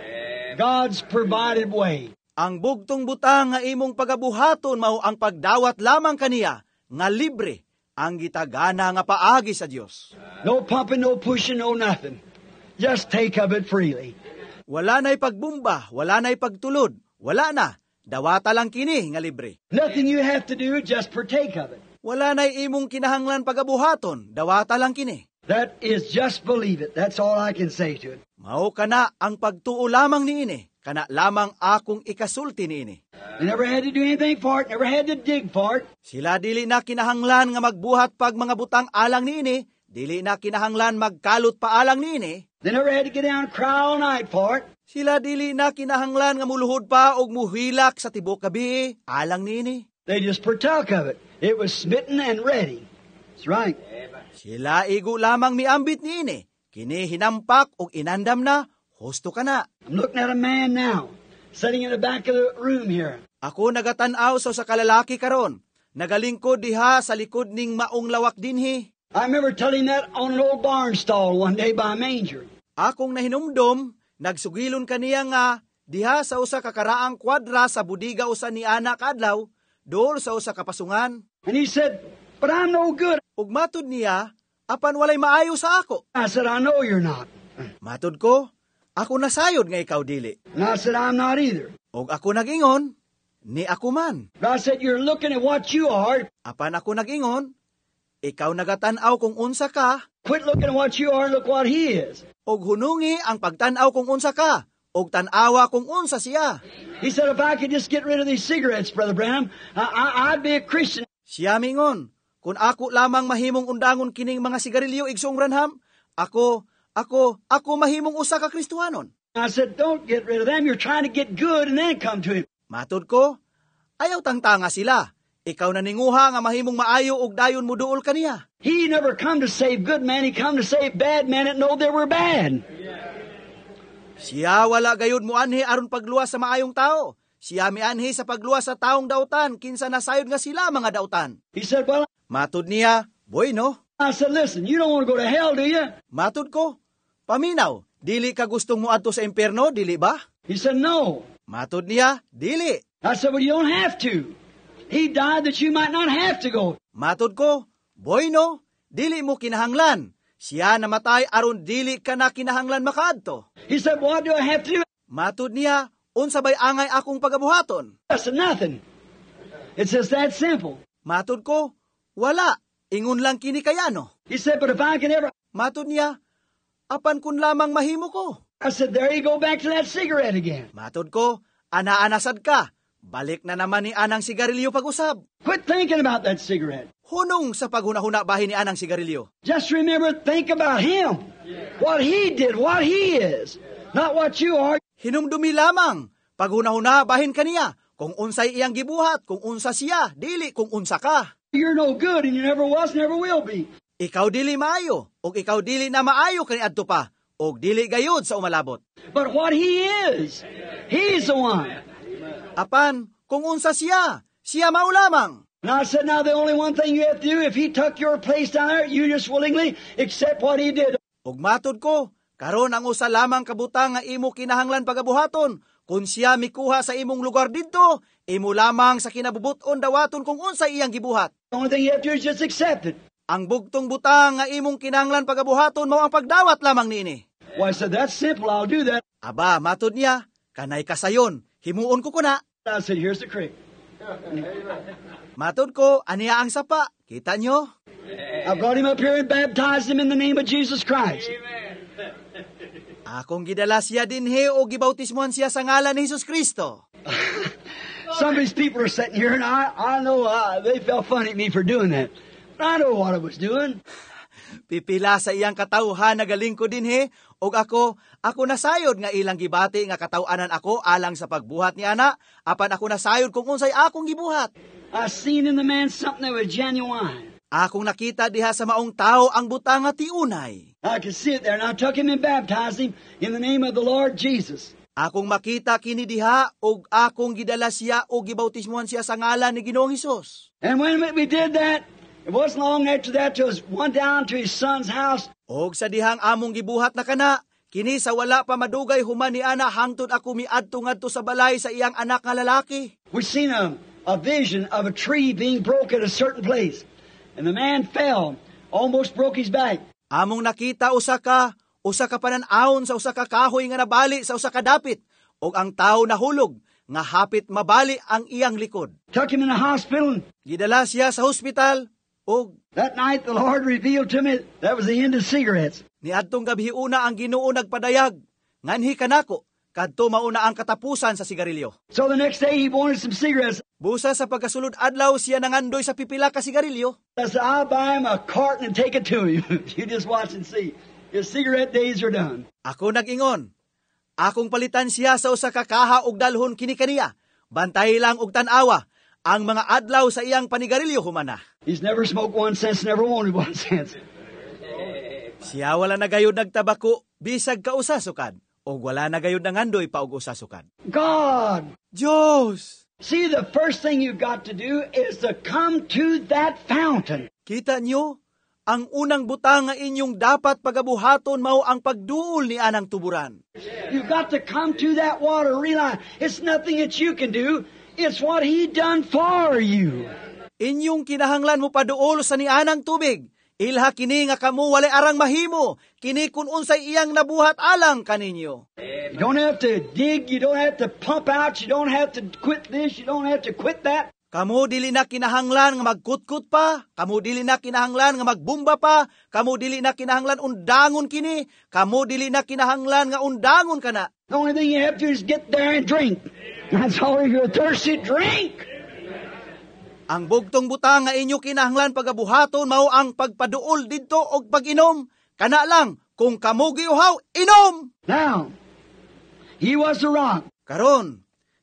God's provided way.
Ang bugtong butang nga imong pagabuhaton mao ang pagdawat lamang kaniya nga libre ang gitagana nga paagi sa Dios.
No pumping, no pushing, no nothing. Just take of it freely.
Wala na'y pagbumba, wala na'y pagtulod, wala na. Dawata lang kini nga libre.
Nothing you have to do, just partake of it.
Wala na'y imong kinahanglan pagabuhaton, dawata lang kini.
That is just believe it. That's all I can say to it.
Mao kana ang pagtuo lamang niini, kana lamang akong ikasulti niini.
They never had to do anything for it, never had to dig for it.
Sila dili na kinahanglan nga magbuhat pag mga butang alang niini, dili na kinahanglan magkalot pa alang niini.
They never had to get down and cry all night for it.
Sila dili na kinahanglan nga muluhod pa og muhilak sa tibok gabi alang niini.
They just partook of it. It was smitten and ready. That's right.
Sila igo lamang miambit niini, kini hinampak og inandam na, husto ka na.
I'm looking at a man now, sitting in the back of the room here.
Ako nagatanaw sa kalalaki karon, nagalingkod diha sa likod ning maong lawak dinhi.
I remember telling that on an old barn stall one day by a manger.
Akong nahinumdom, nagsugilon kaniya nga diha sa usa ka karaang kwadra sa budiga usa ni ana kadlaw, dool sa usa ka pasungan.
And he said, "But I'm no good."
Ug matud niya, apan walay maayo sa ako.
I said, "I know you're not."
Matud ko, ako nasayod nga ikaw dili.
And I said, "I'm not either."
Ug ako nagingon, ni ako man.
But I said, "You're looking at what you are.
Apan ako nagingon, ikaw nagatanaw kung unsa ka,
Quit looking at what you are and look what he is."
og hunungi ang pagtanaw kung unsa ka, og tanawa kung unsa siya.
He said, "If I could just get rid of these cigarettes, Brother Branham, I'd be a Christian."
Siya mingon, kung ako lamang mahimong undangon kining mga sigarilyo igsong Branham, ako mahimong usa ka Kristiyanon.
I said, "Don't get rid of them. You're trying to get good and then come to him."
Matud ko, ayaw tangtanga sila. Ikaw na ninguha nga mahimong maayo og dayon mo duol kaniya.
He never come to save good men. He come to save bad men that know they were bad.
Siya wala gayud mo anhi aron pagluwas sa maayong tao. Siya mianhi sa pagluwas sa taong dautan kinsa nasayod nga sila mga dautan.
He said, well,
Matud niya, bueno.
I said, listen, you don't want to go to hell, do you?
Matud ko, paminaw, dili ka gustong mo adto sa impierno, dili ba?
He said, no.
Matud niya, dili.
I said, well, you don't have to. He died that you might not have to go.
Matud ko, bueno, dili mo kinahanglan. Siya namatay aron dili ka na kinahanglan makaadto.
He said, what do I have to do?
Matud niya, unsa bay angay akong pagabuhaton?
I said, nothing. It's just that simple.
Matud ko, wala. Ingon lang kini kayano.
He said, but if I can ever...
Matud niya, apan kun lamang mahimo ko.
I said, there you go back to that cigarette again.
Matud ko, ana-anasad ka. Balik na naman ni anang sigarilyo pag-usab.
Quit thinking about that cigarette.
Hunong sa paghuna-huna bahin ni anang sigarilyo.
Just remember, think about him. What he did, what he is. Not what you are.
Hinumdumi lamang. Paghuna-huna bahin kaniya. Kung unsay iyang gibuhat, kung unsa siya, dili kung unsa ka.
You're no good and you never was, never will be.
Ikaw dili maayo, o ikaw dili na maayo kani adto pa, o dili gayud sa umalabot.
But what he is, he's the one.
Apan, kung unsa siya, siya mao lamang.
And I said, now the only one thing you have to do, if he took your place down there, you just willingly accept what he did.
Ug matud ko, karon ang usa lamang kabutang nga imo kinahanglan pagabuhaton, kung siya mikuha sa imong lugar didto, imo lamang sa kinabubuton dawaton kung unsa iyang gibuhat.
The only thing you have to do is just accept it.
Ang bugtong butang nga imong kinahanglan pagabuhaton mao ang pagdawat lamang niini.
Well, I said, that's simple, I'll do that.
Aba, matud niya, kanay kasayon, himuon ko kuna.
I said, here's the creek.
Matud ko, aniya ang sapa, kita nyo?
I brought him up here and baptized him in the name of Jesus Christ.
Akong gidala siya dinhi o gibautismohan siya sa ngalan ni Jesus Kristo.
Some of these people are sitting here and I know they felt funny at me for doing that. But I know what I was doing.
Pipila sa iyang katawhan nagaling ko dinhi, og ako nasayod nga ilang gibati nga katawanan ako alang sa pagbuhat ni ana, apan ako nasayod kung unsay akong gibuhat.
I seen in the man something that was genuine.
Akong nakita diha sa maong tao ang butang nga tiunay.
I could see it there and I took him and baptized him in the name of the Lord Jesus.
Akong makita kini diha og akong gidala siya og gibautismohan siya sa ngalan ni Ginoong Hesus.
And when we did that, it wasn't long after that till he went down to his son's house.
Og sa dihang among gibuhat na kana, kini sa wala pa madugay human ni ana hangtod ako miadto ngadto sa balay sa iyang anak nga lalaki.
We seen a vision of a tree being broke at a certain place. And the man fell, almost broke his back.
Among nakita usa ka panan-awon sa usa ka kahoy nga nabali sa usa ka dapit, og ang tawo nahulog nga hapit mabali ang iyang likod.
Took him in the hospital.
Gidala siya sa hospital, og
That night the Lord revealed to me that was the end of cigarettes.
niadtong gabi una ang Ginoo nagpadayag, nganhi kanako, kadto mauna ang katapusan sa sigarilyo.
So the next day he wanted some cigarettes.
Busa sa pagkasulod adlaw siya nangandoy sa pipila ka sigarilyo.
I said, I'll buy him a carton and take it to him. You just watch and see. His cigarette days are done.
Ako nag-ingon, akong palitan siya sa usa ka kaha og dalhon kini kaniya. Bantay lang og tan-awa ang mga adlaw sa iyang panigarilyo humana.
He's never smoked 1 cent, never wanted 1 cent.
Siya wala nagayod nagtabako bisag ka usasukad o wala nagayod nangandoy pa og usasukad.
God!
Diyos!
See, the first thing you've got to do is to come to that fountain.
Kita nyo, ang unang butang nga inyong dapat pagabuhaton mao ang pagduol ni anang tuburan.
You've got to come to that water, realize it's nothing that you can do. It's what He done for you.
Inyong kinahanglan mo paduol sa ni anang tubig. Ilha kini nga kamo walay arang mahimo, kini kun unsay iyang nabuhat alang kaninyo.
You don't have to dig, you don't have to pump out, you don't have to quit this, you don't have to quit that.
Kamo dili na kinahanglan nga magkutkut pa, kamo dili na kinahanglan nga magbumba pa, kamo dili na kinahanglan undangon kini, kamo dili na kinahanglan nga undangon kana.
The only thing you have to do is get there and drink. That's all. If you're thirsty, drink.
Ang bugtong butang nga inyo kinahanglan pagabuhaton mao ang pagpaduol didto og pag-inom. Kana lang, kung kamo giuhaw, inom!
Now, he was the rock.
Karon,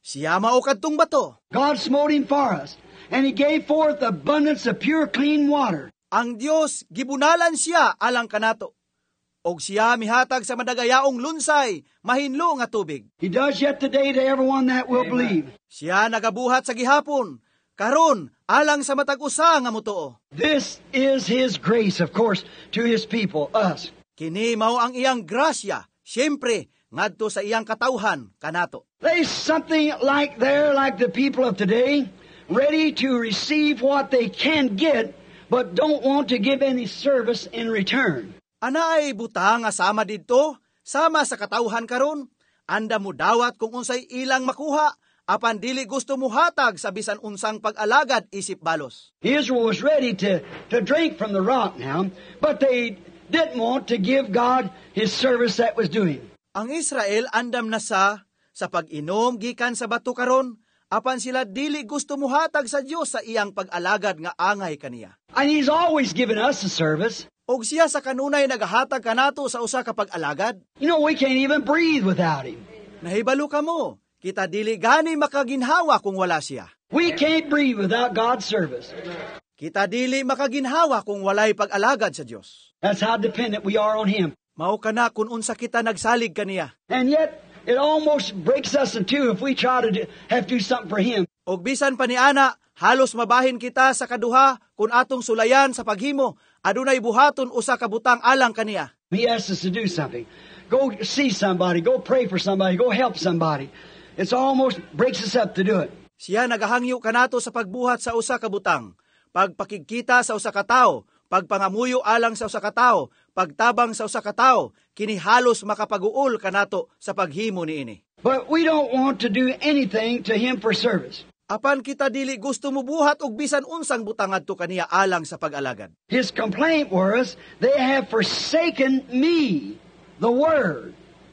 Siya mao kadtong bato.
God smote him for us, and he gave forth abundance of pure, clean water.
Ang Dios gibunalan siya alang kanato. Og siya mihatag sa madagayaong lunsay, mahinlo nga tubig.
He does yet today to everyone that will believe.
Siya nagabuhat sa gihapon, karon alang sa matag usa nga mutuo.
This is his grace, of course, to his people, us.
Kini mao ang iyang grasya, siyempre, ngadto sa iyang katawhan kanato.
There's something like the people of today, ready to receive what they can get, but don't want to give any service in return.
Ana ay butang nga sama didto, sama sa katawhan karon, anda mo dawat kung unsay ilang makuha, apan dili gusto mo hatag sa bisan unsang pag-alagad isip balos.
Israel was ready to drink from the rock now, but they didn't want to give God his service that was doing.
Ang Israel andam na sa pag-inom gikan sa bato karon, apan sila dili gusto muhatag sa Dios sa iyang pag-alagad nga angay kaniya.
And he's always given us a service.
Og siya sa kanunay nagahatag kanato sa usa ka pag-alagad.
You know, we can't even breathe without him.
Nahibalo kamo, kita dili gani makaginhawa kung wala siya.
We can't breathe without God's service.
Kita dili makaginhawa kung walay pag-alagad sa Dios.
That's how dependent we are on him.
Mao kana kun unsa kita nagsalig kaniya.
And yet, it almost breaks us in two if we try to have to do something for him.
Og bisan pa ni ana, halos mabahin kita sa kaduha kung atong sulayan sa paghimo, adunay buhaton usa ka butang alang kaniya.
He asks us to do something. Go see somebody, go pray for somebody, go help somebody. It's almost breaks us up to do it.
Siya nagahangyo kanato sa pagbuhat sa usa ka butang, pagpakigkita sa usa ka tawo, pagpangamuyo alang sa usa ka tawo, pagtabang sa usa ka tawo, kini halos makapag-uol kanato sa paghimo niini.
But we don't want to do anything to him for service.
Apan kita dili gusto mo buhat og bisan unsang butang adto kaniya alang sa pag-alagad.
His complaint was, they have forsaken me, the word,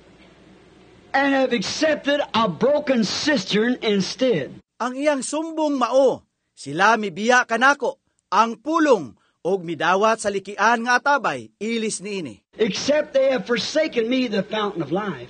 and have accepted a broken cistern instead.
Ang iyang sumbong mao, sila mibiya kanako, ang pulong, og midawat sa likian nga atabay, ilis niini.
Except they have forsaken me, the fountain of life,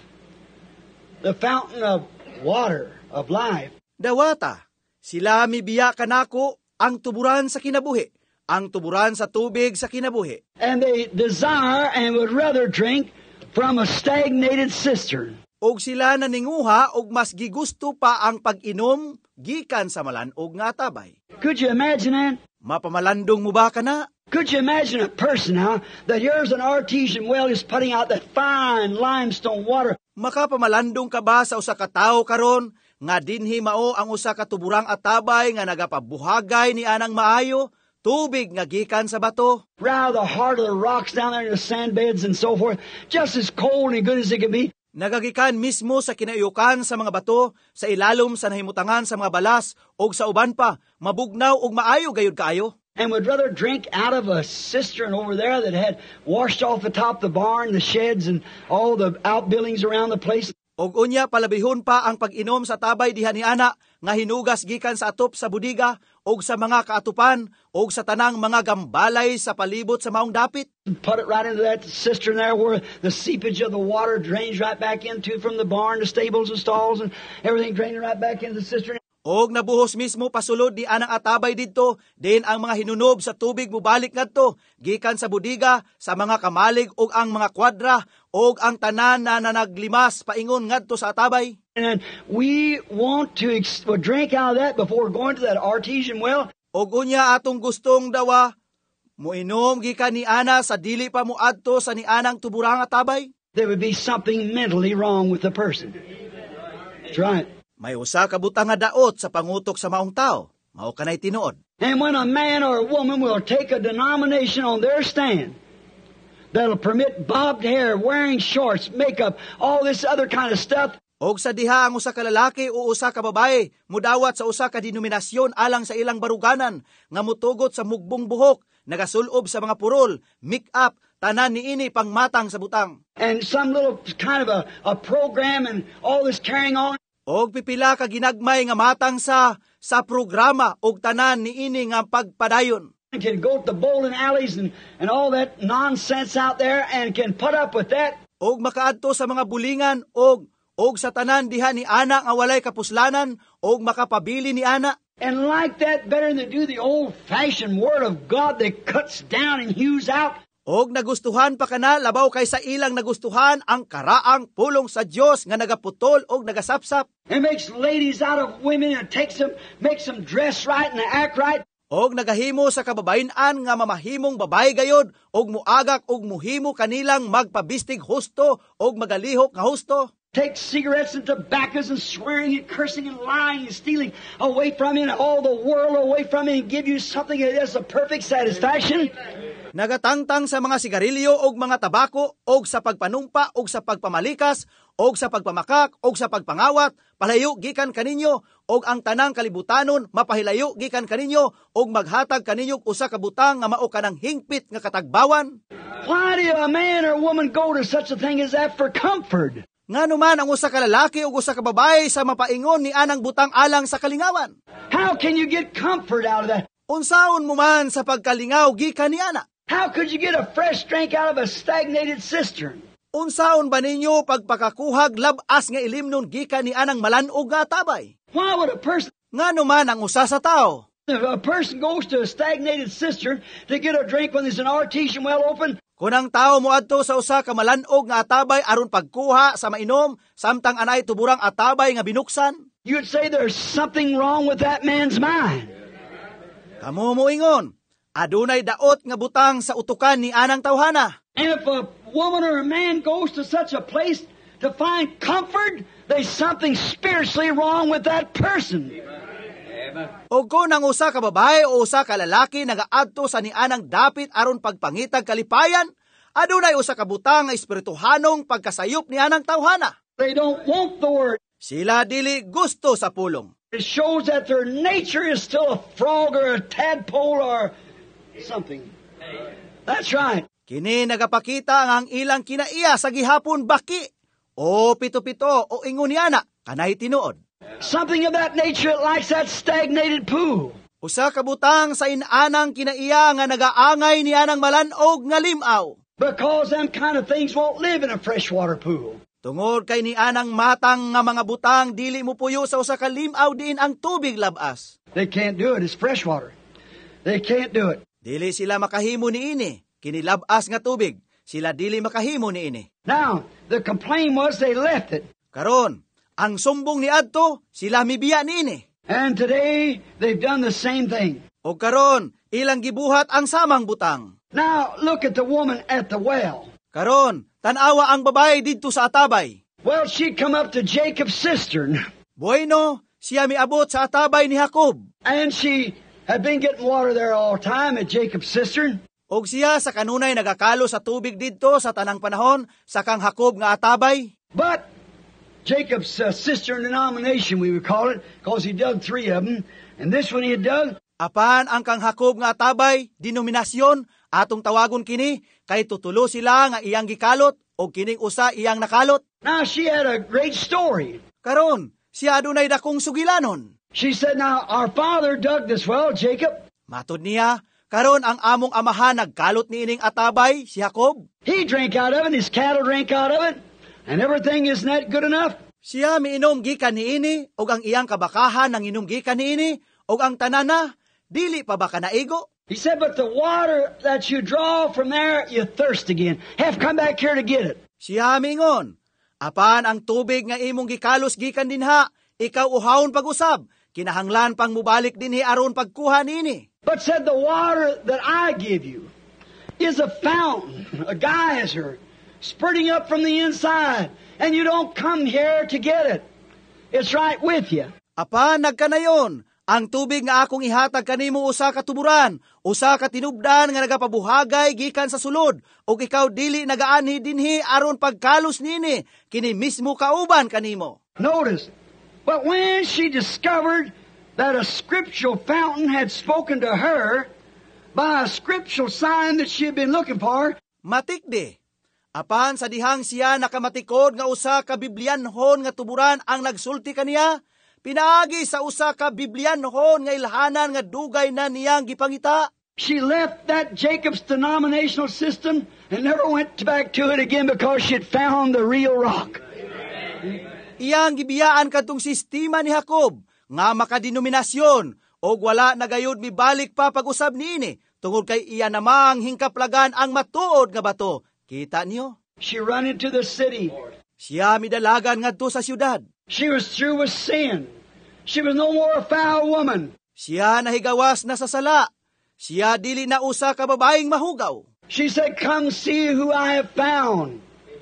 the fountain of water of life.
Dawata, sila mibiya kanako, ang tuburan sa kinabuhi, ang tuburan sa tubig sa kinabuhi.
And they desire and would rather drink from a stagnated cistern.
Og sila naninguha og mas gigusto pa ang pag-inom gikan sa malanog nga atabay.
Could you imagine that?
Mapamalandong mo ba kana?
Could you imagine a person now that here's an artesian well is putting out that fine limestone water?
Makapamalandong ka ba sa usa ka tawo karon nga dinhi mao ang usa ka tuburang atabay nga nagapabuhagay ni anang maayo, tubig nga gikan sa bato?
Round the heart of the rocks down there in the sand beds and so forth, just as cold and good as it can be.
Nagagikan mismo sa kinayukan sa mga bato, sa ilalom sa nahimutangan sa mga balas, o sa uban pa, mabugnaw og maayo gayud kaayo.
And would rather drink out of a cistern over there that had washed off the top of the barn, the sheds, and all the outbuildings around the place.
Og unya palabihon pa ang pag-inom sa tabay diha ni ana nga hinugas gikan sa atop sa budiga og sa mga kaatupan og sa tanang mga gambalay sa palibot sa maong dapit.
Put it right into that cistern there where the seepage of the water drains right back into from the barn, the stables and stalls and everything draining right back into the cistern.
Og nabuhos mismo pasulod ni anang atabay didto, din ang mga hinunob sa tubig mubalik ngadto gikan sa budiga, sa mga kamalig og ang mga kwadra og ang tanan na naglimas paingon ngadto sa atabay.
And we want to drink out of that before going to that artesian well.
Og unya atong gustong dawa moinom gikan ni ana sa dili pa moadto sa ni anang tuburang atabay.
There would be something mentally wrong with the person. That's right.
May usa ka butang nga daot sa pangutok sa maong tao, mao kanay tinuod.
And when a man or a woman will take a denomination on their stand that'll permit bobbed hair, wearing shorts, makeup, all this other kind of stuff.
Og sa diha ang usa ka lalaki o usa ka babae mudawat sa usa ka denominasyon alang sa ilang baruganan nga mutugot sa mugbong buhok, nagasulob sa mga purol, make-up, tanan niini pangmatang sa butang.
And some little kind of a program and all this carrying on.
Og pipila ka ginagmay nga matang sa programa og tanan niini nga pagpadayon.
Can go to the bowling alleys and all that nonsense out there and can put up with that.
Og makaadto sa mga bulingan og og sa tanan diha ni ana nga walay kapuslanan og makapabili ni ana.
And like that, better than do the old-fashioned Word of God that cuts down and hews out.
Og nagustuhan pa kana labaw kay sa ilang nagustuhan ang karaang pulong sa Dios nga nagaputol og nagasapsap.
It makes ladies out of women and makes them dress right and act right.
Og nagahimo sa kababayan-an nga mamahimong babay gayod og muagak og muhimo kanilang magpabistig husto og magalihok nga husto.
Take cigarettes and tobaccos and swearing and cursing and lying and stealing away from you and all the world away from you and give you something that has a perfect satisfaction.
Nagatangtang sa mga sigarilyo og mga tabako og sa pagpanumpa og sa pagpamalikas og sa pagpamakak og sa pagpangawat palayo gikan kaninyo og ang tanang kalibutanon mapahilayo gikan kaninyo og maghatag kaninyo usa ka butang nga mao kanang hingpit nga katagbawan.
Why do a man or woman go to such a thing as that for comfort?
Ngano man ang usa ka lalaki ug usa ka babae sa mapaingon ni anang butang alang sa kalingawan?
How can you get comfort out of that?
Unsaon mo man sa pagkalingaw gikan ni ana?
How could you get a fresh drink out of a stagnated cistern?
Unsaon ba ninyo pagpakakuhag labas nga ilimnon gikan ni anang malanog nga atabay?
Why would a person,
Ngano man ang usa sa tao?
if a person goes to a stagnated cistern to get a drink when there's an artesian well open,
Kung ang tao moadto sa usa ka malanog nga atabay aron pagkuha sa mainom samtang anay tuburang atabay nga binuksan,
you'd say there's something wrong with that man's mind.
kamo moingon, adunay daot nga butang sa utukan ni anang tawhana.
And if a woman or a man goes to such a place to find comfort, there's something spiritually wrong with that person.
O kung ang usa ka babae o usa ka lalaki nagaadto sa nianang dapit aron pagpangitag kalipayan, adunay usa ka butang nga espirituhanong pagkasayop ni anang tawhana.
They don't want the Word.
Sila dili gusto sa pulong.
It shows that their nature is still a frog or a tadpole or something. That's right.
Kini nagapakita ang ilang kinaiya sa gihapon baki o pito-pito o ingon ni ana kanay tinuod.
Something of that nature that likes that stagnated pool.
Usa ka butang sa inanang kinaiya nga nagaangay ni anang malanog nga limaw.
Because them kind of things won't live in a freshwater pool.
Tungod kay ni anang matang nga mga butang dili mo puyo sa usa ka limaw diin ang tubig labas.
They can't do it. It's freshwater. They can't do it.
Dili sila makahimo niini. Kini labas nga tubig. Sila dili makahimo niini.
Now, the complaint was they left it.
Karon, ang sumbong ni adto sila mibiya niini.
And today, they've done the same thing.
O karon, ilang gibuhat ang samang butang.
Now, look at the woman at the well.
Karon, tanawa ang babae didto sa atabay.
Well, she come up to Jacob's cistern,
Bueno, siya miabot sa atabay ni Jacob.
and she had been getting water there all the time at Jacob's cistern.
Og siya sa kanunay nagakalo sa tubig didto sa tanang panahon sa kang Jacob nga atabay.
But Jacob's cistern denomination, we would call it, because he dug 3 of them, and this one he had dug,
Apan ang kang Jacob nga atabay, denominasyon, atong tawagon kini, kay tutulo sila nga iyang gikalot, o kining usa iyang nakalot.
now she had a great story.
Karon, siya adunay dakong sugilanon.
She said, now, our father dug this well, Jacob.
Matod niya, karon ang among amahan nagkalot ni ining atabay, si Jacob.
He drank out of it, his cattle drank out of it, and everything isn't that good enough?
Siya miinom gikan niini, og ang iyang kabakahan nang inom gikan niini, og ang tanana, dili pa ba ka naigo?
He said, but the water that you draw from there, you thirst again. Have come back here to get it.
Siya mingon, apan ang tubig nga imong gikalos gikan dinha, ikaw uhawon pag-usab, kinahanglan pang mubalik dinhi aron pagkuha nini.
But said, the water that I give you is a fountain, a geyser, spurting up from the inside, and you don't come here to get it. It's right with you.
Apan nagkanayon, ang tubig nga akong ihatag kanimo usa ka tuburan, usa ka tinubdan nga nagapabuhagay gikan sa sulod, ug ikaw dili nagaanhi dinhi aron pagkalos nini, kini mismo kauban kanimo.
Notice, but when she discovered that a scriptural fountain had spoken to her by a scriptural sign that she had been looking for,
Matikdi. Apan sa dihang siya nakamatikod nga usa ka Biblianhon nga tuburan ang nagsulti kaniya, pinaagi sa usa ka Biblianhon nga ilhanan nga dugay na niyang gipangita.
she left that Jacob's denominational system and never went back to it again because she had found the real rock.
Iyang gibiyaan kadtong sistema ni Jacob nga makadenominasyon og wala nagayod mibalik pa pag-usab niini tungod kay iya namang hingkaplagan ang matuod nga bato. Kita niyo?
She run into the city.
Siya midalagan ngadto sa syudad.
She was through with sin. She was no more a foul woman.
Siya nahigawas na sa sala. Siya dili na usa ka babaeng mahugaw.
She said, "Come see who I have found.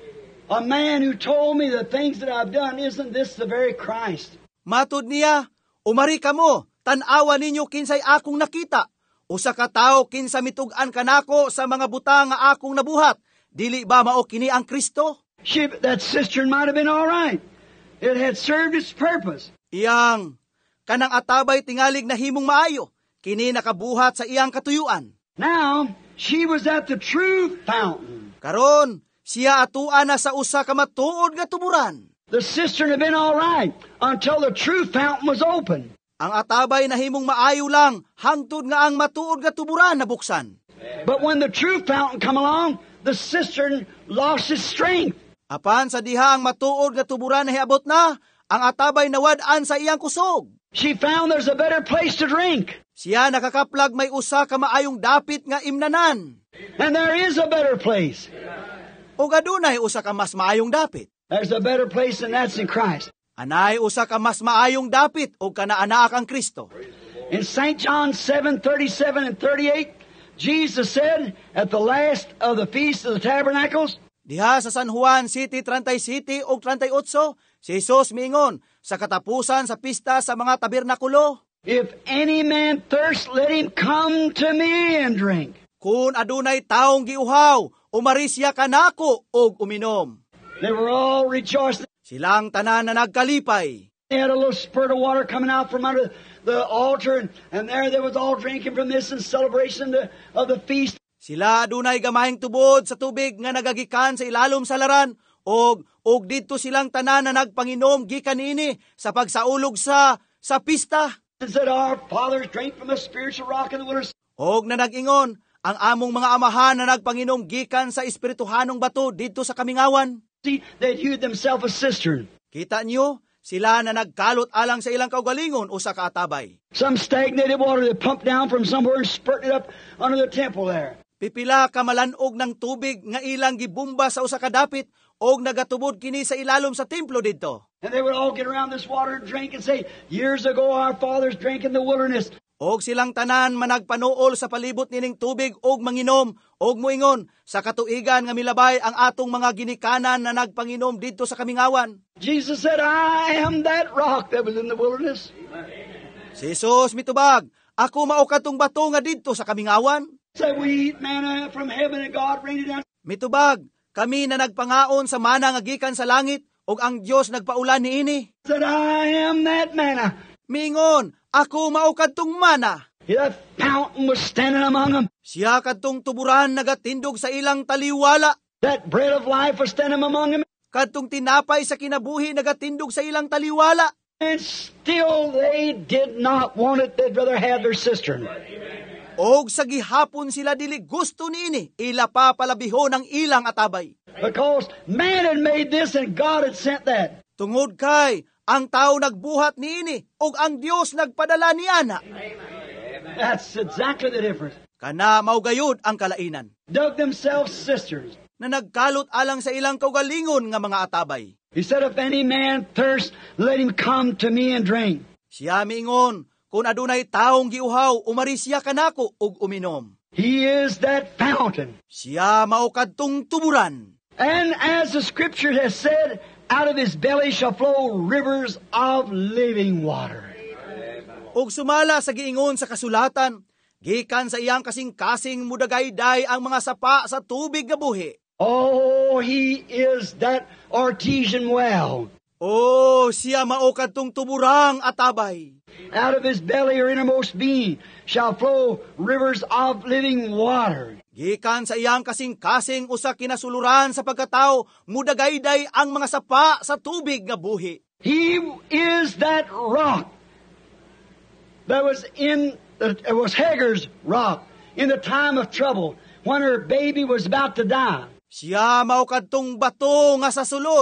A man who told me the things that I've done. Isn't this the very Christ?"
Matud niya, umari kamo, tan-awa ninyo kinsay akong nakita. Usa ka tawo kinsa mitug-an kanako sa mga butang nga akong nabuhat. Dili ba mao kini ang Kristo?
That cistern might have been all right. It had served its purpose.
Iyang kanang atabay tingalig na himong maayo. Kini nakabuhat sa iyang katuyuan.
Now, she was at the true fountain.
Karon, siya atuan na sa usa ka matuod nga tuburan.
The cistern had been all right until the true fountain was open.
Ang atabay na himong maayo lang hangtod nga ang matuod nga tuburan nabuksan.
But when the true fountain come along, the cistern lost its strength.
Apan sa diha ang matuod nga tuburan na hiabot na, ang atabay nawad-an sa iyang kusog.
She found there's a better place to drink.
Siya nakakaplag may usa ka maayong dapit nga imnanan.
And there is a better place.
O adunay usa ka mas maayong dapit.
There's a better place, and that's in Christ.
Anay usa ka mas maayong dapit o kanaanak ang Kristo.
In St. John 7:37 and 38, Jesus said at the last of the Feast of the Tabernacles,
Diha sa San Juan City 37 o 38, si Jesus miingon sa katapusan sa pista sa mga tabernakulo,
"If any man thirst, let him come to me and drink."
Kung adunay taong giuhaw, umari siya kanako og uminom.
They were all rejoicing.
Silang tanan na nagkalipay.
They had a little spurt of water coming out from under the altar, and there they was all drinking from this in celebration of the feast.
Sila adunay gamahing tubod sa tubig nga nagagikan sa ilalom sa laran, og didto silang tanan na nagpanginom gikan ini sa pagsaulog sa pista.
And said, "Our fathers drank from a spiritual rock in the wilderness."
Og na nag-ingon, ang among mga amahan na nagpanginom gikan sa espirituhanong bato didto sa kamingawan.
See, they'd hewed themselves a cistern.
Kita niyo, sila na nagkalot alang sa ilang kaugalingon o sa kaatabay.
Some stagnated water they pumped down from somewhere and spurted it up under the temple there.
Pipila ka malanog ng tubig nga ilang gibumba sa usa ka dapit og nagatubod kini sa ilalom sa templo didto.
And they would all get around this water and drink and say, "Years ago our fathers drank in the wilderness."
Og silang tanan managpanuol sa palibot nining tubig og manginom og muingon sa katuigan nga milabay ang atong mga ginikanan na nagpanginom didto sa kamingawan.
Jesus said, "I am that rock that was in the wilderness."
Si Jesus mitubag, ako mao kadtong bato nga didto sa kamingawan.
Said, "We eat manna from heaven and God rained it down."
Mitubag, kami na nagpangaon sa mana nga gikan sa langit og ang Dios nagpaulan niini.
Said, "I am that manna."
Mingon, ako mao kadtong mana.
That fountain was standing among them.
Siya kadtong tuburan nagatindog sa ilang taliwala.
That bread of life was standing among them.
Kadtong tinapay sa kinabuhi nagatindog sa ilang taliwala.
And still they did not want it. They'd rather have their cistern.
Og sa gihapon sila dili gusto niini, ila pa palabihon ang ilang atabay.
Because man had made this and God had sent that.
Tungod kay, ang tao nagbuhat niini, og ang Dios nagpadala niana.
That's exactly the difference.
Kana maugayod ang kalainan.
Dug themselves cisterns.
Na nagkalot alang sa ilang kaugalingon nga mga atabay.
He said, "If any man thirst, let him come to me and drink."
Siya miingon, kung adunay taong giuhaw, umari siya kanako og uminom.
He is that fountain.
Siya mao kadtong tuburan.
And as the scripture has said, out of his belly shall flow rivers of living water.
Og sumala sa giingon sa kasulatan, gikan sa iyang kasing-kasing mudagayday ang mga sapa sa tubig nga buhi.
Oh, he is that artesian well.
Oh, siya mao kadtong tuburang atabay.
Out of his belly or innermost being shall flow rivers of living water.
Gikan sa iyang kasing-kasing usa kinasuluran sa pagkatao, mudagayday ang mga sapa sa tubig nga buhi.
He is that rock that was it was Hagar's rock in the time of trouble when her baby was about to die.
Siya mao kadtong bato nga sa sulod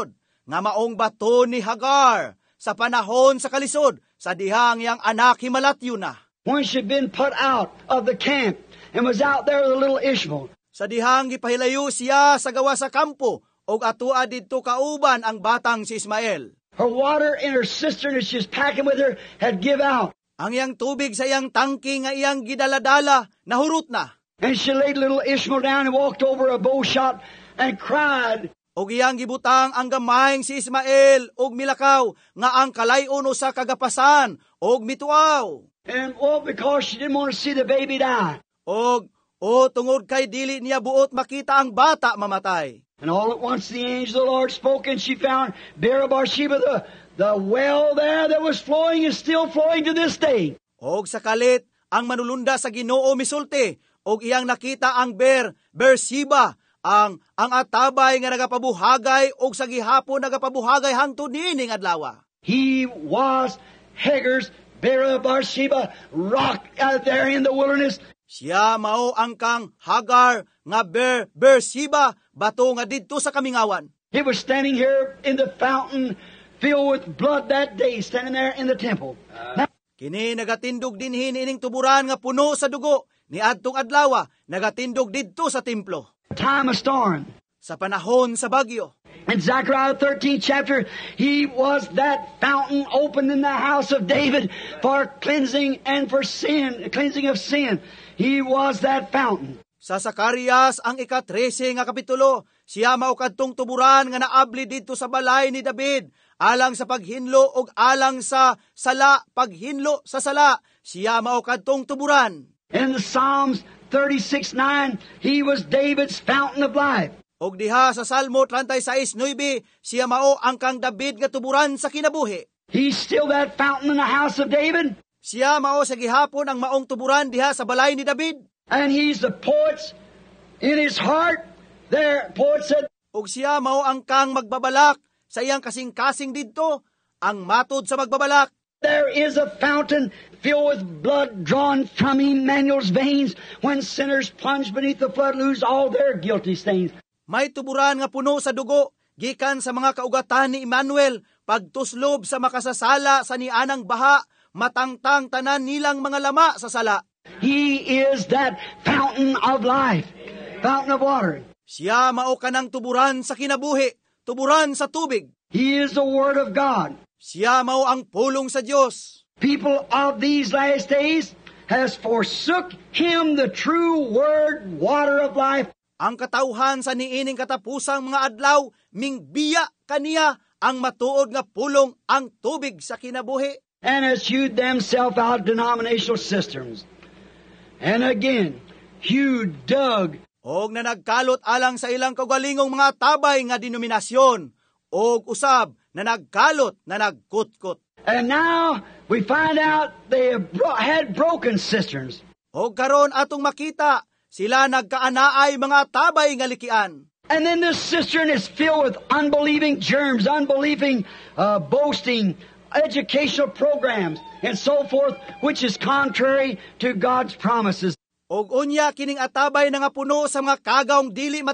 nga maong bato ni Hagar sa panahon sa kalisod sa dihang yang anak himalatyo na.
When she'd been put out of the camp and was out there with a little Ishmael.
Sa dihang gipahilayo siya sa gawa sa kampo og atua didto kauban ang batang si Ismael.
Her water in her cistern that she was packing with her had give out.
Ang iyang tubig sa iyang tangke nga iyang gidaladala nahurot na.
And she laid little Ishmael down and walked over a bow shot and cried.
Og iyang gibutang ang gamayng si Ismael og milakaw nga ang kalayon usa kagapasan og mituaw.
And because she didn't want to see the baby die.
Og tungod kay dili niya buot makita ang bata mamatay.
And all at once the angel of the Lord spoke, and she found Beer-Sheba, the well there that was flowing is still flowing to this day.
Og sa kalit, ang manulunda sa Ginoo misulti, og iyang nakita ang Beer-Sheba, ang atabay nga nagapabuhagay og sa gihapon nagapabuhagay hangtod niining adlaw.
He was Hagar's Beer-Sheba, rock out there in the wilderness.
Siya mao ang kang Hagar nga Beer-Sheba, bato nga didto sa kamingawan.
He was standing here in the fountain filled with blood that day, standing there in the temple.
Kini nagatindog dinhi ining tuburan nga puno sa dugo, ni adtong adlaw nagatindog didto sa templo.
Time of storm.
Sa panahon sa bagyo.
In Zechariah 13th chapter, he was that fountain opened in the house of David for cleansing and for sin, cleansing of sin. He was that fountain.
Sa Zacarias ang ika-13 nga kapitulo, siya mao kadtong tuburan nga naabli didto sa balay ni David, alang sa paghinlo og alang sa sala, paghinlo sa sala, siya mao kadtong tuburan.
In the Psalms 36:9, he was David's fountain of life.
Og diha sa Salmo 36:9, siya mao ang kang David nga tuburan sa kinabuhi.
He's still that fountain in the house of David.
Siya mao sa gihapon ang maong tuburan diha sa balay ni David.
And he's the poet's in his heart. There, poet said,
og siya mao ang kang magbabalak sa iyang kasing-kasing didto, ang matod sa magbabalak.
There is a fountain filled with blood drawn from Emmanuel's veins when sinners plunge beneath the flood lose all their guilty stains.
May tuburan nga puno sa dugo, gikan sa mga kaugatan ni Emmanuel, pagtuslob sa makasasala sa nianang baha, matangtang tanan nilang mga lama sa sala.
He is that fountain of life, fountain of water.
Siya mao kanang tuburan sa kinabuhi, tuburan sa tubig.
He is the Word of God.
Siya mao ang pulong sa Dios.
People of these last days has forsook Him, the true Word, water of life.
Ang katauhan sa niining katapusang mga adlaw, mingbiya kaniya ang matuod nga pulong, ang tubig sa kinabuhi.
And has hewed themselves out denominational cisterns. And again, hewed, dug.
Og na nagkalot alang sa ilang kaugalingong mga tabay nga denominasyon. Og usab na nagkalot, na nagkutkot.
And now we find out they had broken cisterns.
Og karon atong makita, sila nagkaanaay mga tabay nga likian.
And then this cistern is filled with unbelieving germs, unbelieving boasting, educational programs, and so forth, which is contrary to God's promises.
Og unya kining atabay na nga puno sa mga kagawng dili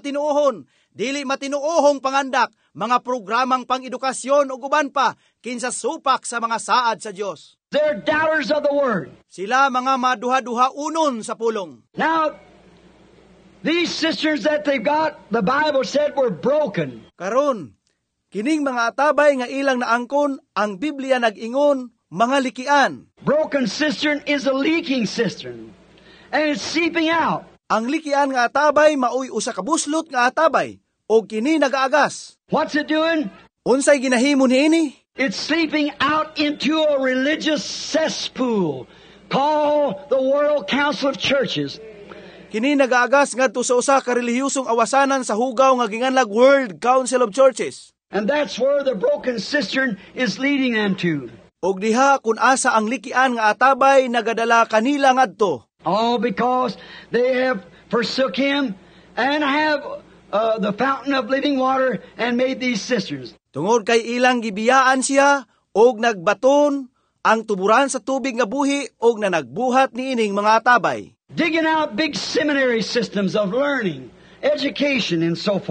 matinuohong pangandak, mga programang pang-edukasyon ug uban pa kinsa supak sa mga saad sa Dios.
They're doubters of the Word.
Sila mga maduha-duha-unon sa pulong.
Now, these cisterns that they've got, the Bible said were broken.
Karon, kining mga atabay nga ilang naangkon, ang Biblia nag-ingon, mga likian.
Broken cistern is a leaking cistern. And it's seeping out.
Ang likian nga atabay maoy usa ka buslot nga atabay, o kini nagaagas.
What's it doing?
Unsay ginahimo niini?
It's seeping out into a religious cesspool called the World Council of Churches.
Kini nagaagas ngadto sa usa ka relihiyosong awasanan sa hugaw nga ginganlag World Council of Churches.
And that's where the broken cistern is leading them to.
Og diha kun asa ang likian nga atabay nagadala kanila ngadto.
All because they have forsook Him and have the fountain of living water and made these cisterns.
Tungod kay ilang gibiyaan siya og nagbaton ang tuburan sa tubig nga buhi og na nagbuhat niining mga atabay.
Digging out big seminary systems of learning, education, and so forth.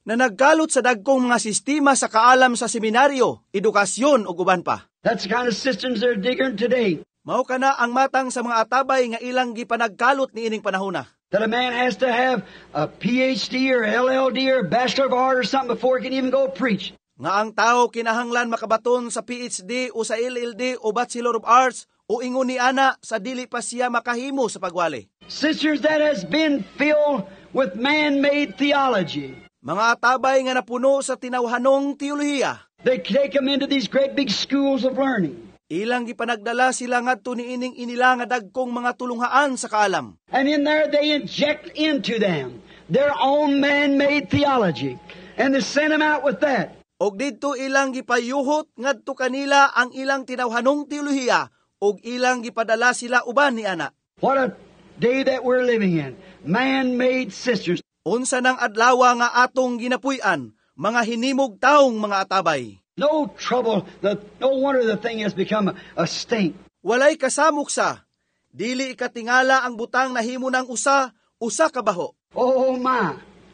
na nagkalot sa dagkong mga sistema sa kaalam sa seminaryo, edukasyon o guban pa.
That's the kind of systems they're digging today.
Mao kana ang matang sa mga atabay nga ilang gipanagkalot ni ining panahona.
That a man has to have a PhD or LLD or Bachelor of Art or something before he can even go preach.
Nga ang tao kinahanglan makabaton sa PhD o sa LLD o Bachelor of Arts o ingon ni ana sa dili pa siya makahimo sa pagwali.
Sisters, that has been filled with man-made theology.
Mga atabay nga napuno sa tinawhanong teolohiya.
They take them into these great big schools of learning.
Ilang gipanagdala sila ngadto niining inila nga dagkong mga tulunghaan sa kaalam.
And in there they inject into them their own man-made theology. And they send them out with that.
Og didto ilang gipayuhot ngadto kanila ang ilang tinawhanong teolohiya og ilang gipadala sila uban ni ana.
What a day that we're living in. Man-made sisters.
Unsa nang adlaw nga atong ginapuy-an, mga hinimog taong mga atabay.
No trouble. No wonder the thing has become a stink.
Walay kasamok sa, dili ikatingala ang butang nahimo ng usa ka baho.
Oh my.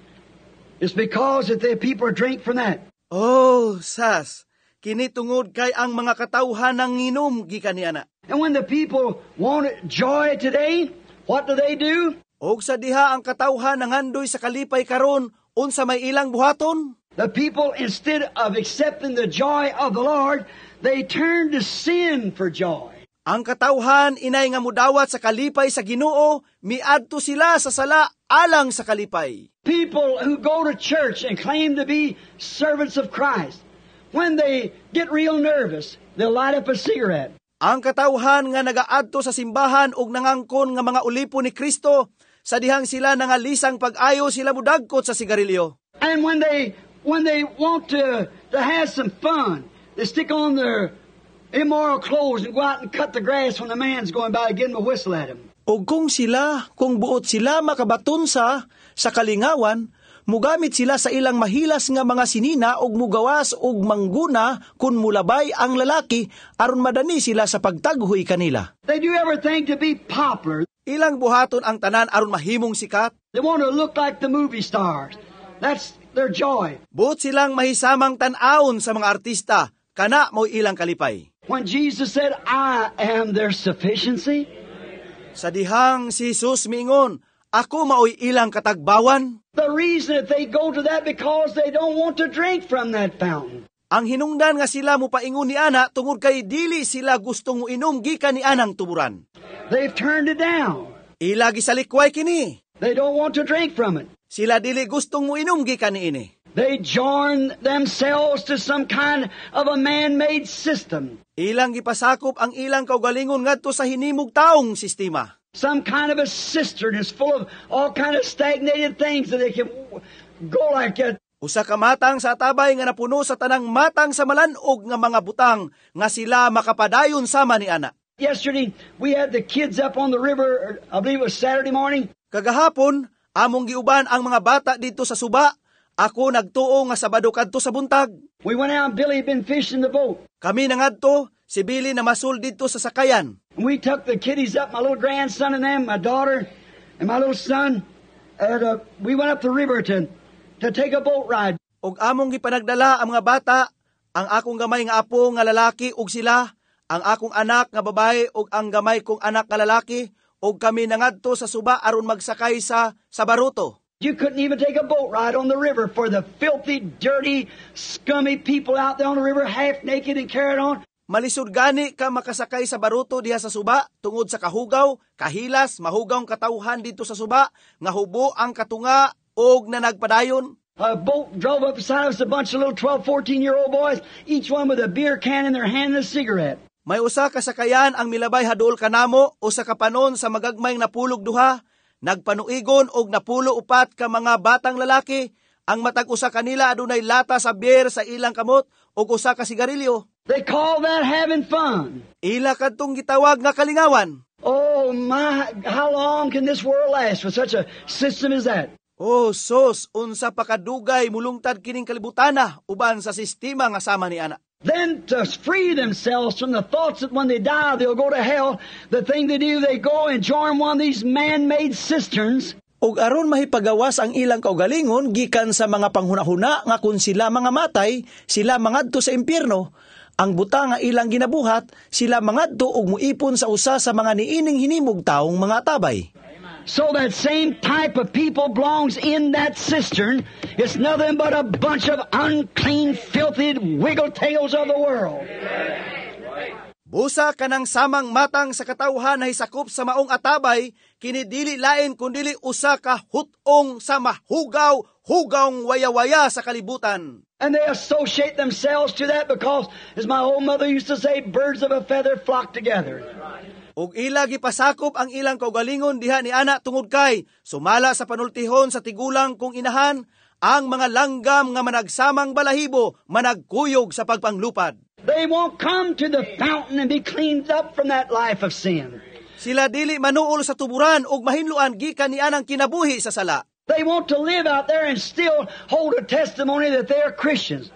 It's because that the people drink from that.
Oh, sas, kini tungod kay ang mga katawhan nang nginom gikan niana.
And when the people want joy today, what do?
Og sa diha ang katawhan nangandoy sa kalipay karon, unsa may ilang buhaton?
The people, instead of accepting the joy of the Lord, they turn to sin for joy.
Ang katawhan inay nga mudawat sa kalipay sa Ginoo, miadto sila sa sala alang sa kalipay.
People who go to church and claim to be servants of Christ, when they get real nervous, they'll light up a cigarette.
Ang katawhan nga nagaadto sa simbahan og nangangkon nga mga ulipo ni Kristo, sa dihang sila nangalisang pag-ayo sila mudagkot sa sigarilyo.
And when they want to have some fun, they stick on their immoral clothes and go out and cut the grass when the man's going by, give them a whistle at him.
O kung buot sila makabaton sa kalingawan, mugamit sila sa ilang mahilas nga mga sinina og mugawas og mangguna kun mulabay ang lalaki aron madani sila sa pagtaghoy kanila.
They do everything to be popular.
Ilang buhaton ang tanan aron mahimong sikat.
They want to look like the movie stars. That's their joy.
Buot silang mahisamang tan-awon sa mga artista, kana mo ilang kalipay.
When Jesus said, I am their sufficiency,
sa dihang si Jesus miingon, ako maoy ilang katagbawan.
The reason that they go to that because they don't want to drink from that fountain.
Ang hinungdan nga sila mo paingon ni ana tungod kay dili sila gustong moinom gikan ni anang tuburan.
They've turned it down.
Ila gisalikway kini.
They don't want to drink from it.
Sila dili gustong moinom gikan niini.
They join themselves to some kind of a man-made system.
Ilang gipasakop ang ilang kaugalingon ngadto sa hinimog taong sistema.
Some kind of a cistern is full of all kind of stagnated things that they can go like that.
Usa ka matang sa atabay nga napuno sa tanang matang sa malanog nga mga butang nga sila makapadayon sama ni ana.
Yesterday, we had the kids up on the river, I believe it was Saturday morning.
Kagahapon, among giuban ang mga bata dito sa suba. Ako nagtuo nga Sabado kadto sa buntag.
We went out and Billy had been fishing the boat.
Kami nangadto, si Billy na masul dito sa sakayan.
And we took the kiddies up, my little grandson and them, my daughter and my little son. And we went up the river to take a boat ride.
Og among gipanagdala ang mga bata, ang akong gamay nga apo nga lalaki ug sila, ang akong anak nga babae ug ang gamay kong anak nga lalaki, ug kami nangadto sa suba aron magsakay sa baruto.
You couldn't even take a boat ride on the river for the filthy, dirty, scummy people out there on the river, half naked and carried on.
Malisod gani ka makasakay sa baruto diha sa suba, tungod sa kahugaw, kahilas, mahugawng katawhan dito sa suba, nga hubo ang katunga og nanagpadayon.
A boat drove up beside us, a bunch of little 12, 14-year-old boys, each one with a beer can in their hand and a cigarette.
May usa ka sakayan ang milabay hadol kanamo, usa ka panon sa magagmayng napulog duha, nagpanuigon og napulo upat ka mga batang lalaki, ang matag usa kanila adunay lata sa beer sa ilang kamot ug usa ka sigarilyo.
They call that having fun.
Ila kadtong gitawag nga kalingawan.
Oh my, how long can this world last with such a system as that?
Oh sos, unsa pa kadugay mulungtad kining kalibutana uban sa sistema nga sama ni ana.
Then to free themselves from the thoughts that when they die they'll go to hell, the thing they do, they go and join one of these man-made cisterns.
ug aron mahipagawas ang ilang kaugalingon gikan sa mga panghunahuna nga kung sila mga matay, sila mangadto sa impyerno. Ang butang nga ilang ginabuhat, sila mangadto ug muipon sa usa sa mga niining hinimog taong mga atabay.
So that same type of people belongs in that cistern. It's nothing but a bunch of unclean, filthy wiggletails of the world.
Busa kanang samang matang sa katawhan na hisakop sa maong atabay, kinidili lain kundili usa ka hutong sa mahugaw-hugawng waya-waya sa kalibutan.
And they associate themselves to that because, as my old mother used to say, birds of a feather flock together.
Ug ila gipasakop ang ilang kaugalingon diha ni ana tungod kay sumala sa panultihon sa tigulang kong inahan ang mga langgam nga managsamang balahibo managkuyog sa pagpanglupad.
They won't come to the fountain and be cleaned up from that life of sin.
Sila dili manuol sa tuburan ug mahinluan gikan ni anang kinabuhi sa sala.
They want to live out there and still hold a testimony that they are Christians.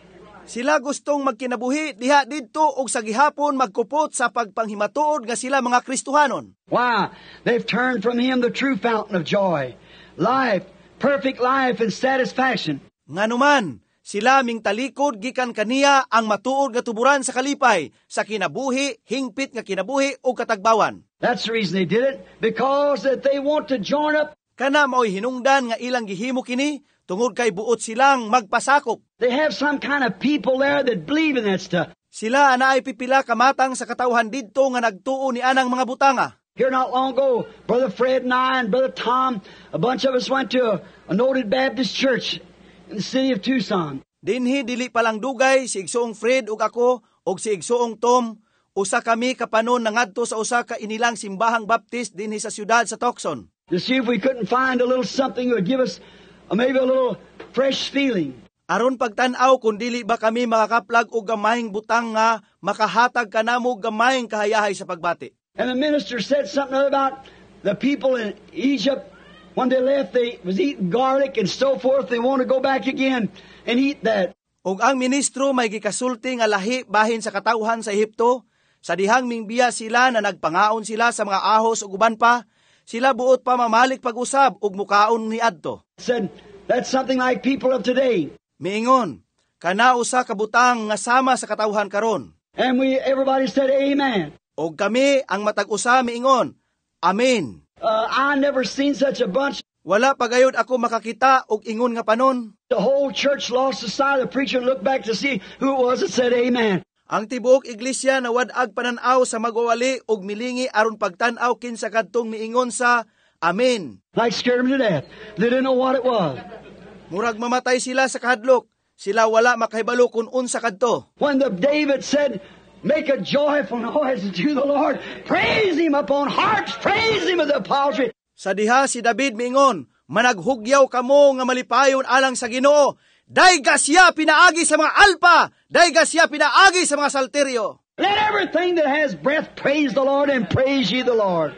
Sila gustong magkinabuhi diha didto ug sa gihapon magkupot sa pagpanghimatuod nga sila mga Kristohanon.
Why? They've turned from Him the true fountain of joy, life, perfect life and satisfaction.
Nganuman, sila ming talikod gikan kaniya ang matuod nga tuburan sa kalipay, sa kinabuhi, hingpit nga kinabuhi ug katagbawan.
That's the reason they did it, because that they want to join up.
Kana mao'y hinungdan nga ilang gihimo kini, tungod kay buot silang magpasakop.
They have some kind of people there that believe in that stuff.
Sila anaay pipila kamatang sa katawhan didto nga nagtuo ni anang mga butanga.
Here not long ago, Brother Fred and I and Brother Tom, a bunch of us went to a noted Baptist church in the city of Tucson.
Dinhi dili palang dugay si Igsoong Fred ug ako ug si Igsoong Tom, usa kami kapanon nangadto sa usa ka inilang simbahang Baptist dinhi sa siyudad sa Tucson.
To see if we couldn't find a little something that would give us maybe a little fresh feeling.
Aron pagtan-aw kung dili ba kami makakaplag og gamayng butang nga makahatag kanamo gamayng kahayahay sa pagbati.
And the minister said something about the people in Egypt. When they left, they was eating garlic and so forth. They want to go back again and eat that.
Ug ang ministro may gikasulti nga lahi bahin sa katawhan sa Ehipto. Sa dihang mingbiya sila na nagpangaon sila sa mga ahos ug uban pa, sila buot pa mamalik pag-usab ug mukaon ni adto.
Said that's something like people of today.
Miingon, kana usa ka butang nga sama sa katawhan karon.
And everybody said amen.
Og kami ang matag-usa miingon, amen.
I never seen such a bunch.
Wala pagayod ako makakita og ingon nga panon.
The whole church lost the sight of the preacher and looked back to see who it was that said amen.
Ang tibuok iglesia nawad-ag pananaw sa magwawali og milingi aron pagtan-aw kinsa kadtong miingon sa amen.
Like scared them to death. They didn't know what it was.
Murag mamatay sila sa kahadlok. Sila wala makahibalo kung unsa kadto.
When David said, make a joyful noise to the Lord. Praise Him upon harps. Praise Him with the paltry.
Sa diha si David miingon, managhugyaw kamo nga malipayon alang sa Ginoo. Dayga siya pinaagi sa mga alpa. Dayga siya pinaagi sa mga salteryo.
Let everything that has breath praise the Lord and praise ye the Lord.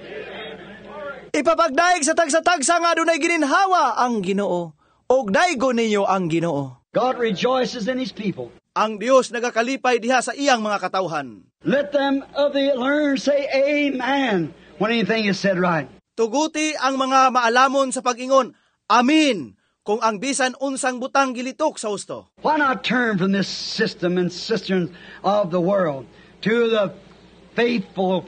Ipapagdaig sa tagsa-tagsa nga dunay gininhawa ang Ginoo. Og daygo ninyo ang Ginoo.
God rejoices in His people.
Ang Dios nagakalipay diha sa iyang mga katawhan.
Let them of the learned say amen when anything is said right.
Tuguti ang mga maalamon sa pag-ingon, amin, kung ang bisan unsang butang gilitok sa husto.
Why not turn from this system and cisterns of the world to the faithful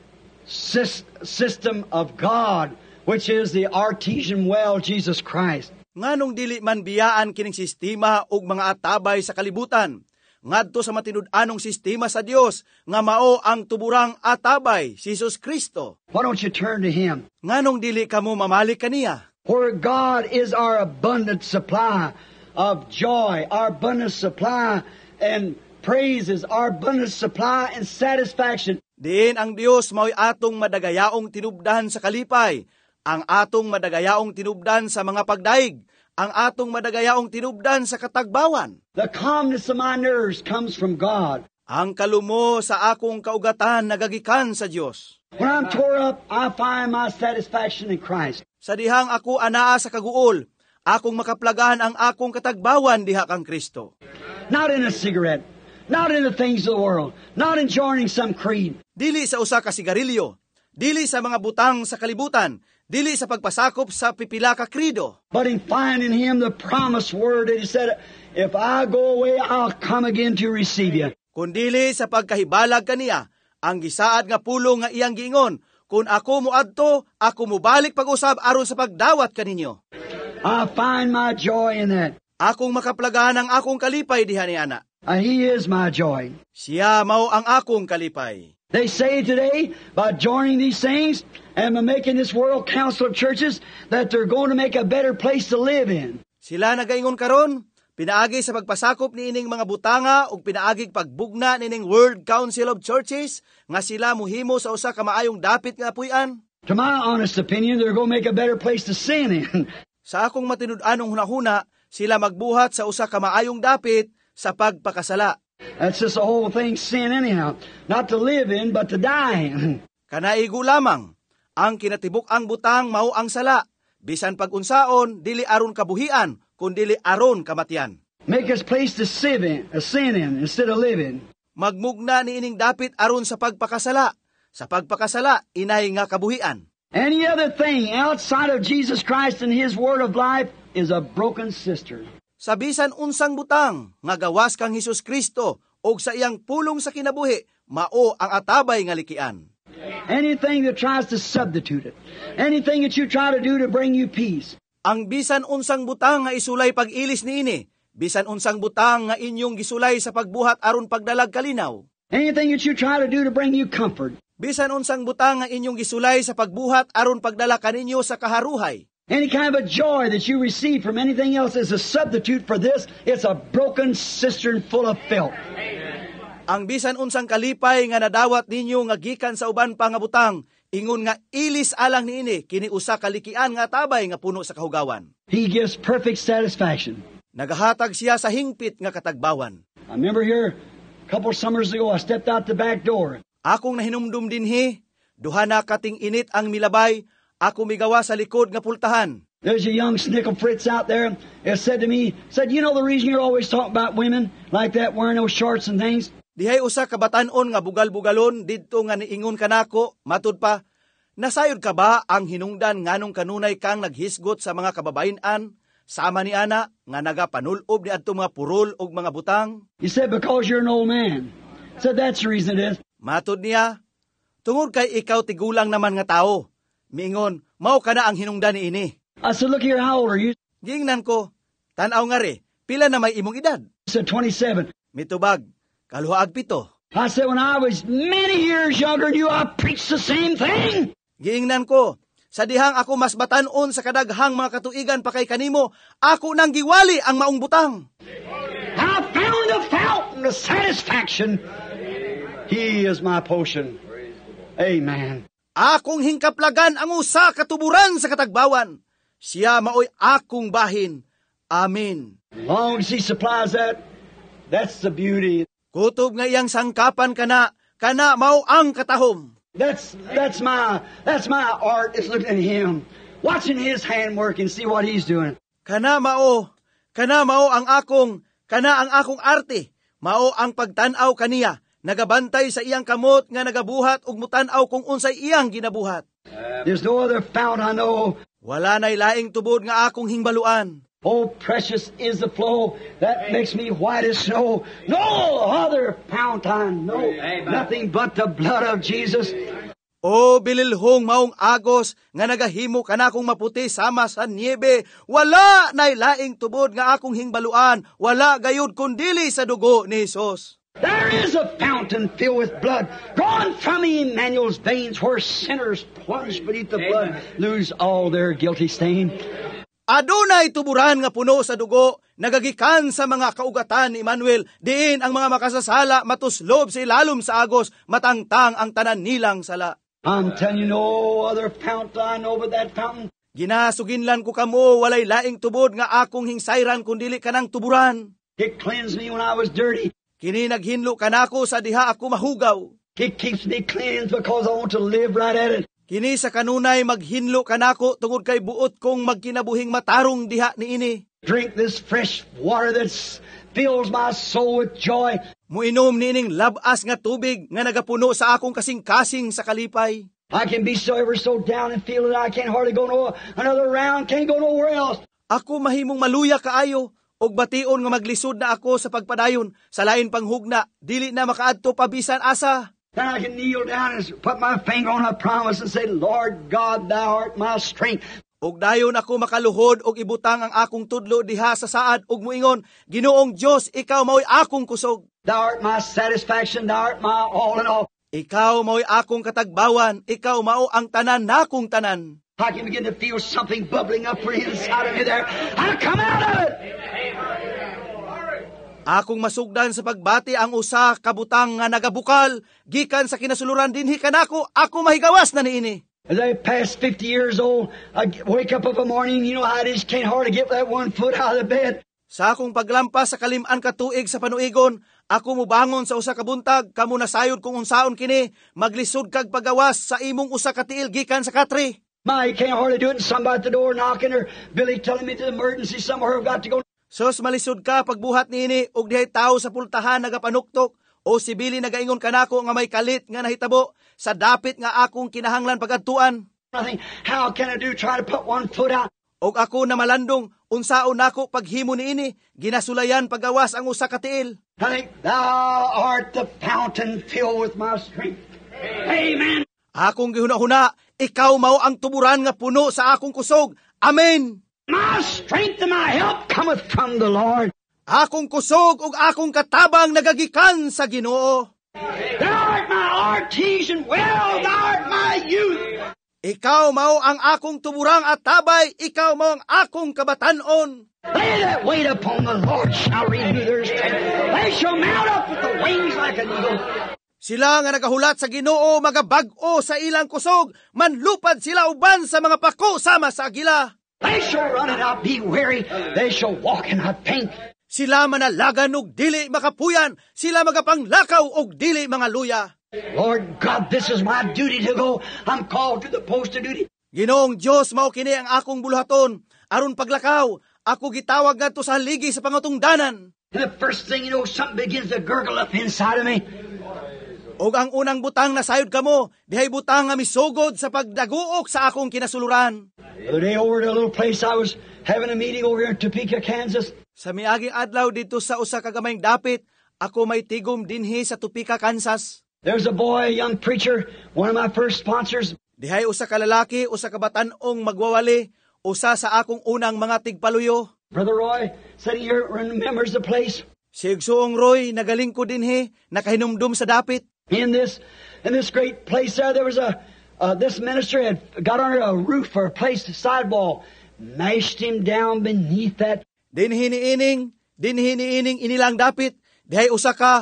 system of God, which is the artesian well, Jesus Christ.
Nganong dili man biyaan kining sistema ug mga atabay sa kalibutan, ngadto sa matinud-anong sistema sa Dios nga mao ang tuburang atabay, si Jesus Kristo.
Why don't you turn to Him?
Nganong dili kamo mamalik kaniya?
For God is our abundant supply of joy, our abundant supply and praises, our abundant supply and satisfaction.
Diin ang Dios mao'y atong madagayaong tinubdan sa kalipay, ang atong madagayaong tinubdan sa mga pagdaig, ang atong madagayaong tinubdan sa katagbawan.
The calmness of my nerves comes from God.
Ang kalumo sa akong kaugatan nagagikan sa Dios.
When I'm tore up, I find my satisfaction in Christ.
Sa dihang ako anaa sa kaguol, akong makaplagahan ang akong katagbawan diha kang Kristo.
Not in a cigarette, not in the things of the world, not in joining some creed.
Dili sa usa ka sigarilyo, dili sa mga butang sa kalibutan, dili sa pagpasakop sa pipila ka krido,
but in finding Him the promised word that He said, if I go away, I'll come again to receive you.
kundili sa pagkahibalag kaniya, ang gisaad nga pulong nga iyang giingon, kung ako moadto, ako mobalik pag-usab aron sa pagdawat kaninyo.
I find my joy in that.
Akong makaplagahan ang akong kalipay diha niana.
He is my joy.
Siya mao ang akong kalipay.
They say today, by joining these things and by making this World Council of Churches, that they're going to make a better place to live in.
Sila nagaingon karon, pinaagi sa pagpasakop ni ining mga butanga ug pinaagig pagbugna nining World Council of Churches nga sila muhimo sa usa ka maayong dapit nga puy-an.
To my honest opinion, they're going to make a better place to sin in.
Sa akong matinud-anong hunahuna, sila magbuhat sa usa ka maayong dapit sa pagpakasala.
That's just the whole thing, sin anyhow. Not to live in, but to die in.
Kanaigo lamang, ang kinatibuk-ang butang mao ang sala, bisan pag-unsaon, dili aron kabuhian, kundi aron kamatian.
Make us place to sin in instead of live in.
Magmugna ni ining dapit aron sa pagpakasala. Sa pagpakasala, inay nga kabuhian.
Any other thing outside of Jesus Christ and His Word of life is a broken cistern.
Sa bisan unsang butang, nga gawas kang Hesus Kristo, o sa iyang pulong sa kinabuhi, mao ang atabay nga likian.
Anything that tries to substitute it. Anything that you try to do to bring you peace.
Ang bisan unsang butang nga isulay pag-ilis niini, bisan unsang butang nga inyong gisulay sa pagbuhat aron pagdalag kalinaw.
Anything that you try to do to bring you comfort.
Bisan unsang butang nga inyong gisulay sa pagbuhat aron pagdala kaninyo sa kaharuhay.
Any kind of a joy that you receive from anything else is a substitute for this. It's a broken cistern full of filth.
Ang bisan unsang kalipay nga nadawat ninyo nga gikan sa uban pa nga butang, ingon nga ilis alang niini kini usa ka likian nga tabay nga puno sa kahugawan.
He gives perfect satisfaction.
Nagahatag siya sa hingpit nga katagbawan.
I remember here a couple summers ago, I stepped out the back door.
Akong nahinumdum dinhi, duha na kating init ang milabay, ako migawa sa likod nga pultahan.
There's a young snickle Fritz out there that said to me, you know the reason you're always talking about women like that, wearing those shorts and things?
Dihay usa ka batan-on nga bugal-bugalon didto nga niingon kanako, matud pa, nasayod ka ba ang hinungdan nganong kanunay kang naghisgot sa mga kababayan-an, sama ni ana nga nagapanulob ni adto mga purol ug mga butang?
He said, because you're an old man. So that's the reason it is.
Matud niya, tungod kay ikaw tigulang naman nga tao. Miingon, mao ka na ang hinungdan ni ini.
I said, look here, how old are you?
Gingnan ko, tanaw nga re, pila na may imong edad?
He said, 27.
Mitubag, kaluhaag 7.
I said, when I was many years younger than you, I preached the same thing.
Giingnan ko, sa dihang ako mas batanon sa kadaghang mga katuigan pa kay kanimo, ako nang giwali ang maong butang.
I found the fountain of satisfaction. He is my potion. Amen.
Akong hingkaplagan ang usa katuburan sa katagbawan. Siya maoy akong bahin. Amen.
Long as He supplies that, that's the beauty.
Kutob nga iyang sangkapan kana mao ang katahom.
That's my art is looking at Him, watching His handwork and see what He's doing.
Kana mao ang akong arte, mao ang pagtan-aw kaniya. Nagabantay sa iyang kamot nga nagabuhat ug mutan-aw kung unsay iyang ginabuhat.
There's no other fount I know.
Wala nay laing tubod nga akong hingbaluan.
Oh, precious is the flow that makes me white as snow. No other fount I know. Nothing but the blood of Jesus.
O bililhong maong agos nga nagahimo kanakong maputi sama sa niebe. Wala nay laing tubod nga akong hingbaluan. Wala gayud kundili sa dugo ni Hesus.
There is a fountain filled with blood, drawn from Emmanuel's veins, where sinners plunged beneath the blood lose all their guilty stain.
Adunay tuburan nga puno sa dugo, nagagikan sa mga kaugatan ni Emmanuel, diin ang mga makasasala matuslob sa ilalom sa agos, matangtang ang tanan nilang sala.
I'm telling you, no other fountain I know but that fountain.
Ginasuginlan ko kamo, walay laing tubod nga akong hingsayran kundili kanang tuburan.
It cleansed me when I was dirty.
Kini naghinlo kanako sa diha ako mahugaw.
It keeps me cleansed because I want to live right at it.
Kini sa kanunay maghinlo kanako tungod kay buot kong magkinabuhing matarong diha niini.
Drink this fresh water that fills my soul with joy.
Muinom nining labas nga tubig nga nagapuno sa akong kasing-kasing sa kalipay.
I can be so ever so down and feel that I can't hardly go another round, can't go nowhere else.
Ako mahimong maluya kaayo, og bation nga maglisod na ako sa pagpadayon, sa lain panghugna, dili na makaadto pabisan asa.
Then I can kneel down and put my finger on a promise and say, Lord God, thou art my strength.
Og dayon ako makaluhod og ibutang ang akong tudlo diha sa saad og muingon, Ginoong Dios, ikaw mao'y akong kusog.
Thou art my satisfaction, thou art my all in all.
Ikaw mao'y akong katagbawan, ikaw mao ang tanan nakong tanan.
I can begin to feel something bubbling up for inside of me there. I come out of it.
Akong masugdan sa pagbati ang usa ka butang nga nagabukal, gikan sa kinasuluran dinhi kanako, ako mahigawas na niini.
As I pass 50 years old, I wake up of a morning, you know how it is, can't hardly get that one foot out of the bed.
Sa akong paglampas sa kalim-an ka tuig sa panuigon, ako mubangon sa usa ka buntag, kamo nasayod kung unsaon kini, maglisod kag pagawas sa imong usa ka tiil gikan sa katri.
My, you can't hardly do it, and somebody at the door knocking, or Billy telling me to the emergency somewhere I've got to go.
Sos malisod ka pagbuhat niini, og dihay tao sa pultahan nagapanuktok, o si Billy nagaingon kanako nga may kalit nga nahitabo, sa dapit nga akong kinahanglan pagadtuan.
Nothing, how can I do, try to put one foot out?
Og ako na malandong, unsaon nako paghimo niini, ginasulayan pagawas ang usa ka tiil.
I think, thou art the fountain filled with my strength. Amen.
Akong gihuna-huna, ikaw mao ang tuburan nga puno sa akong kusog. Amen.
My strength and my help cometh from the Lord.
Akong kusog ug akong katabang nagagikan sa Ginoo.
Thou art my artesian well, thou art my youth.
Ikaw mao ang akong tuburang at tabay, ikaw mao ang akong kabatanon.
They that wait upon the Lord shall renew their strength. They shall mount up with the wings like an eagle.
Sila nga nagahulat sa Ginoo magabag-o sa ilang kusog, manlupad sila uban sa mga pako sama sa agila.
They shall run and not be weary. They shall walk and not faint.
Sila manalagan og dili makapuyan, sila magapanglakaw og dili mga luya.
Lord God, this is my duty to go. I'm called to the post of duty.
Ginoong Dios, mao kini ang akong buluhaton. Aron paglakaw, ako gitawag ngadto sa haligi sa pangatungdanan.
And the first thing you know, something begins to gurgle up inside of me.
Og ang unang butang na sayod kamo, dihay butang nga misugod sa pagdaguok sa akong kinasuluran.
The other day over at a little place, I was having a meeting over here in Topeka, Kansas.
Sa miaging adlaw dito sa usa ka gamayng dapit, ako may tigom dinhi sa Topeka, Kansas.
There's a boy, a young preacher, one of my first sponsors.
Dihay usa ka lalaki, usa ka batan-ong magwawali, usa sa akong unang mga tigpaluyo.
Brother Roy, sitting here, remembers the place.
Si Igsoong Roy, nagaling ko dinhi, nakahinumdum sa dapit.
In this great place there was this minister had got under a roof or a place, a sidewall, mashed him down beneath that.
Dinhi niining inilang dapit, dihay usa ka,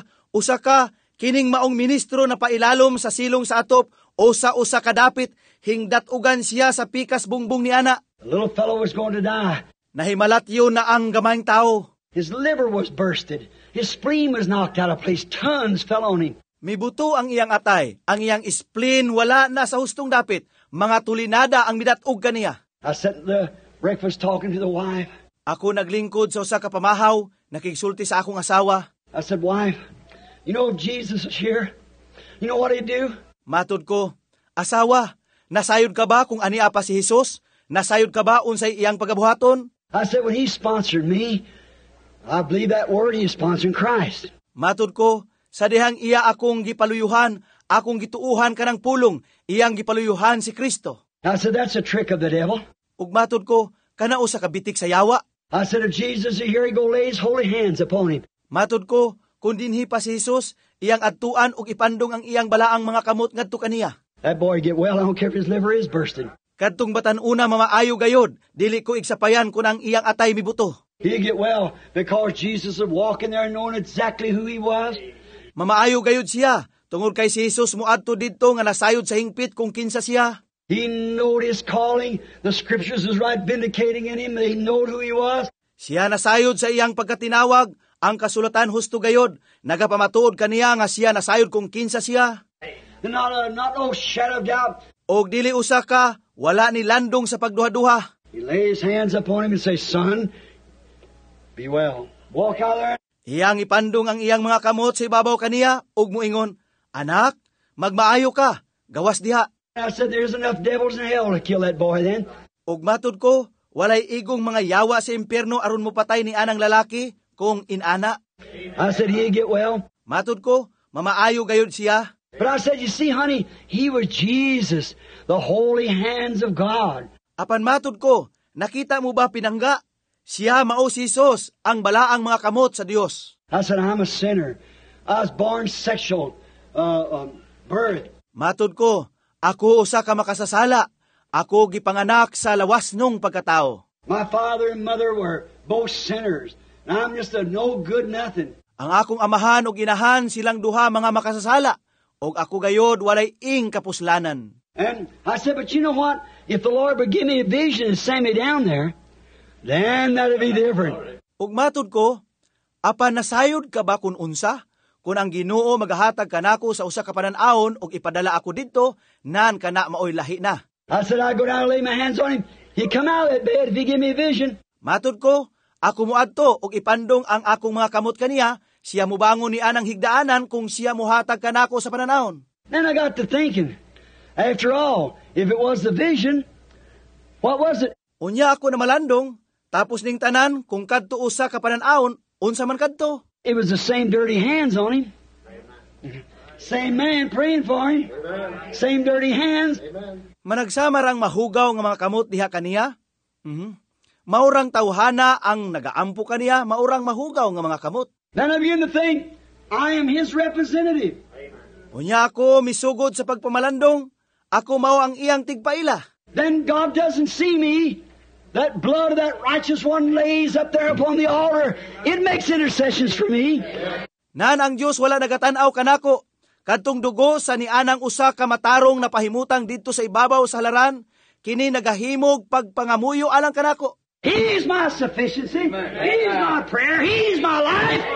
kining maong ministro na pailalom sa silong sa atop, o sa usa ka dapit, hingdat-ugan siya sa pikas bungbong ni ana.
The little fellow was going to die.
Nahimalat yun na ang gamayng tao.
His liver was bursted. His spleen was knocked out of place. Tons fell on him.
Mibuto ang iyang atay, ang iyang spleen wala na sa hustong dapit, mga tulinada ang midatog kaniya.
I sat at the breakfast talking to the wife.
Ako naglingkod sa usa ka pamahaw, nakigsulti sa akong asawa.
I said, wife, you know Jesus is here. You know what he'd do?
Matod ko, asawa, nasayod ka ba kung ania pa si Jesus? Nasayod ka ba unsay iyang pagabuhaton?
I said, when he sponsored me, I believe that word he is sponsoring Christ.
Matod ko, sa dihang iya akong gipaluyuhan, akong gituuhan kanang pulong, iyang gipaluyuhan si Kristo.
I said, that's a trick of the devil.
Ug matod ko, kanao sa kabitik sa yawa.
I said, if Jesus is here, he go lay his holy hands upon him.
Matod ko, kung dinhi pa si Jesus, iyang adtuan ug ipandong ang iyang balaang mga kamot ngadto kaniya.
That boy get well, I don't care if his liver is bursted.
Kadtong batan-una mamaayo gayod, dili ko igsapayan kun ang iyang atay mibuto.
He'd get well because Jesus would walk in there knowing exactly who he was.
Mamaayo gayud siya, tungod kay si Jesus muadto didto nga nasayod sa hingpit kung kinsa siya.
He knowed his calling. The scriptures was right vindicating in him. He knowed who he was.
Siya nasayod sa iyang pagkatinawag, ang kasulatan husto gayod, nagapamatuod kaniya nga siya nasayod kung kinsa siya.
Not no shadow of doubt.
Og dili usa ka, wala ni landong sa pagduha-duha.
He lays hands upon him and says, son, be well. Walk out there.
Iyang ipandong ang iyang mga kamot sa ibabaw kaniya, ug muingon, anak, magmaayo ka, gawas diha.
I said, there's enough devils in hell to kill that boy then.
Ug matud ko, walay igong mga yawa sa impyerno aron mo patay ni anang lalaki kung inana.
I said, he'd get well.
Matud ko, mamaayo gayud siya.
But I said, you see, honey, he was Jesus, the holy hands of God.
Apan matud ko, nakita mo ba pinangga? Siya mao si Jesus, ang balaang mga kamot sa Dios.
I said, I'm a sinner. I was born sexual birth.
Matud ko, ako usa ka makasasala. Ako gipanganak sa lawas nung pagkatao.
My father and mother were both sinners. And I'm just a no good nothing.
Ang akong amahan ug inahan silang duha mga makasasala. Og ako gayod walay ing kapuslanan.
And I said, but you know what? If the Lord would give me a vision and send me down there, then that'd be different.
Ug matud ko, apan nasayod ka ba kun unsa? Kung ang Ginoo magahatag kanako sa usa ka panan-awon ug ipadala ako didto, nan kana maoy lahi na.
I said, I'd go down and lay my hands on him. He'd come out of that bed if he give me a vision.
Matud ko, ako moadto ug ipandong ang akong mga kamot kaniya, siya mobangon ni anang higdaanan kung siya mohatag kanako sa panan-awon.
Then I got to thinking, after all, if it was the vision, what was it?
Unya ako na malandong, tapos ning tanan kung kadto usa ka panan-awon, unsa man kadto?
It was the same dirty hands on him. Same man praying for him. Same dirty hands.
Managsama rang mahugaw nga mga kamot diha kaniya. Maurang tawhana ang nagaampo kaniya, maurang mahugaw nga mga kamot.
Then I began to think, I am his representative.
Unya ako misugod sa pagpamalandong, ako mao ang iyang tigpaila.
Then God doesn't see me. That blood of that righteous one lays up there upon the altar. It makes intercessions for me.
Nan ang Dios wala nagatanaw kanako. Kadtong dugo sa nianang usa ka matarong na pahimutang didto sa ibabaw sa halaran, kini nagahimog pagpangamuyo alang kanako.
He's my sufficiency. He's my prayer. He's my life.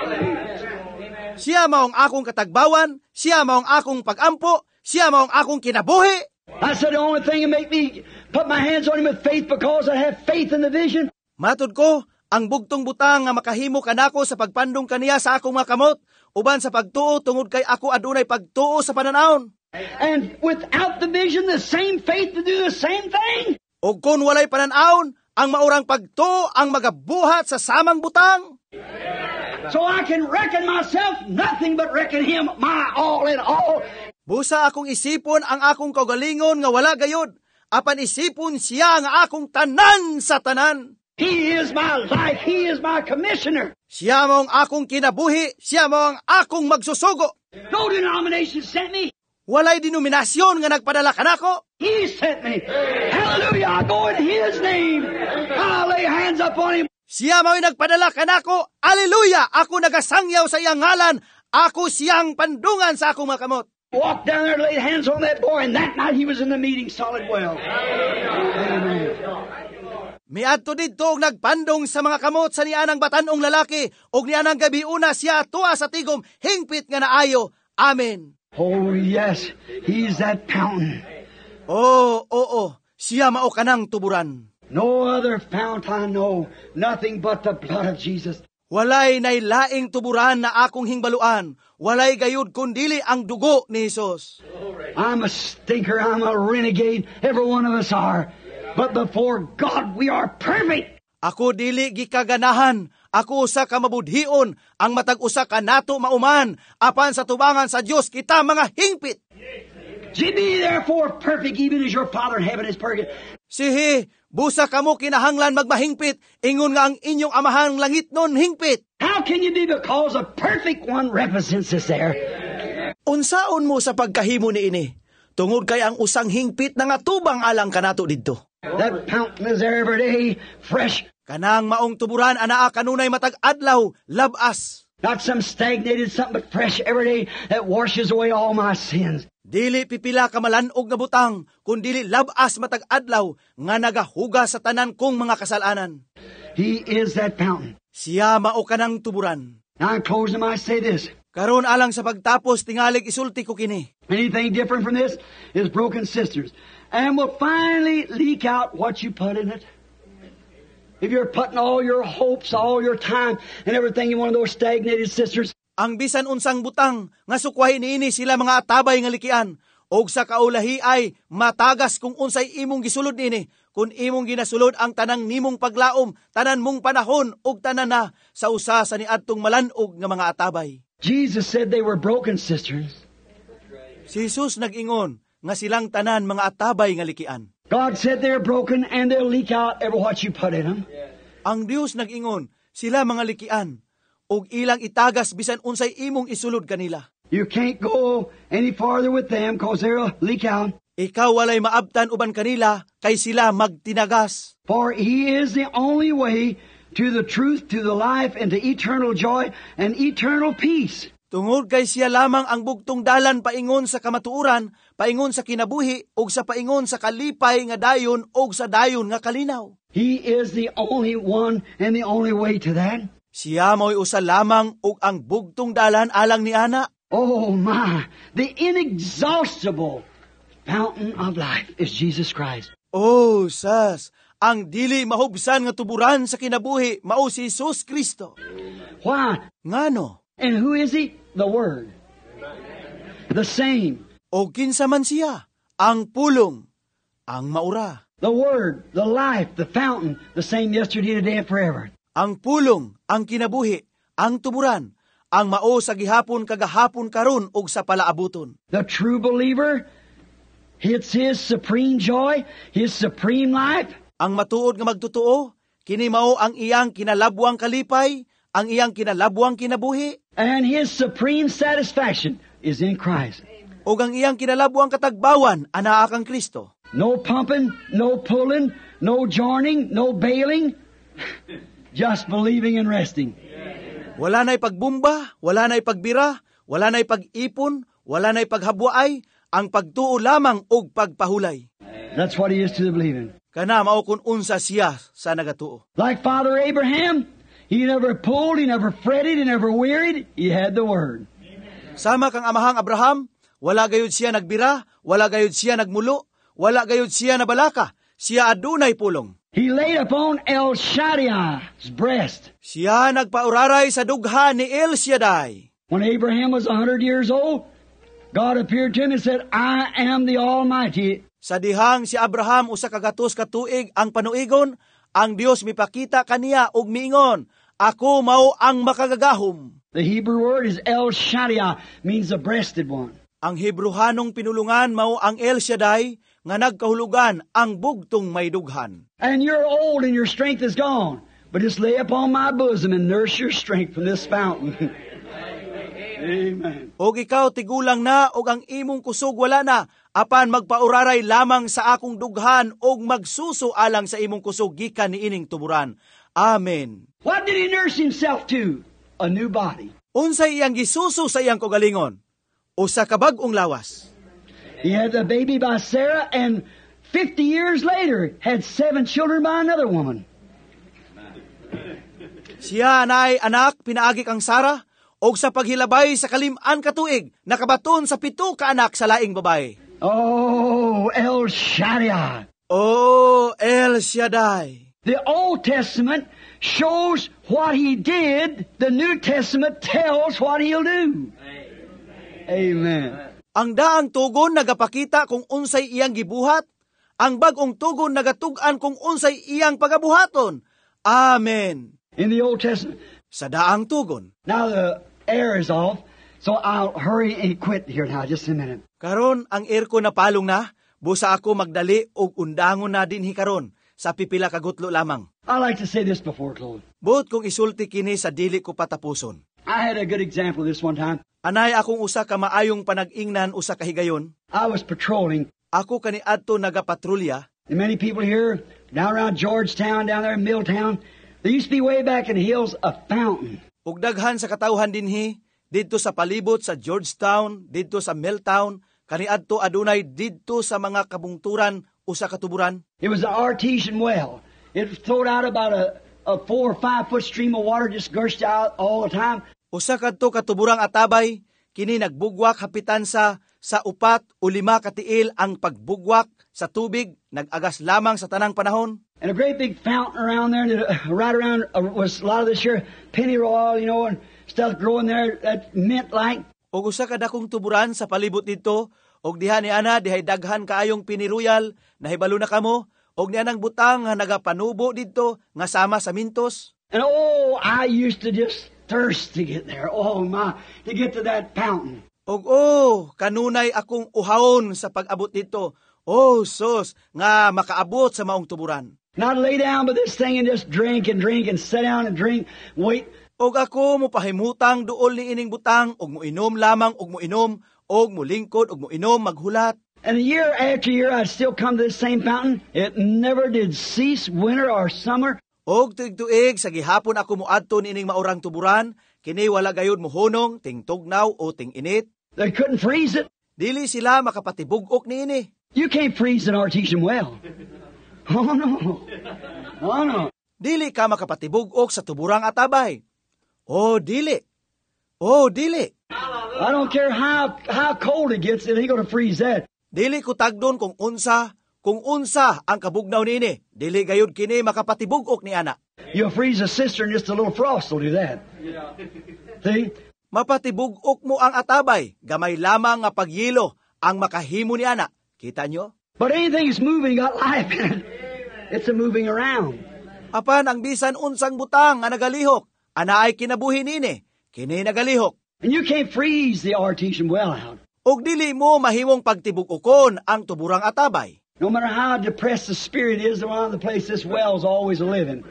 Siya maong akong katagbawan, siya maong akong pagampo, siya maong akong kinabuhi.
I said the only thing that make me put my hands on him with faith because I have faith in the vision.
Matud ko, ang bugtong butang nga makahimo kanako sa pagpandong kaniya sa akong mga kamot, uban sa pagtuo tungod kay ako adunay pagtuo sa pananaon.
And without the vision, the same faith to do the same thing.
O kung walay pananaon, ang maurang pagtuo ang magabuhat sa samang butang.
So I can reckon myself nothing but reckon him my all in all.
Busa akong isipon ang akong kaugalingon nga wala gayod, apan isipon siya nga akong tanan sa tanan.
He is my life. He is my commissioner.
Siya mong akong kinabuhi, siya mong akong magsusugo.
No denomination sent me.
Walay denominasyon nga nagpadala kanako.
He sent me. Hallelujah. I go in his name. I lay hands upon him.
Siya mo'y nagpadala kanako. Hallelujah! Ako nagasangyaw sa iyang ngalan. Ako siyang pandungan sa akong mga kamot.
Walked down there and laid hands on that boy, and that night he was in the meeting solid well. Amen.
Miadto didto og nagpandong sa mga kamot sa nianang batanong lalaki og nianang gabi una siya tuwa sa tigom hingpit nga naayo. Amen.
Oh yes, he's that fountain.
Oo, siya mao kanang tuburan.
No other fount I know, nothing but the blood of Jesus.
Walay nailaing tuburan na akong hingbaluan. Walay gayud kundili ang dugo ni Jesus.
I'm a stinker, I'm a renegade, every one of us are. But before God, we are perfect.
Ako dili gikaganahan, ako usa ka mabudhion, ang matag usa ka nato mauman, apan sa tubangan sa Dios kita mga hingpit.
Be therefore perfect, even as your Father in heaven is perfect.
Sihi, busa kamo kinahanglan magmahingpit, ingon nga ang inyong amahang langit nun hingpit.
How can you be because a perfect one represents us there?
Unsaon mo sa pagkahimo ni ini? Tungod kay ang usang hingpit na nga tubang alang kanato didto.
That fountain is there every day, fresh.
Kanang maong tuburan anaa kanunay matag adlaw, labas.
Not some stagnated something, but fresh every day that washes away all my sins.
Dili pipila ka malanog nga butang, kundili labas matag adlaw nga nagahuga sa tanan kong mga kasalanan.
He is that fountain.
Siya mao kanang tuburan.
Now in closing, I say this.
Karon alang sa pagtapos tingalig isulti ko kini.
Anything different from this is broken sisters. And will finally leak out what you put in it. If you're putting all your hopes, all your time, and everything in one of those stagnated sisters,
ang bisan unsang butang nga sukwahi niini sila mga atabay nga likian Og sa kaulahi ay matagas kung unsay imong gisulod nini, kung imong ginasulod ang tanang nimong paglaom, tanan mong panahon ug tanan na sa usa sa niadtong malanog nga mga atabay.
Jesus said they were broken cisterns.
Si Jesus nag-ingon nga silang tanan mga atabay nga likian.
God said they're broken and they'll leak out every what you put in them.
Ang Dios nag-ingon sila mga likian ug ilang itagas bisan unsay imong isulod kanila.
You can't go any farther with them because they'll leak out.
Ikaw walay maabtan uban kanila kay sila magtinagas.
For He is the only way to the truth, to the life, and to eternal joy and eternal peace.
Tungod kay siya lamang ang bugtong dalan paingon sa kamatuoran, paingon sa kinabuhi, ug sa paingon sa kalipay nga dayon ug sa dayon nga kalinaw.
He is the only one and the only way to that.
Siya mo'y usa lamang ug ang bugtong dalan alang ni ana.
Oh my, the inexhaustible fountain of life is Jesus Christ.
Oh, sas, ang dili mahubsan nga tuburan sa kinabuhi mao si Jesus Kristo.
Why?
Ngano?
And who is He? The Word. The same.
O kinsa man siya, ang pulong, ang maura.
The Word, the life, the fountain, the same yesterday, today, and forever.
Ang pulong, ang kinabuhi, ang tuburan, ang mao sa gihapon kagahapon karon ug sa palaabuton.
The true believer, it's his supreme joy, his supreme life.
Ang matuod nga magtotoo, kini mao ang iyang kinalabwang kalipay, ang iyang kinalabwang kinabuhi,
And his supreme satisfaction is in Christ.
ug ang iyang kinalabwang katagbawan anaa kang Kristo.
No pumping, no pulling, no joining, no bailing. Just believing and resting.
Wala na'y pagbumba, wala na'y pagbira, wala na'y pag-ipon, wala na'y paghabwaay, ang pagtuo lamang og pagpahulay.
That's what he is to the believing.
Kana mao kun unsa siya sa nagatuo.
Like Father Abraham, he never pulled, he never fretted, he never wearied. He had the Word.
Sama kang amahang Abraham, wala gayud siya nagbira, wala gayud siya nagmulo, wala gayud siya nabalaka, siya adunay pulong.
He laid upon El Shaddai's breast.
Siya nagpauraray sa dugha ni El Shaddai.
When Abraham was 100 years old, God appeared to him and said, I am the Almighty.
Sa dihang si Abraham usa ka gatos ka tuig ang panuigon, ang Dios mipakita kaniya ug miingon, ako mao ang makagagahom.
The Hebrew word is El Shaddai, means the breasted one.
Ang Hebrehanong pinulungan mao ang El Shaddai nga nagkahulugan ang bugtong may dughan.
And you're old and your strength is gone. But just lay upon my bosom and nurse your strength from this fountain. Amen.
Og ikaw tigulang na og ang imong kusog wala na, apan magpauraray lamang sa akong dughan og magsuso alang sa imong kusog gikan niining tuburan. Amen.
What did he nurse himself to? A new body.
Unsay iyang gisuso sa iyang kaugalingon? Usa ka bag-ong lawas.
He had a baby by Sarah and 50 years later had 7 children by another woman.
Siya naay anak pinaagi kang Sara og sa paghilabay sa kalim-an ka tuig nakabaton sa 7 ka anak sa laing babae.
Oh, El Shaddai.
Oh, El Shaddai.
The Old Testament shows what he did. The New Testament tells what he'll do. Amen.
Ang daang tugon nagapakita kung unsay iyang gibuhat, ang bag-ong tugon nagatug-an kung unsay iyang pagabuhaton. Amen.
In the Old Testament.
Sa daang tugon.
Now the air is off, so I'll hurry and quit here now, just a minute.
Karon ang aircon na palong na, busa ako magdali og undangon na dinhi karon sa pipila ka gutlo lamang.
I like to say this before close.
Buot kong isulti kini sa dili ko patapuson.
I had a good example of this one time.
Anay akong usa ka maayong panag-ingnan usa ka higayon.
I was patrolling.
Ako kaniadto nagapatrolya.
And many people here, down around Georgetown, down there in Milltown, there used to be way back in the hills a fountain.
Ug daghan sa katawhan dinhi didto sa palibot sa Georgetown, didto sa Milltown, kaniadto adunay didto sa mga kabungturan usa ka tuburan.
It was an artesian well. It flowed out about a 4 or 5 foot stream of water, just gushed out all the time.
Usa kadto ka tuburang atabay, kini nagbugwak hapitan sa 4 o 5 ka tiil ang pagbugwak sa tubig, nag-agas lamang sa tanang panahon.
And a great big fountain around there, and right around was a lot of this here pennyroyal, you know, and stuff growing there that mint like.
O usa ka dakong tuburan sa palibot dito, og diha ni ana dihay daghan kaayong piniruyal, nahibalo na kamo, og niya nang butang nga nagapanubo didto nga sama sa mintos.
And I used to just thirst to get there. Oh my, to get to that fountain.
Og kanunay akong uhawon sa pag-abot dito. Sus, nga makaabot sa maong tuburan.
Not lay down by this thing and just drink and sit down and drink, wait.
Og ako mo pahimutang duol ni ining butang, og mo inom lamang, og mo inom, og mo lingkod, og mo inom, maghulat.
And year after year, I'd still come to the same fountain. It never did cease, winter or summer.
Og tuig-tuig, sa gihapon ako moadto ni ining maurang tuburan, kini wala gayud mohonong, ting tugnaw o ting init.
They couldn't freeze it.
Dili sila makapatibugok ni ini.
You can't freeze an artesian well. Oh no. Oh no.
Dili ka makapatibugok sa tuburang atabay. Dili. Dili.
I don't care how cold it gets, it ain't gonna freeze that.
Dili ko tagdon kung unsa ang kabugnaw nini. Dili gayud kini makapatibugok ni ana.
You'll freeze a cistern, just a little frost will do that. See?
Mapatibugok mo ang atabay, gamay lamang nga pagyelo ang makahimo ni ana. Kita nyo?
But anything is moving, got life in it. It's a moving around.
Apan ang bisan unsang butang nga nagalihok, ana ay kinabuhi nini, kini nagalihok.
And you can't freeze the artesian well out.
Og dili mo mahimong pagtibugokon ang tuburang atabay.
No matter how depressed the spirit is, around the place this well's always living.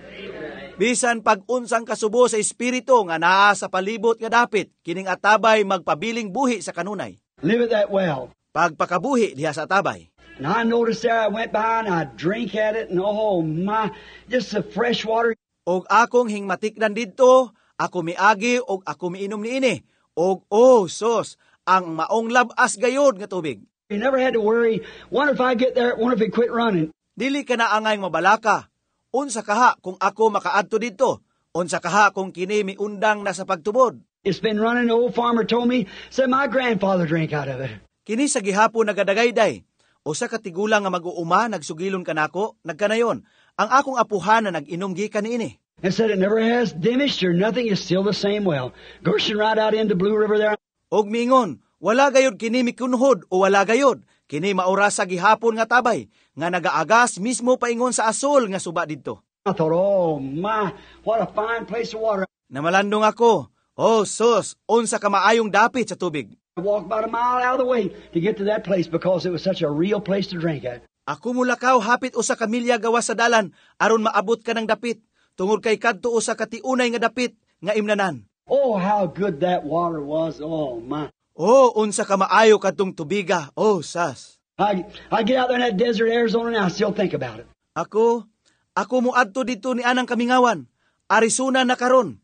Bisan pag unsang kasubo sa espiritu nga naa sa palibot nga dapit, kining atabay magpabiling buhi sa kanunay.
Live at that well.
Pagpakabuhi diha sa atabay.
And I noticed there, I went by and I drink at it, and oh my, just the fresh water.
Og akong hingmatikdan didto, ako miagi og ako miinom niini. Og sus, ang maong labas gayod nga tubig.
You never had to worry, wonder if I get there, wonder if it quit running.
Dili ka na angay mabalaka. Unsa kaha kung ako makaadto didto? Unsa kaha kung kini miundang na sa pagtubod?
It's been running, the old farmer told me, said my grandfather drank out of it.
Kini sa gihapon nagadagayday. O sa katigulang nga mag-uuma, nagsugilon kanako, nagkanayon. Ang akong apuhan na nag-inom gikan niini.
And said it never has diminished or nothing, is still the same well. Gushing right out into Blue River there.
Og mingon, wala gayod kini mikunhod o wala gayod. Kini maura sa gihapon nga tabay, nga nagaagas mismo paingon sa asol nga suba didto.
I thought, oh my, what a fine place of water.
Namalandong ako, sus, unsa ka maayong dapit sa tubig.
I walked about a mile out of the way to get to that place because it was such a real place to drink at.
Ako mulakaw hapit usa ka milya gawas sa dalan aron maabot ka ng dapit. Tungod kay kadto usa ka tiunay nga dapit nga imnanan.
Oh, how good that water was. Oh my.
Unsa ka maayo kadtong tubiga. Sas.
I get out there in that desert Arizona now, I still think about it.
Ako muadto dito ni anang kamingawan. Arizona na karon.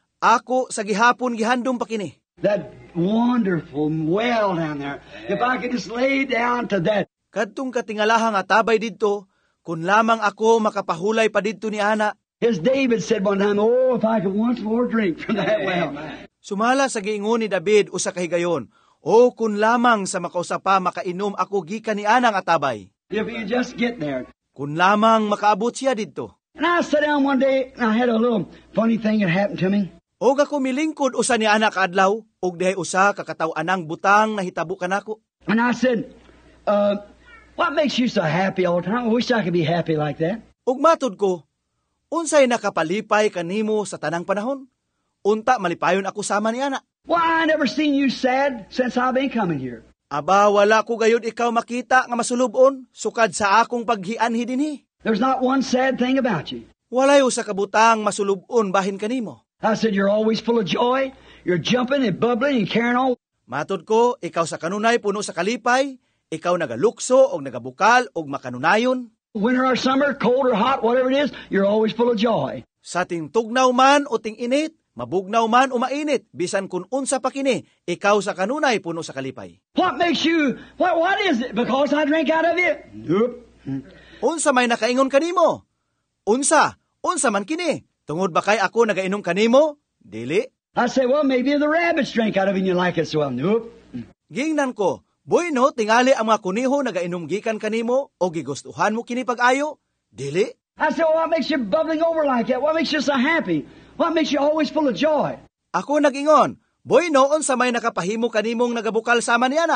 Ako sa gihapon gihandom pa kini.
That wonderful well down there. If I could just lay down to that.
Kadtong katingalahang atabay didto, kun lamang ako makapahulay pa didto ni ana.
As David said one time, oh, if I could once more drink from that well.
Sumala sa giingon ni David usa ka higayon, kun lamang sa makausapa makainom ako gikan ni anang atabay.
If you just get there.
Kun lamang makaabot siya didto.
And I sat down one day and I had a little funny thing that happened to me.
Og ako milingkod usa ni ana kaadlaw, og dihay usa kakataw-anang butang nahitabo kanako.
And I said, what makes you so happy all the time? I wish I could be happy like that.
Og matod ko, unsay nakapalipay kanimo sa tanang panahon? Unta malipayon ako sama ni ana.
Why, I never seen you sad since I've been coming here.
Aba, wala ko gayud ikaw makita nga masulubon, sukad sa akong paghianhi dinhi.
There's not one sad thing about you.
Walay usa ka butang masulubon bahin kanimo.
I said, you're always full of joy. You're jumping and bubbling and carrying on.
Matod ko, ikaw sa kanunay puno sa kalipay, ikaw nagalukso og nagabukal og makanunayon.
Winter or summer, cold or hot, whatever it is, you're always full of joy.
Sa ting tugnaw man o ting init, mabugnaw man o mainit, bisan kun unsa pa kini, ikaw sa kanunay puno sa kalipay.
What makes you, what is it? Because I drink out of it? Nope.
Unsa may nakaingon kanimo? Unsa man kini? Tungod ba kay ako nagainom kanimo? Dili.
I say, well, maybe the rabbits drink out of it and you like it so well. Nope.
Gingnan ko, boy no, tingali ang mga kuniho nagainom gikan kanimo o gigustuhan mo kini pag-ayo? Dili.
I said, well, what makes you bubbling over like that? What makes you so happy? What makes you always full of joy?
Ako nag-ingon, boy no, unsa may nakapahimo kanimong nagabukal sama ni ana?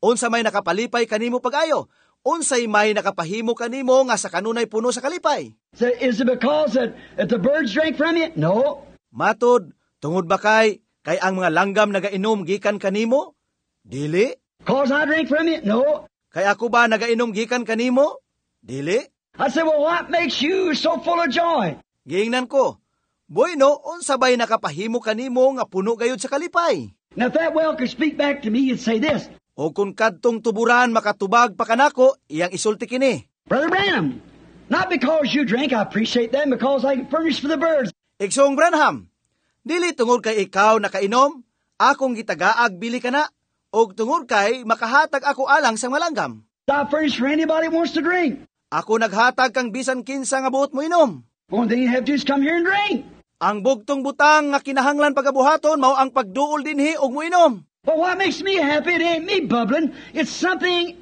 unsa may nakapalipay kanimo pag-ayo? Unsay may nakapahimo kanimo nga sa kanunay puno sa kalipay?
So is it because that the birds drank from it? No.
Matod, tungod ba kay ang mga langgam nagainom gikan kanimo? Dili.
Because I drink from it? No.
Kay ako ba nagainom gikan kanimo? Dili.
I said, well, what makes you so full of joy?
Giingnan ko, Bueno, unsa bay nakapahimo kanimo nga puno gayud sa kalipay?
Now if that well could speak back to me, you'd say this.
O kung kadtong tuburan makatubag pa kanako, iyang isulti kini.
Brother Branham, not because you drink, I appreciate that, because I can furnish for the birds.
Igsong Branham, dili tungod kay ikaw nakainom, akong gitagaag bili kana, og tungod kay makahatag ako alang sa malanggam.
I furnish for anybody who wants to drink.
Ako naghatag kang bisan kinsa nga buot mo inom.
Only thing you have to do is come here and drink.
Ang bugtong butang nga kinahanglan pagabuhaton mao ang pagduol dinhi og moinom.
But what makes me happy, it ain't me bubbling. It's something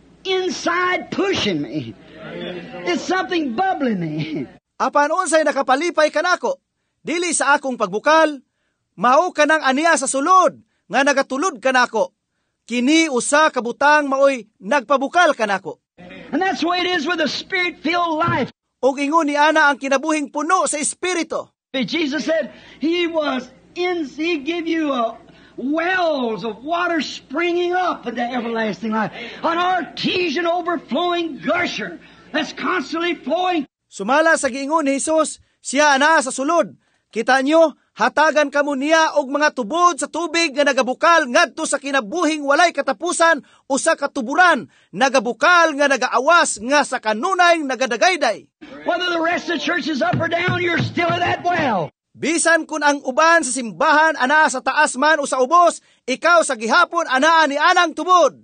inside pushing me. It's something bubbling me.
Apan unsay nakapalipay kanako, dili sa akong pagbukal, mao kanang aniya sa sulod nga nagatulod kanako. Kini usa ka butang maoy nagpabukal kanako.
And that's the way it is with a spirit-filled life.
Og ingon ni ana ang kinabuhing puno sa espiritu.
Jesus said He give you wells of water springing up into everlasting life. An artesian overflowing gusher that's constantly flowing.
Sumala sa giingon ni Jesus, siya ana sa sulod. Kita nyo, hatagan kamo niya og mga tubod sa tubig nga nagabukal ngadto sa kinabuhing walay katapusan o sa katuburan, nagabukal nga nagaawas nga sa kanunay nagadagayday.
Whether the rest of the church is up or down, you're still at that well.
Bisan kun ang uban sa simbahan ana sa taas man o sa ubos, ikaw sa gihapon anaa ni anang tubod.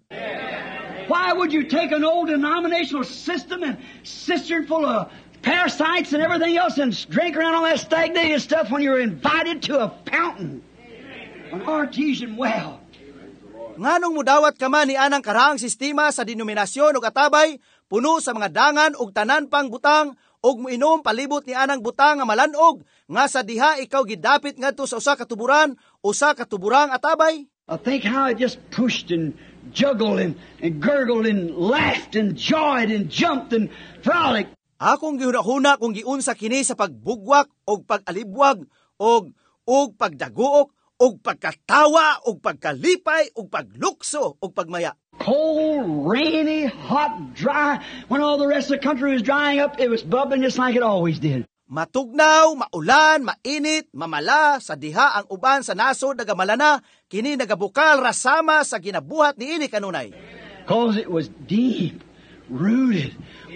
Why would you take an old denominational system and cistern full of parasites and everything else and drink around all that stagnated stuff when you're invited to a fountain, an artesian well?
Nganong mudawat ka man ni anang karaang sistema sa denominasyon o katabay, puno sa mga dangan o tanan pang butang, og moinom palibot ni anang butang nga malanog, nga sa diha ikaw gidapit ngadto sa usa ka tuburan, usa ka tuburang atabay?
I think how it just pushed and juggled and gurgled and laughed and joyed and jumped and frolicked.
Akong gihunahuna kung giunsa kini sa pagbugwak og pag-alibwag og pagdaguok og pagkatawa og pagkalipay og paglukso og pagmaya.
Cold, rainy, hot, dry. When all the rest of the country was drying up, it was bubbling just like it always did.
Matugnaw, maulan, mainit, mamala, sa diha ang uban sa nasod nagamalana, kini nagabukal rasama sa ginabuhat ni ini kanunay.
Because it was deep, rooted,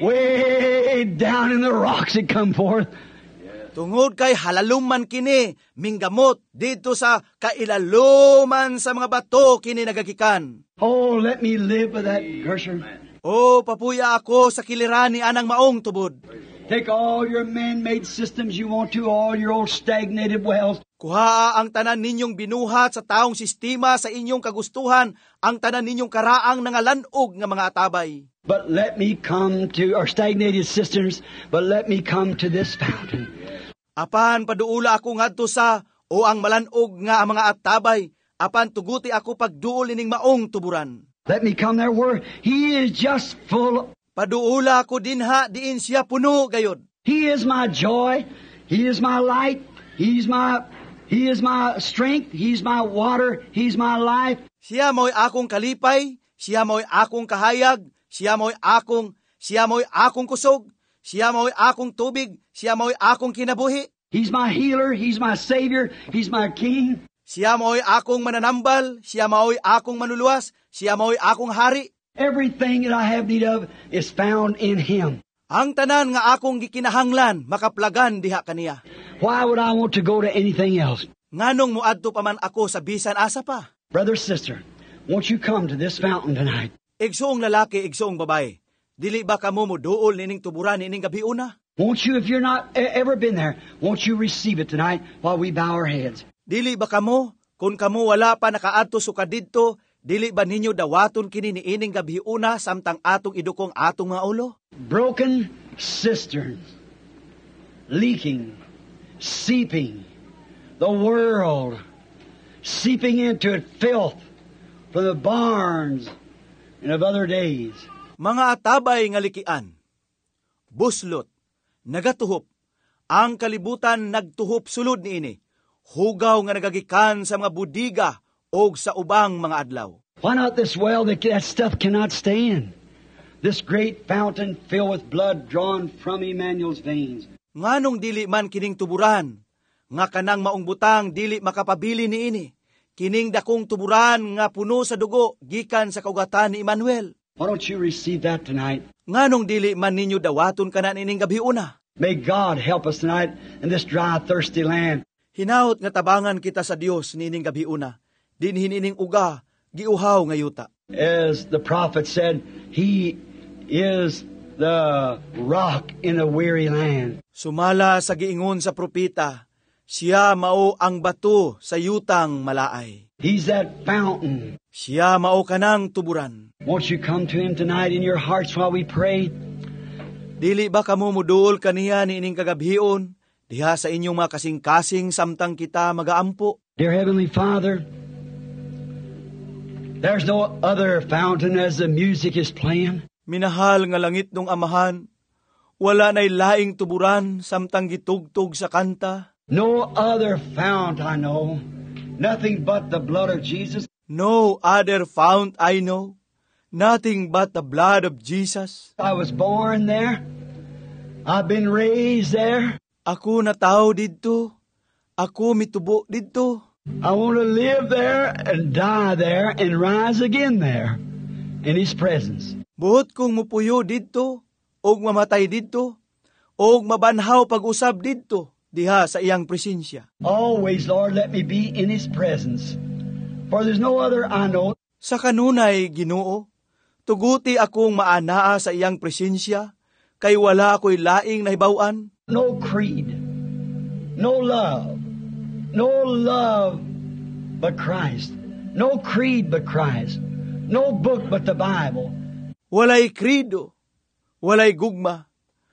way down in the rocks it come forth.
Tungod kay halaluman kini, minggamot, dito sa kailaluman sa mga bato kini nagagikan.
Oh, let me live with that gusher.
Oh, papuya ako sa kiliran ni anang maong tubod.
Take all your man-made systems you want to, all your old stagnated wells.
Kuhaa ang tanan ninyong binuhat sa taong sistema sa inyong kagustuhan, ang tanan ninyong karaang nangalanog nga mga atabay.
But let me come to, or stagnated cisterns, but let me come to this fountain.
Apan paduula ako ngadto sa o ang malanog nga mga atabay, apan tuguti ako pagduol ining maong tuburan.
Let me come there where He is just full.
Paduula ako dinha diin siya puno gayod.
He is my joy. He is my light. He is my strength. He's my water. He's my life.
Siya mo'y akong kalipay, siya mo'y akong kahayag, siya mo'y akong kusog, siya mo'y akong tubig, siya mo'y akong kinabuhi.
He's my healer. He's my savior. He's my king.
Siya mo'y akong mananambal, siya mo'y akong manuluwas, siya mo'y akong hari.
Everything that I have need of is found in Him.
Ang tanan nga akong gikinahanglan, makaplagan diha kaniya.
Why would I want to go to anything else?
Nganong muadto pa man ako sa bisan asa pa?
Brother, sister, won't you come to this fountain tonight?
Igsoong lalaki, igsoong babae. Dili ba kamo mo duol nining tuburan nining gabiuna?
Won't you, if you're not ever been there, won't you receive it tonight while we bow our heads?
Dili ba kamo, kung kamo wala pa nakaadto suka didto, dili ba ninyo dawaton kini niining gabiuna samtang atong idukong atong mga ulo?
Broken cisterns, leaking, seeping, the world seeping into it, filth from the barns and of other days.
Mga atabay nga likian, buslot, nagatuhop, ang kalibutan nagtuhop sulod niini, hugaw nga nagagikan sa mga budiga o sa ubang mga adlaw.
Why not this well that stuff cannot stay in? This great fountain filled with blood drawn from Emmanuel's veins.
Nganong dili man kining tuburan, nga kanang maong butang dili makapabili niini, kining dakong tuburan nga puno sa dugo gikan sa kaugatan ni Emmanuel.
Why don't you receive that tonight?
Nganong dili man ninyo dawaton kanan ining gabiuna?
May God help us tonight in this dry, thirsty land.
Hinaot nga tabangan kita sa Dios nining gabiuna, dinhin ining uga, giuhaw nga yuta.
As the prophet said, He is the rock in a weary land.
Sumala sa giingon sa propeta, siya mao ang bato sa yutang malaay.
He's that fountain.
Siya mao kanang tuburan.
Won't you come to Him tonight in your hearts while we pray?
Dili ba kamo muduol kaniya ni ining kagabhion, diha sa inyong mga kasing-kasing samtang kita magaampo?
Dear Heavenly Father, there's no other fountain as the music is playing.
Minahal nga langit nung amahan, wala na'y laing tuburan samtang gitugtog sa kanta.
No other fount I know, nothing but the blood of Jesus.
No other fount I know, nothing but the blood of Jesus.
I was born there. I've been raised there.
Ako natao didto, ako mitubo didto.
I want to live there and die there and rise again there in His presence.
Buot kong mupuyo didto, og mamatay didto, og mabanhaw pag-usab didto, diha sa iyang presensya.
Always, Lord, let me be in His presence. For there's no other I know.
Sa kanunay, Ginoo, tuguti akong maanaa sa iyang presensya, kay wala ako'y laing nahibawan.
No creed, no love but Christ. No creed but Christ. No book but the Bible.
Walay krido, walay gugma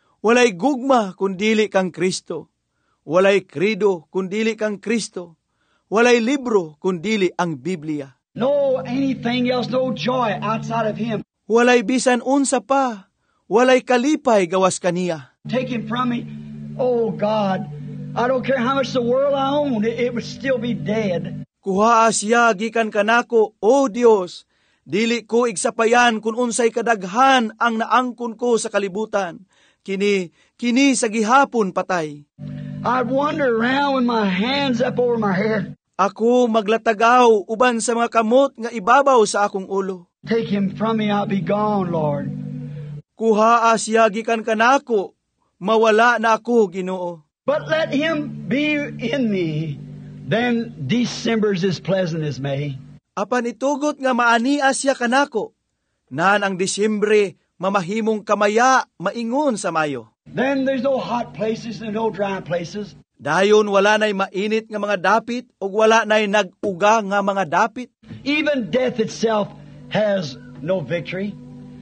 kundili kang Kristo. Walay krido kundili kang Kristo. Walay libro kundili ang Biblia.
No anything else, no joy outside of Him.
Walay bisan unsa pa, walay kalipay gawas kaniya.
Take Him from me. Oh God, I don't care how much the world I owned, it would still be dead.
Kuhaa siya gikan kanako, O Dios, dili ko igsapayan kun unsay kadaghan ang naangkon ko sa kalibutan. Kini sa gihapon patay.
I'd wander around with my hands up over my head.
Ako maglatagaw uban sa mga kamot nga ibabaw sa akong ulo.
Take Him from me, I'll be gone, Lord.
Kuhaa siya gikan kanako, mawala na ako, Ginoo.
But let Him be in me, then December's as pleasant as May.
Apan itugot nga maania siya kanako, naan ang Disyembre mamahimong kamaya maingon sa Mayo.
Then there's no hot places and no dry places.
Dayon wala na'y mainit nga mga dapit o wala na'y nag-uga nga mga dapit.
Even death itself has no victory.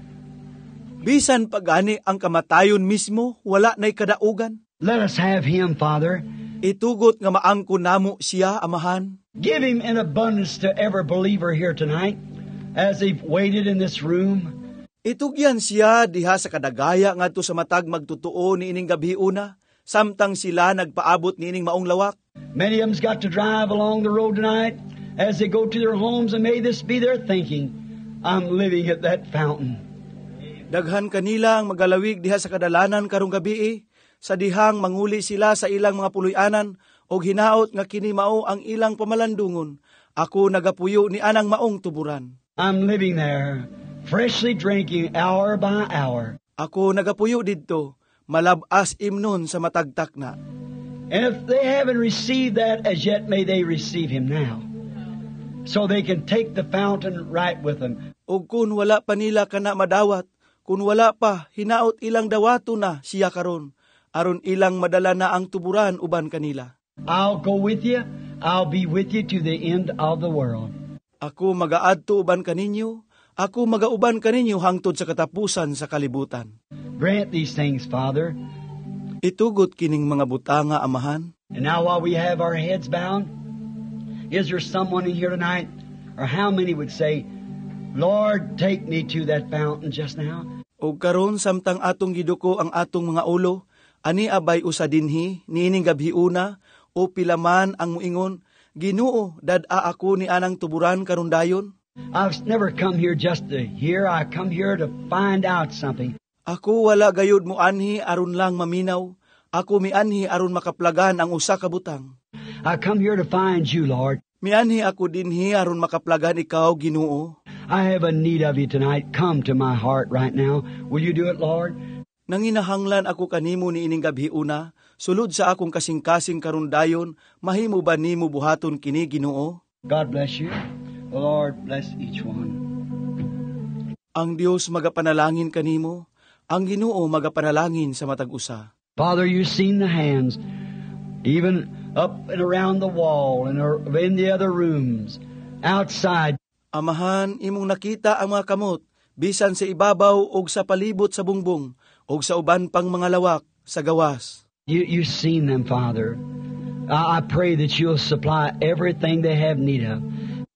Bisan pagani ang kamatayon mismo, wala na'y kadaugan.
Let us have Him, Father.
Itugot nga maangko namo siya, Amahan.
Give Him in abundance to every believer here tonight as they've waited in this room.
Itugyan siya diha sa kadagaya ngadto sa matag magtutuo ni ining gabiuna, samtang sila nagpaabot ni ining maong lawak.
Many of them's got to drive along the road tonight as they go to their homes, and may this be their thinking. I'm living at that fountain.
Daghan kanila ang magalawig diha sa kadalanan karong gabii, sa dihang manguli sila sa ilang mga puloy-anan og hinaot nga kini mao ang ilang pamalandungon. Ako nagapuyo ni anang maong tuburan.
I'm living there, freshly drinking hour by hour.
Ako nagapuyo didto, malabas imnon sa matagtak na.
And if they haven't received that as yet, may they receive Him now, so they can take the fountain right with them.
Og kun wala pa nila kana madawat, kun wala pa hinaot ilang dawato na siya karon, aron ilang madala na ang tuburan uban kanila.
I'll go with you. I'll be with you to the end of the world.
Ako magaadto uban kaninyo, ako magauban kaninyo hangtod sa katapusan sa kalibutan.
Grant these things, Father.
Itugot kining mga butanga, Amahan.
And now while we have our heads bowed, is there someone in here tonight, or how many would say, Lord, take me to that fountain just now.
O karon samtang atong giduko ang atong mga ulo, ani abay usa dinhi, niining gabhiuna, o pilaman ang muingon, Ginoo, dad-a ako ni anang tuburan karon dayon?
I've never come here just to hear. I come here to find out something.
Ako wala gayud mo anhi aron lang maminaw. Ako mianhi aron makaplagan ang usa ka butang.
I come here to find you, Lord.
Mianhi ako dinhi aron makaplagan ikaw, Ginoo.
I have a need of you tonight. Come to my heart right now. Will you do it, Lord?
Nanginahanglan ako kanimo ni ining gabhiuna, sulod sa akong kasing-kasing karon dayon, mahimo ba nimo buhaton kini, Ginoo?
God bless you. The Lord bless each one.
Ang Dios magapanalangin kanimo, ang Ginoo magapanalangin sa matag usa.
Father, you've seen the hands, even up and around the wall and in the other rooms, outside.
Amahan, imong nakita ang mga kamot, bisan sa ibabaw o sa palibot sa bungbong, o sa uban pang mga lawak sa gawas.
You've seen them, Father. I pray that you'll supply everything they have need of.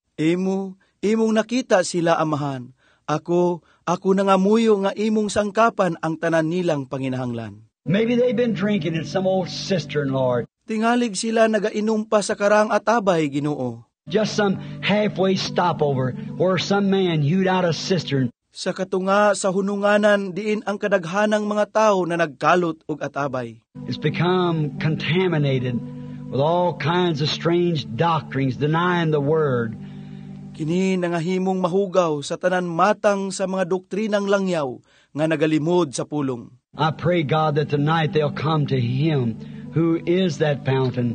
Imong nakita sila, Amahan. Ako nangamuyo nga imong sangkapan ang tanan nilang panginahanglan.
Maybe they've been drinking in some old cistern, Lord.
Tingalig sila nagainom pa sa karang atabay, Ginoo.
Just some halfway stopover where some man hewed out a cistern.
Sa katunga sa hununganan diin ang kadaghanang mga tao na nagkalot og atabay.
It's become contaminated with all kinds of strange doctrines, denying the Word.
Kini nangahimong mahugaw sa tanan matang sa mga doktrinang langyaw nga nagalimod sa pulong.
I pray, God, that tonight they'll come to Him who is that fountain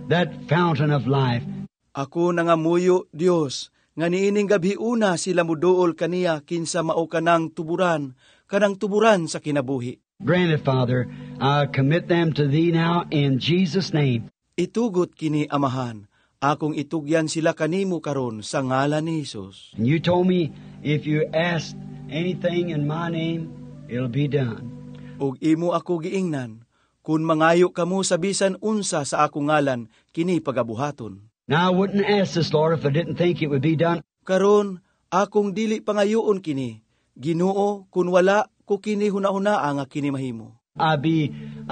of life.
Ako nangamuyo, Dios, nga niining gabhiuna sila muduol kaniya kinsa mao kanang tuburan sa kinabuhi.
Grant it, Father. I commit them to Thee now in Jesus' name.
Itugot kini, Amahan. Akong itugyan sila kanimo karon sa ngalan ni Jesus.
And you told me, if you ask anything in my name, it'll be done.
Ug imo ako giingnan, kun mangayo kamo sa bisan unsa sa akong ngalan, kini pagabuhaton.
Now, I wouldn't ask this, Lord, if I didn't think it would be done.
Karon, akong dili pangayoon kini. Ginoo, kun wala ko kini hunahuna nga kini mahimo.
I be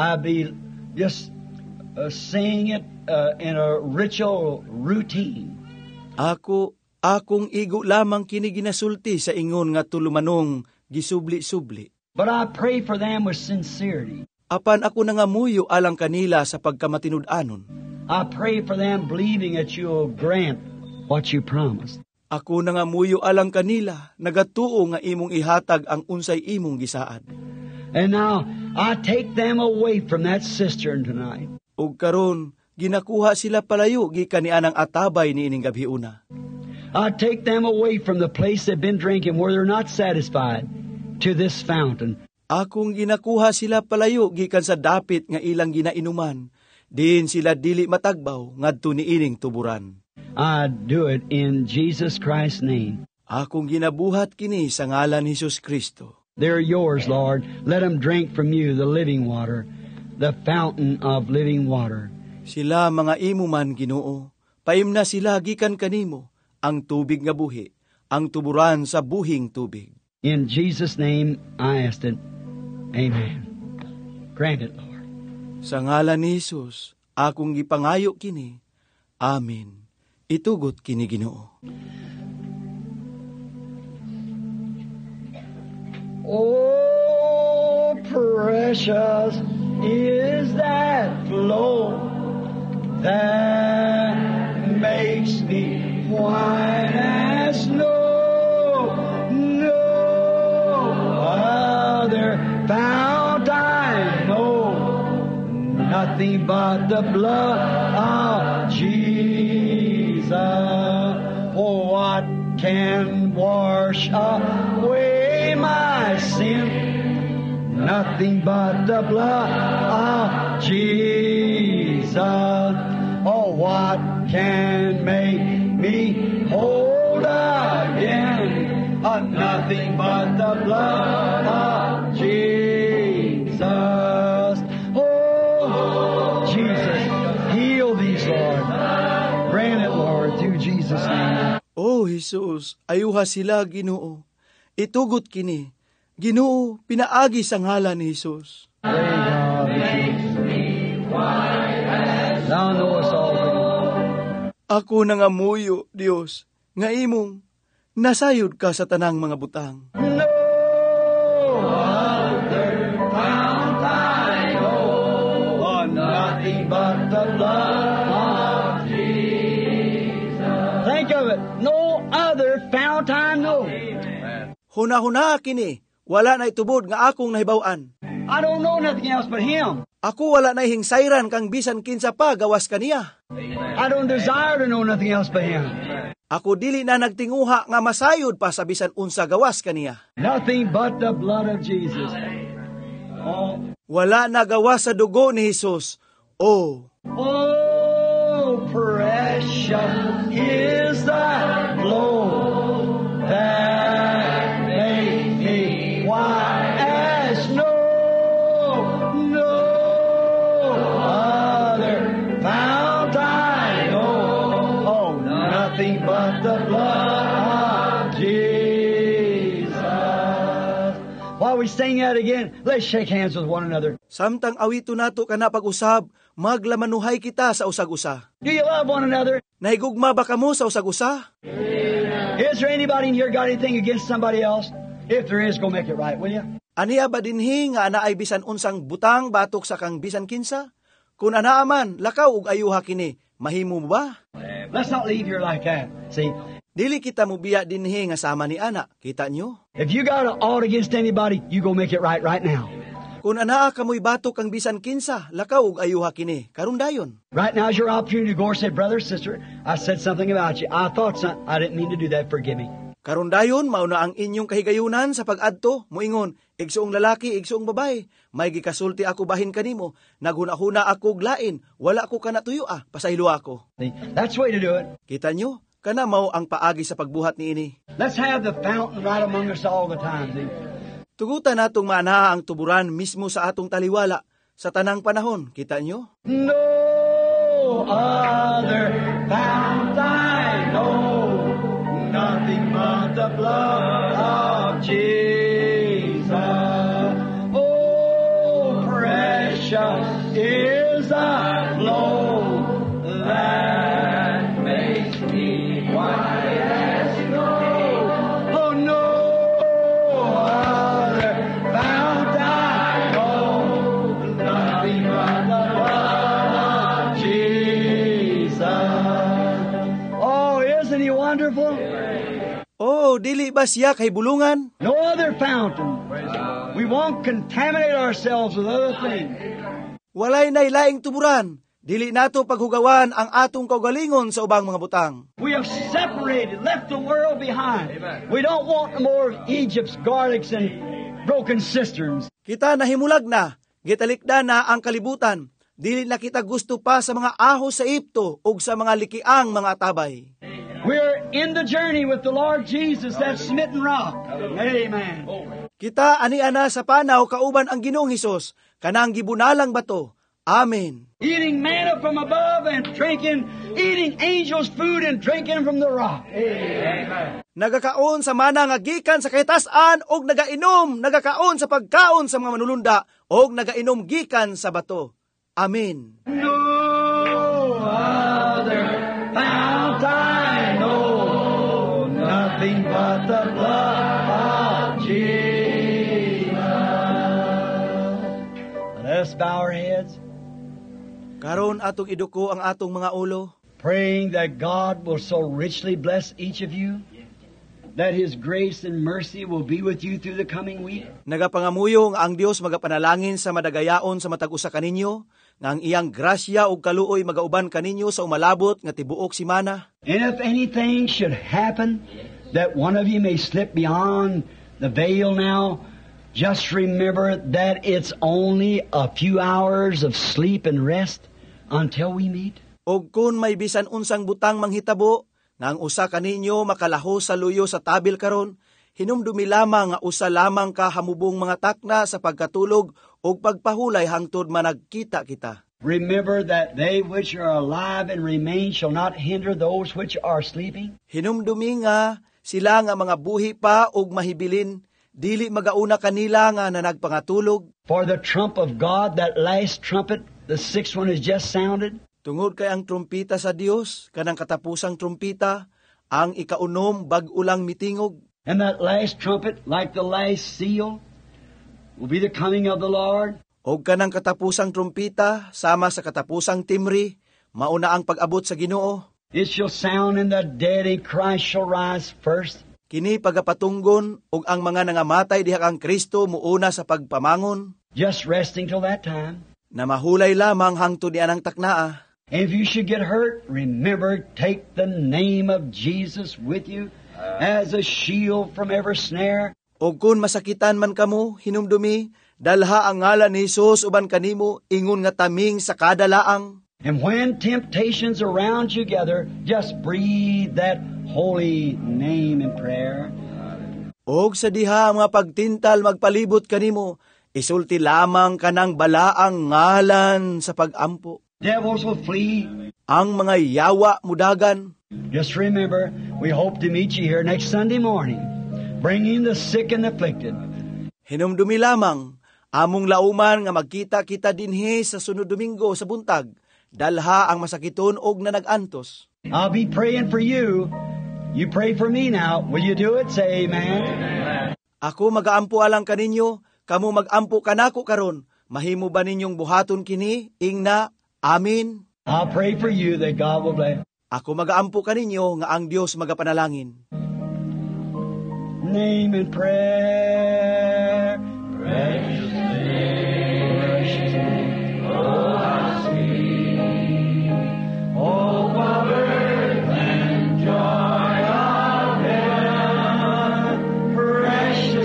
just saying it in a ritual routine.
Akong igo lamang kini ginasulti sa ingon nga tulumanong gisubli-subli.
But I pray for them with sincerity.
Apan ako nangamuyo alang kanila sa pagkamatinud-anon.
I pray for them believing that you'll grant what you promised.
Ako nangamuyo alang kanila, nagatuo nga imong ihatag ang unsay imong gisaad.
And now, I take them away from that cistern tonight.
Ug karon, ginakuha sila palayo gikan ni anang atabay ni ining gabhiuna.
I take them away from the place they've been drinking where they're not satisfied to this fountain.
Akong ginakuha sila palayo gikan sa dapit nga ilang ginainuman. Din sila dili matagbaw ngadto ni ining tuburan.
I do it in Jesus Christ's name.
Akong ginabuhat kini sa ngalan ni Jesus Kristo.
They're yours, Lord. Let them drink from you the living water, the fountain of living water.
Sila mga imo man, Ginoo. Paimna sila gikan kanimo, ang tubig nga buhi, ang tuburan sa buhing tubig.
In Jesus' name I asked it. Amen. Grant it, Lord.
Sa ngalan ni Jesus, akong gipangayo kini. Amen. Itugot kini, Ginoo.
Oh, precious is that flow that makes me white as snow. No other fount I know, nothing but the blood of Jesus. Oh, what can wash away my sin? Nothing but the blood of Jesus. Oh, what can make me whole again? Nothing but the blood of Jesus. Oh, Jesus, heal these, Lord. Grant it, Lord, through Jesus' name.
Oh, Jesus, ayuha sila, Ginoo. Itugot kini, Ginoo, pinaagi sa ngalan ni Jesus.
Thou knowest all things.
Ako nangamuyo, Dios, nga imong nasayod ka sa tanang mga butang.
No other fount I know, oh, nothing but the blood of Jesus. Think of it. No other fount I know.
Huna-huna kini, wala na itubod nga akong nahibaw-an.
I don't know nothing else but Him.
Ako wala na hingsayran kang bisan kinsa pa gawas kaniya.
I don't desire to know nothing else but Him.
Ako dili na nagtinguha nga masayod pa sa bisan unsa gawas kaniya.
Nothing but the blood of Jesus. Oh,
Wala na gawas sa dugo ni Jesus. Oh,
oh, precious is the blood that made me white as snow. No other fount I know. Oh, nothing but the blood of Jesus. While we sing that again, let's shake hands with one another.
samtang awito nato kana pag-usab, maglamanuhay kita sa usag-usa.
Do you love one another?
Nahigugma ba kamo sa usag-usa?
Is there anybody in here got anything against somebody else? If there is, go make it right, will you?
Aniya ba dinhi nga ana ay bisan unsang butang batok sa kang bisan kinsa? Kung anaa man, lakaw ug ayuha kini, mahimo mo ba?
Let's not leave here like that. See,
Dili kita mo biya dinhi nga sama ni ana. Kita nyo?
if you got an ought against anybody, you go make it right now.
Kung anaa kamoy batok kang bisan kinsa, lakaw ug ayuha kini. Karon dayon.
Right now is your opportunity to go and say, brother, sister, I said something about you. I thought something. I didn't mean to do that. Forgive me.
Karon dayon mao na ang inyong kahigayunan sa pag-adto, moingon, igsuong lalaki, igsuong babae, may gikasulti ako bahin kanimo, naghuna-huna ako og lain, wala ko kana tuyo pasaylo ako.
See, that's the way to do it.
Kita nyo? Kana mao ang paagi sa pagbuhat niini.
Let's have the fountain right among us all the time. See?
Tugutan natong maanaha ang tuburan mismo sa atong taliwala sa tanang panahon. Kita nyo?
No other fount I know, nothing but the blood of Jesus. Oh, precious is the flow that makes me white as snow. Oh, no other fount I know, nothing but the blood of Jesus. Oh, isn't He wonderful?
Oh, dili ba siya kay bulungan?
No other fountain. We won't contaminate ourselves with other things.
Walay nailaing tuburan. Dili nato paghugawan ang atong kaugalingon sa ubang mga butang.
We have separated, left the world behind. We don't want more of Egypt's garlics and broken cisterns.
Kita nahimulag na, gitalikda na ang kalibutan. Dili na kita gusto pa sa mga ahos sa Ipto ug sa mga likiang mga tabay.
We're in the journey with the Lord Jesus, that smitten rock. Amen.
Kita ani-ana sa panaw kauban ang Ginoong Hesus, kanang gibunalang bato. Amen.
Eating manna from above and eating angels' food and drinking from the rock. Amen.
Nagakaon sa mana nga gikan sa kahitasan og nagakaon sa pagkaon sa mga manulunda og nagainom gikan sa bato. Amen.
No other fount I know, nothing but the blood of Jesus. Let's bow our heads,
Karon atong iduko ang atong mga ulo.
praying that God will so richly bless each of you, that His grace and mercy will be with you through the coming week.
Nagapangamuyo nga ang Dios magapanalangin sa madagayaon sa matag usa kaninyo, nga ang iyang grasya ug kaluoy magauban kaninyo sa umalabot nga tibuok simana.
And if anything should happen, that one of you may slip beyond the veil now, just remember that it's only a few hours of sleep and rest until we meet.
Og kun may bisan unsang butang manghitabo, nga ang usa kaninyo makalaho sa luyo sa tabil karon, hinumdumi lamang nga usa lamang ka hamubong mga takna sa pagkatulog og pagpahulay hangtod managkita kita.
Remember that they which are alive and remain shall not hinder those which are sleeping.
Hinumdumi nga sila nga mga buhi pa og mahibilin, dili magauna kanila nga nagpangatulog.
For the trump of God, that last trumpet, the sixth one is just sounded.
Tungod kay ang trumpita sa Dios, kanang katapusang trumpita, ang ikaunom bag-ulang mitingog.
And that last trumpet, like the last seal, will be the coming of the Lord.
Og kanang katapusang trumpita, sama sa katapusang timri, mauna ang pag-abot sa Ginoo.
It shall sound, and the dead in Christ shall rise first.
Kini pagapatunggon, og ang mga nangamatay diha kang Kristo muuna sa pagpamangon,
Just resting till that time.
na mahulay lamang hangtod niya ng taknaa.
And if you should get hurt, remember, take the name of Jesus with you as a shield from every snare.
Og kung masakitan man kamo, hinumdumi, dalha ang ngalan ni Jesus uban kanimo, ingon nga taming sa kada laang.
And when temptations around you gather, just breathe that holy name in prayer.
Og sa diha ang mga pagtintal magpalibot kanimo, isulti lamang kanang balaang ngalan sa pagampo.
Devils will flee.
Ang mga yawa mudagan.
Just remember, we hope to meet you here next Sunday morning, bringing the sick and afflicted.
Hinumdumi lamang, among lauman nga magkita kita dinhi sa sunod Domingo sa buntag, dalha ang masakiton og nanag-antos.
I'll be praying for you. You pray for me now. Will you do it? Say amen.
Ako magaampo alang kaninyo, kamo magampo kanako karon. Mahimo ba ninyong buhaton kini? Ingna, amin.
I'll pray for you that God will bless.
Ako magaampo kaninyo nga ang Dios magapanalangin.
Name and prayer. Precious name. Precious name. Oh, how sweet. Oh, power and joy of heaven. Precious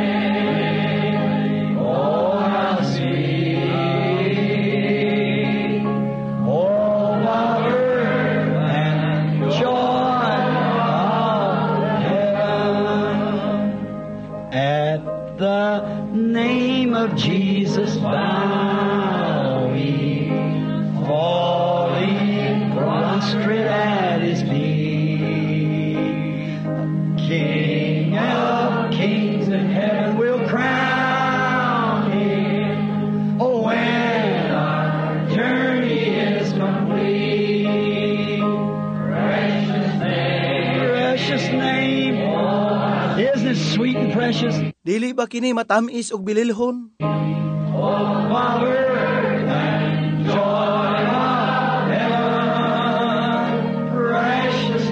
name. Oh, how sweet. Oh, power and joy of heaven. At the name of Jesus bowing, falling prostrate at His feet. King of kings in heaven will crown Him. Oh, when our journey is complete, precious name, isn't it sweet and precious?
Dili ba kini matamis og bililhon?
Power and joy of heaven, precious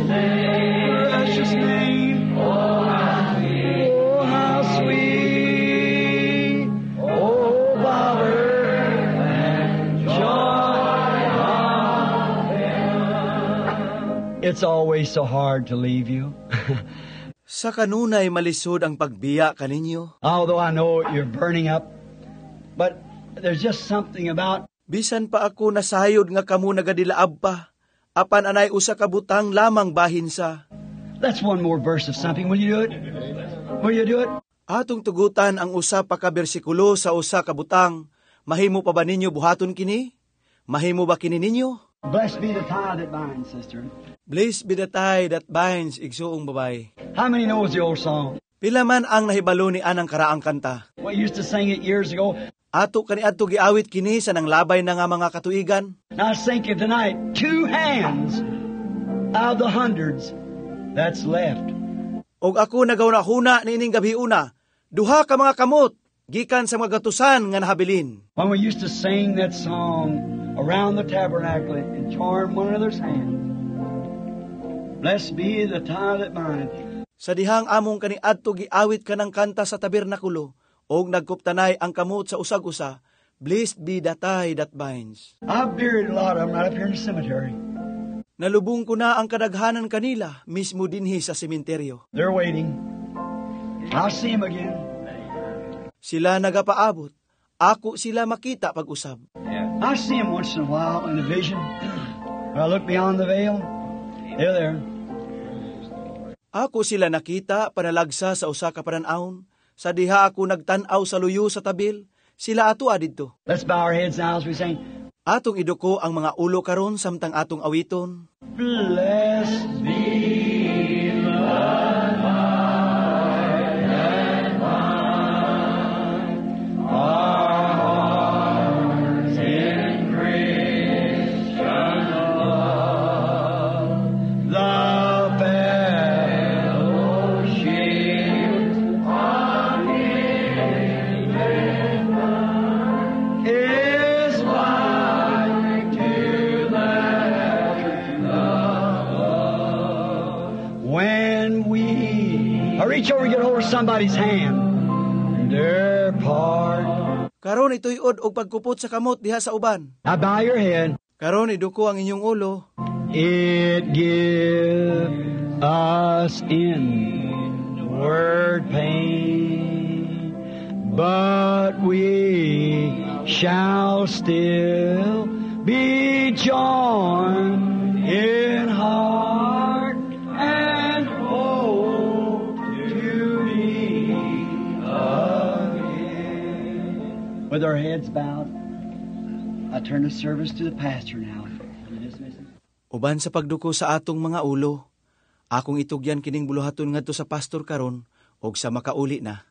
name, oh how sweet, oh power and joy of heaven. It's always so hard to leave you.
Sa kanunay malisod ang pagbiya kaninyo.
Although I know you're burning up, but there's just something about
Bisan pa ako nasayod nga kamo nagadilaab pa, apan anay usa ka butang lamang bahin sa.
that's one more verse of something. Will you do it? Will you do it?
Atong tugutan ang usa pa ka bersikulo sa usa ka butang. Mahimo pa ba ninyo buhaton kini? Mahimo ba kini ninyo?
Blessed be the tie that binds, sister.
Blessed be the tie that binds, igsuong babay.
How many knows the old song?
Pila man ang nahibalo ni anang karaang kanta.
We used to sing it years ago.
Ato kaniadto giawit kini sa nanglabay na nga mga katuigan.
Now I was thinking tonight, 2 hands out of the hundreds that's left.
Og ako nagahuna niining gabi una, duha ka mga kamot, gikan sa mga gatusan nga nahabilin.
When we used to sing that song around the tabernacle and join one another's hand. Blessed be the tie that binds.
Sa dihang among kaniadto giawit ka ng kanta sa tabernakulo, og nagkuptanay ang kamot sa usag-usa, blessed be the tie that binds.
I've buried a lot of them right up here in the cemetery.
Nalubong ko na ang kadaghanan kanila, mismo dinhi sa sementeryo.
They're waiting. I'll see them again.
Sila nagapaabot, ako sila makita pag-usab.
I see them once in a while in a vision. When I look beyond the veil, they're there.
Ako sila nakita panalagsa sa usa ka panan-awon, sa diha ako nagtan-aw sa luyo sa tabil, sila ato adidto.
Let's bow our heads now as we sing.
Atong iduko ang mga ulo karon samtang atong awiton.
Blessed be the light and light, our hearts in Christian love, the fellowship of heaven is like to that love. When we reach over and get hold of somebody's hand, their part.
Karon ituyod og pagkupot sa kamot diha sa uban.
Now bow your head.
Karon iduko ang inyong ulo.
It give us inward pain, but we shall still be joined in heart and hope to be again. With our heads bowed, I turn the service to the pastor now.
Uban sa pagduko sa atong mga ulo, akong itugyan kining buluhaton ngadto sa pastor karon og sa makauli na.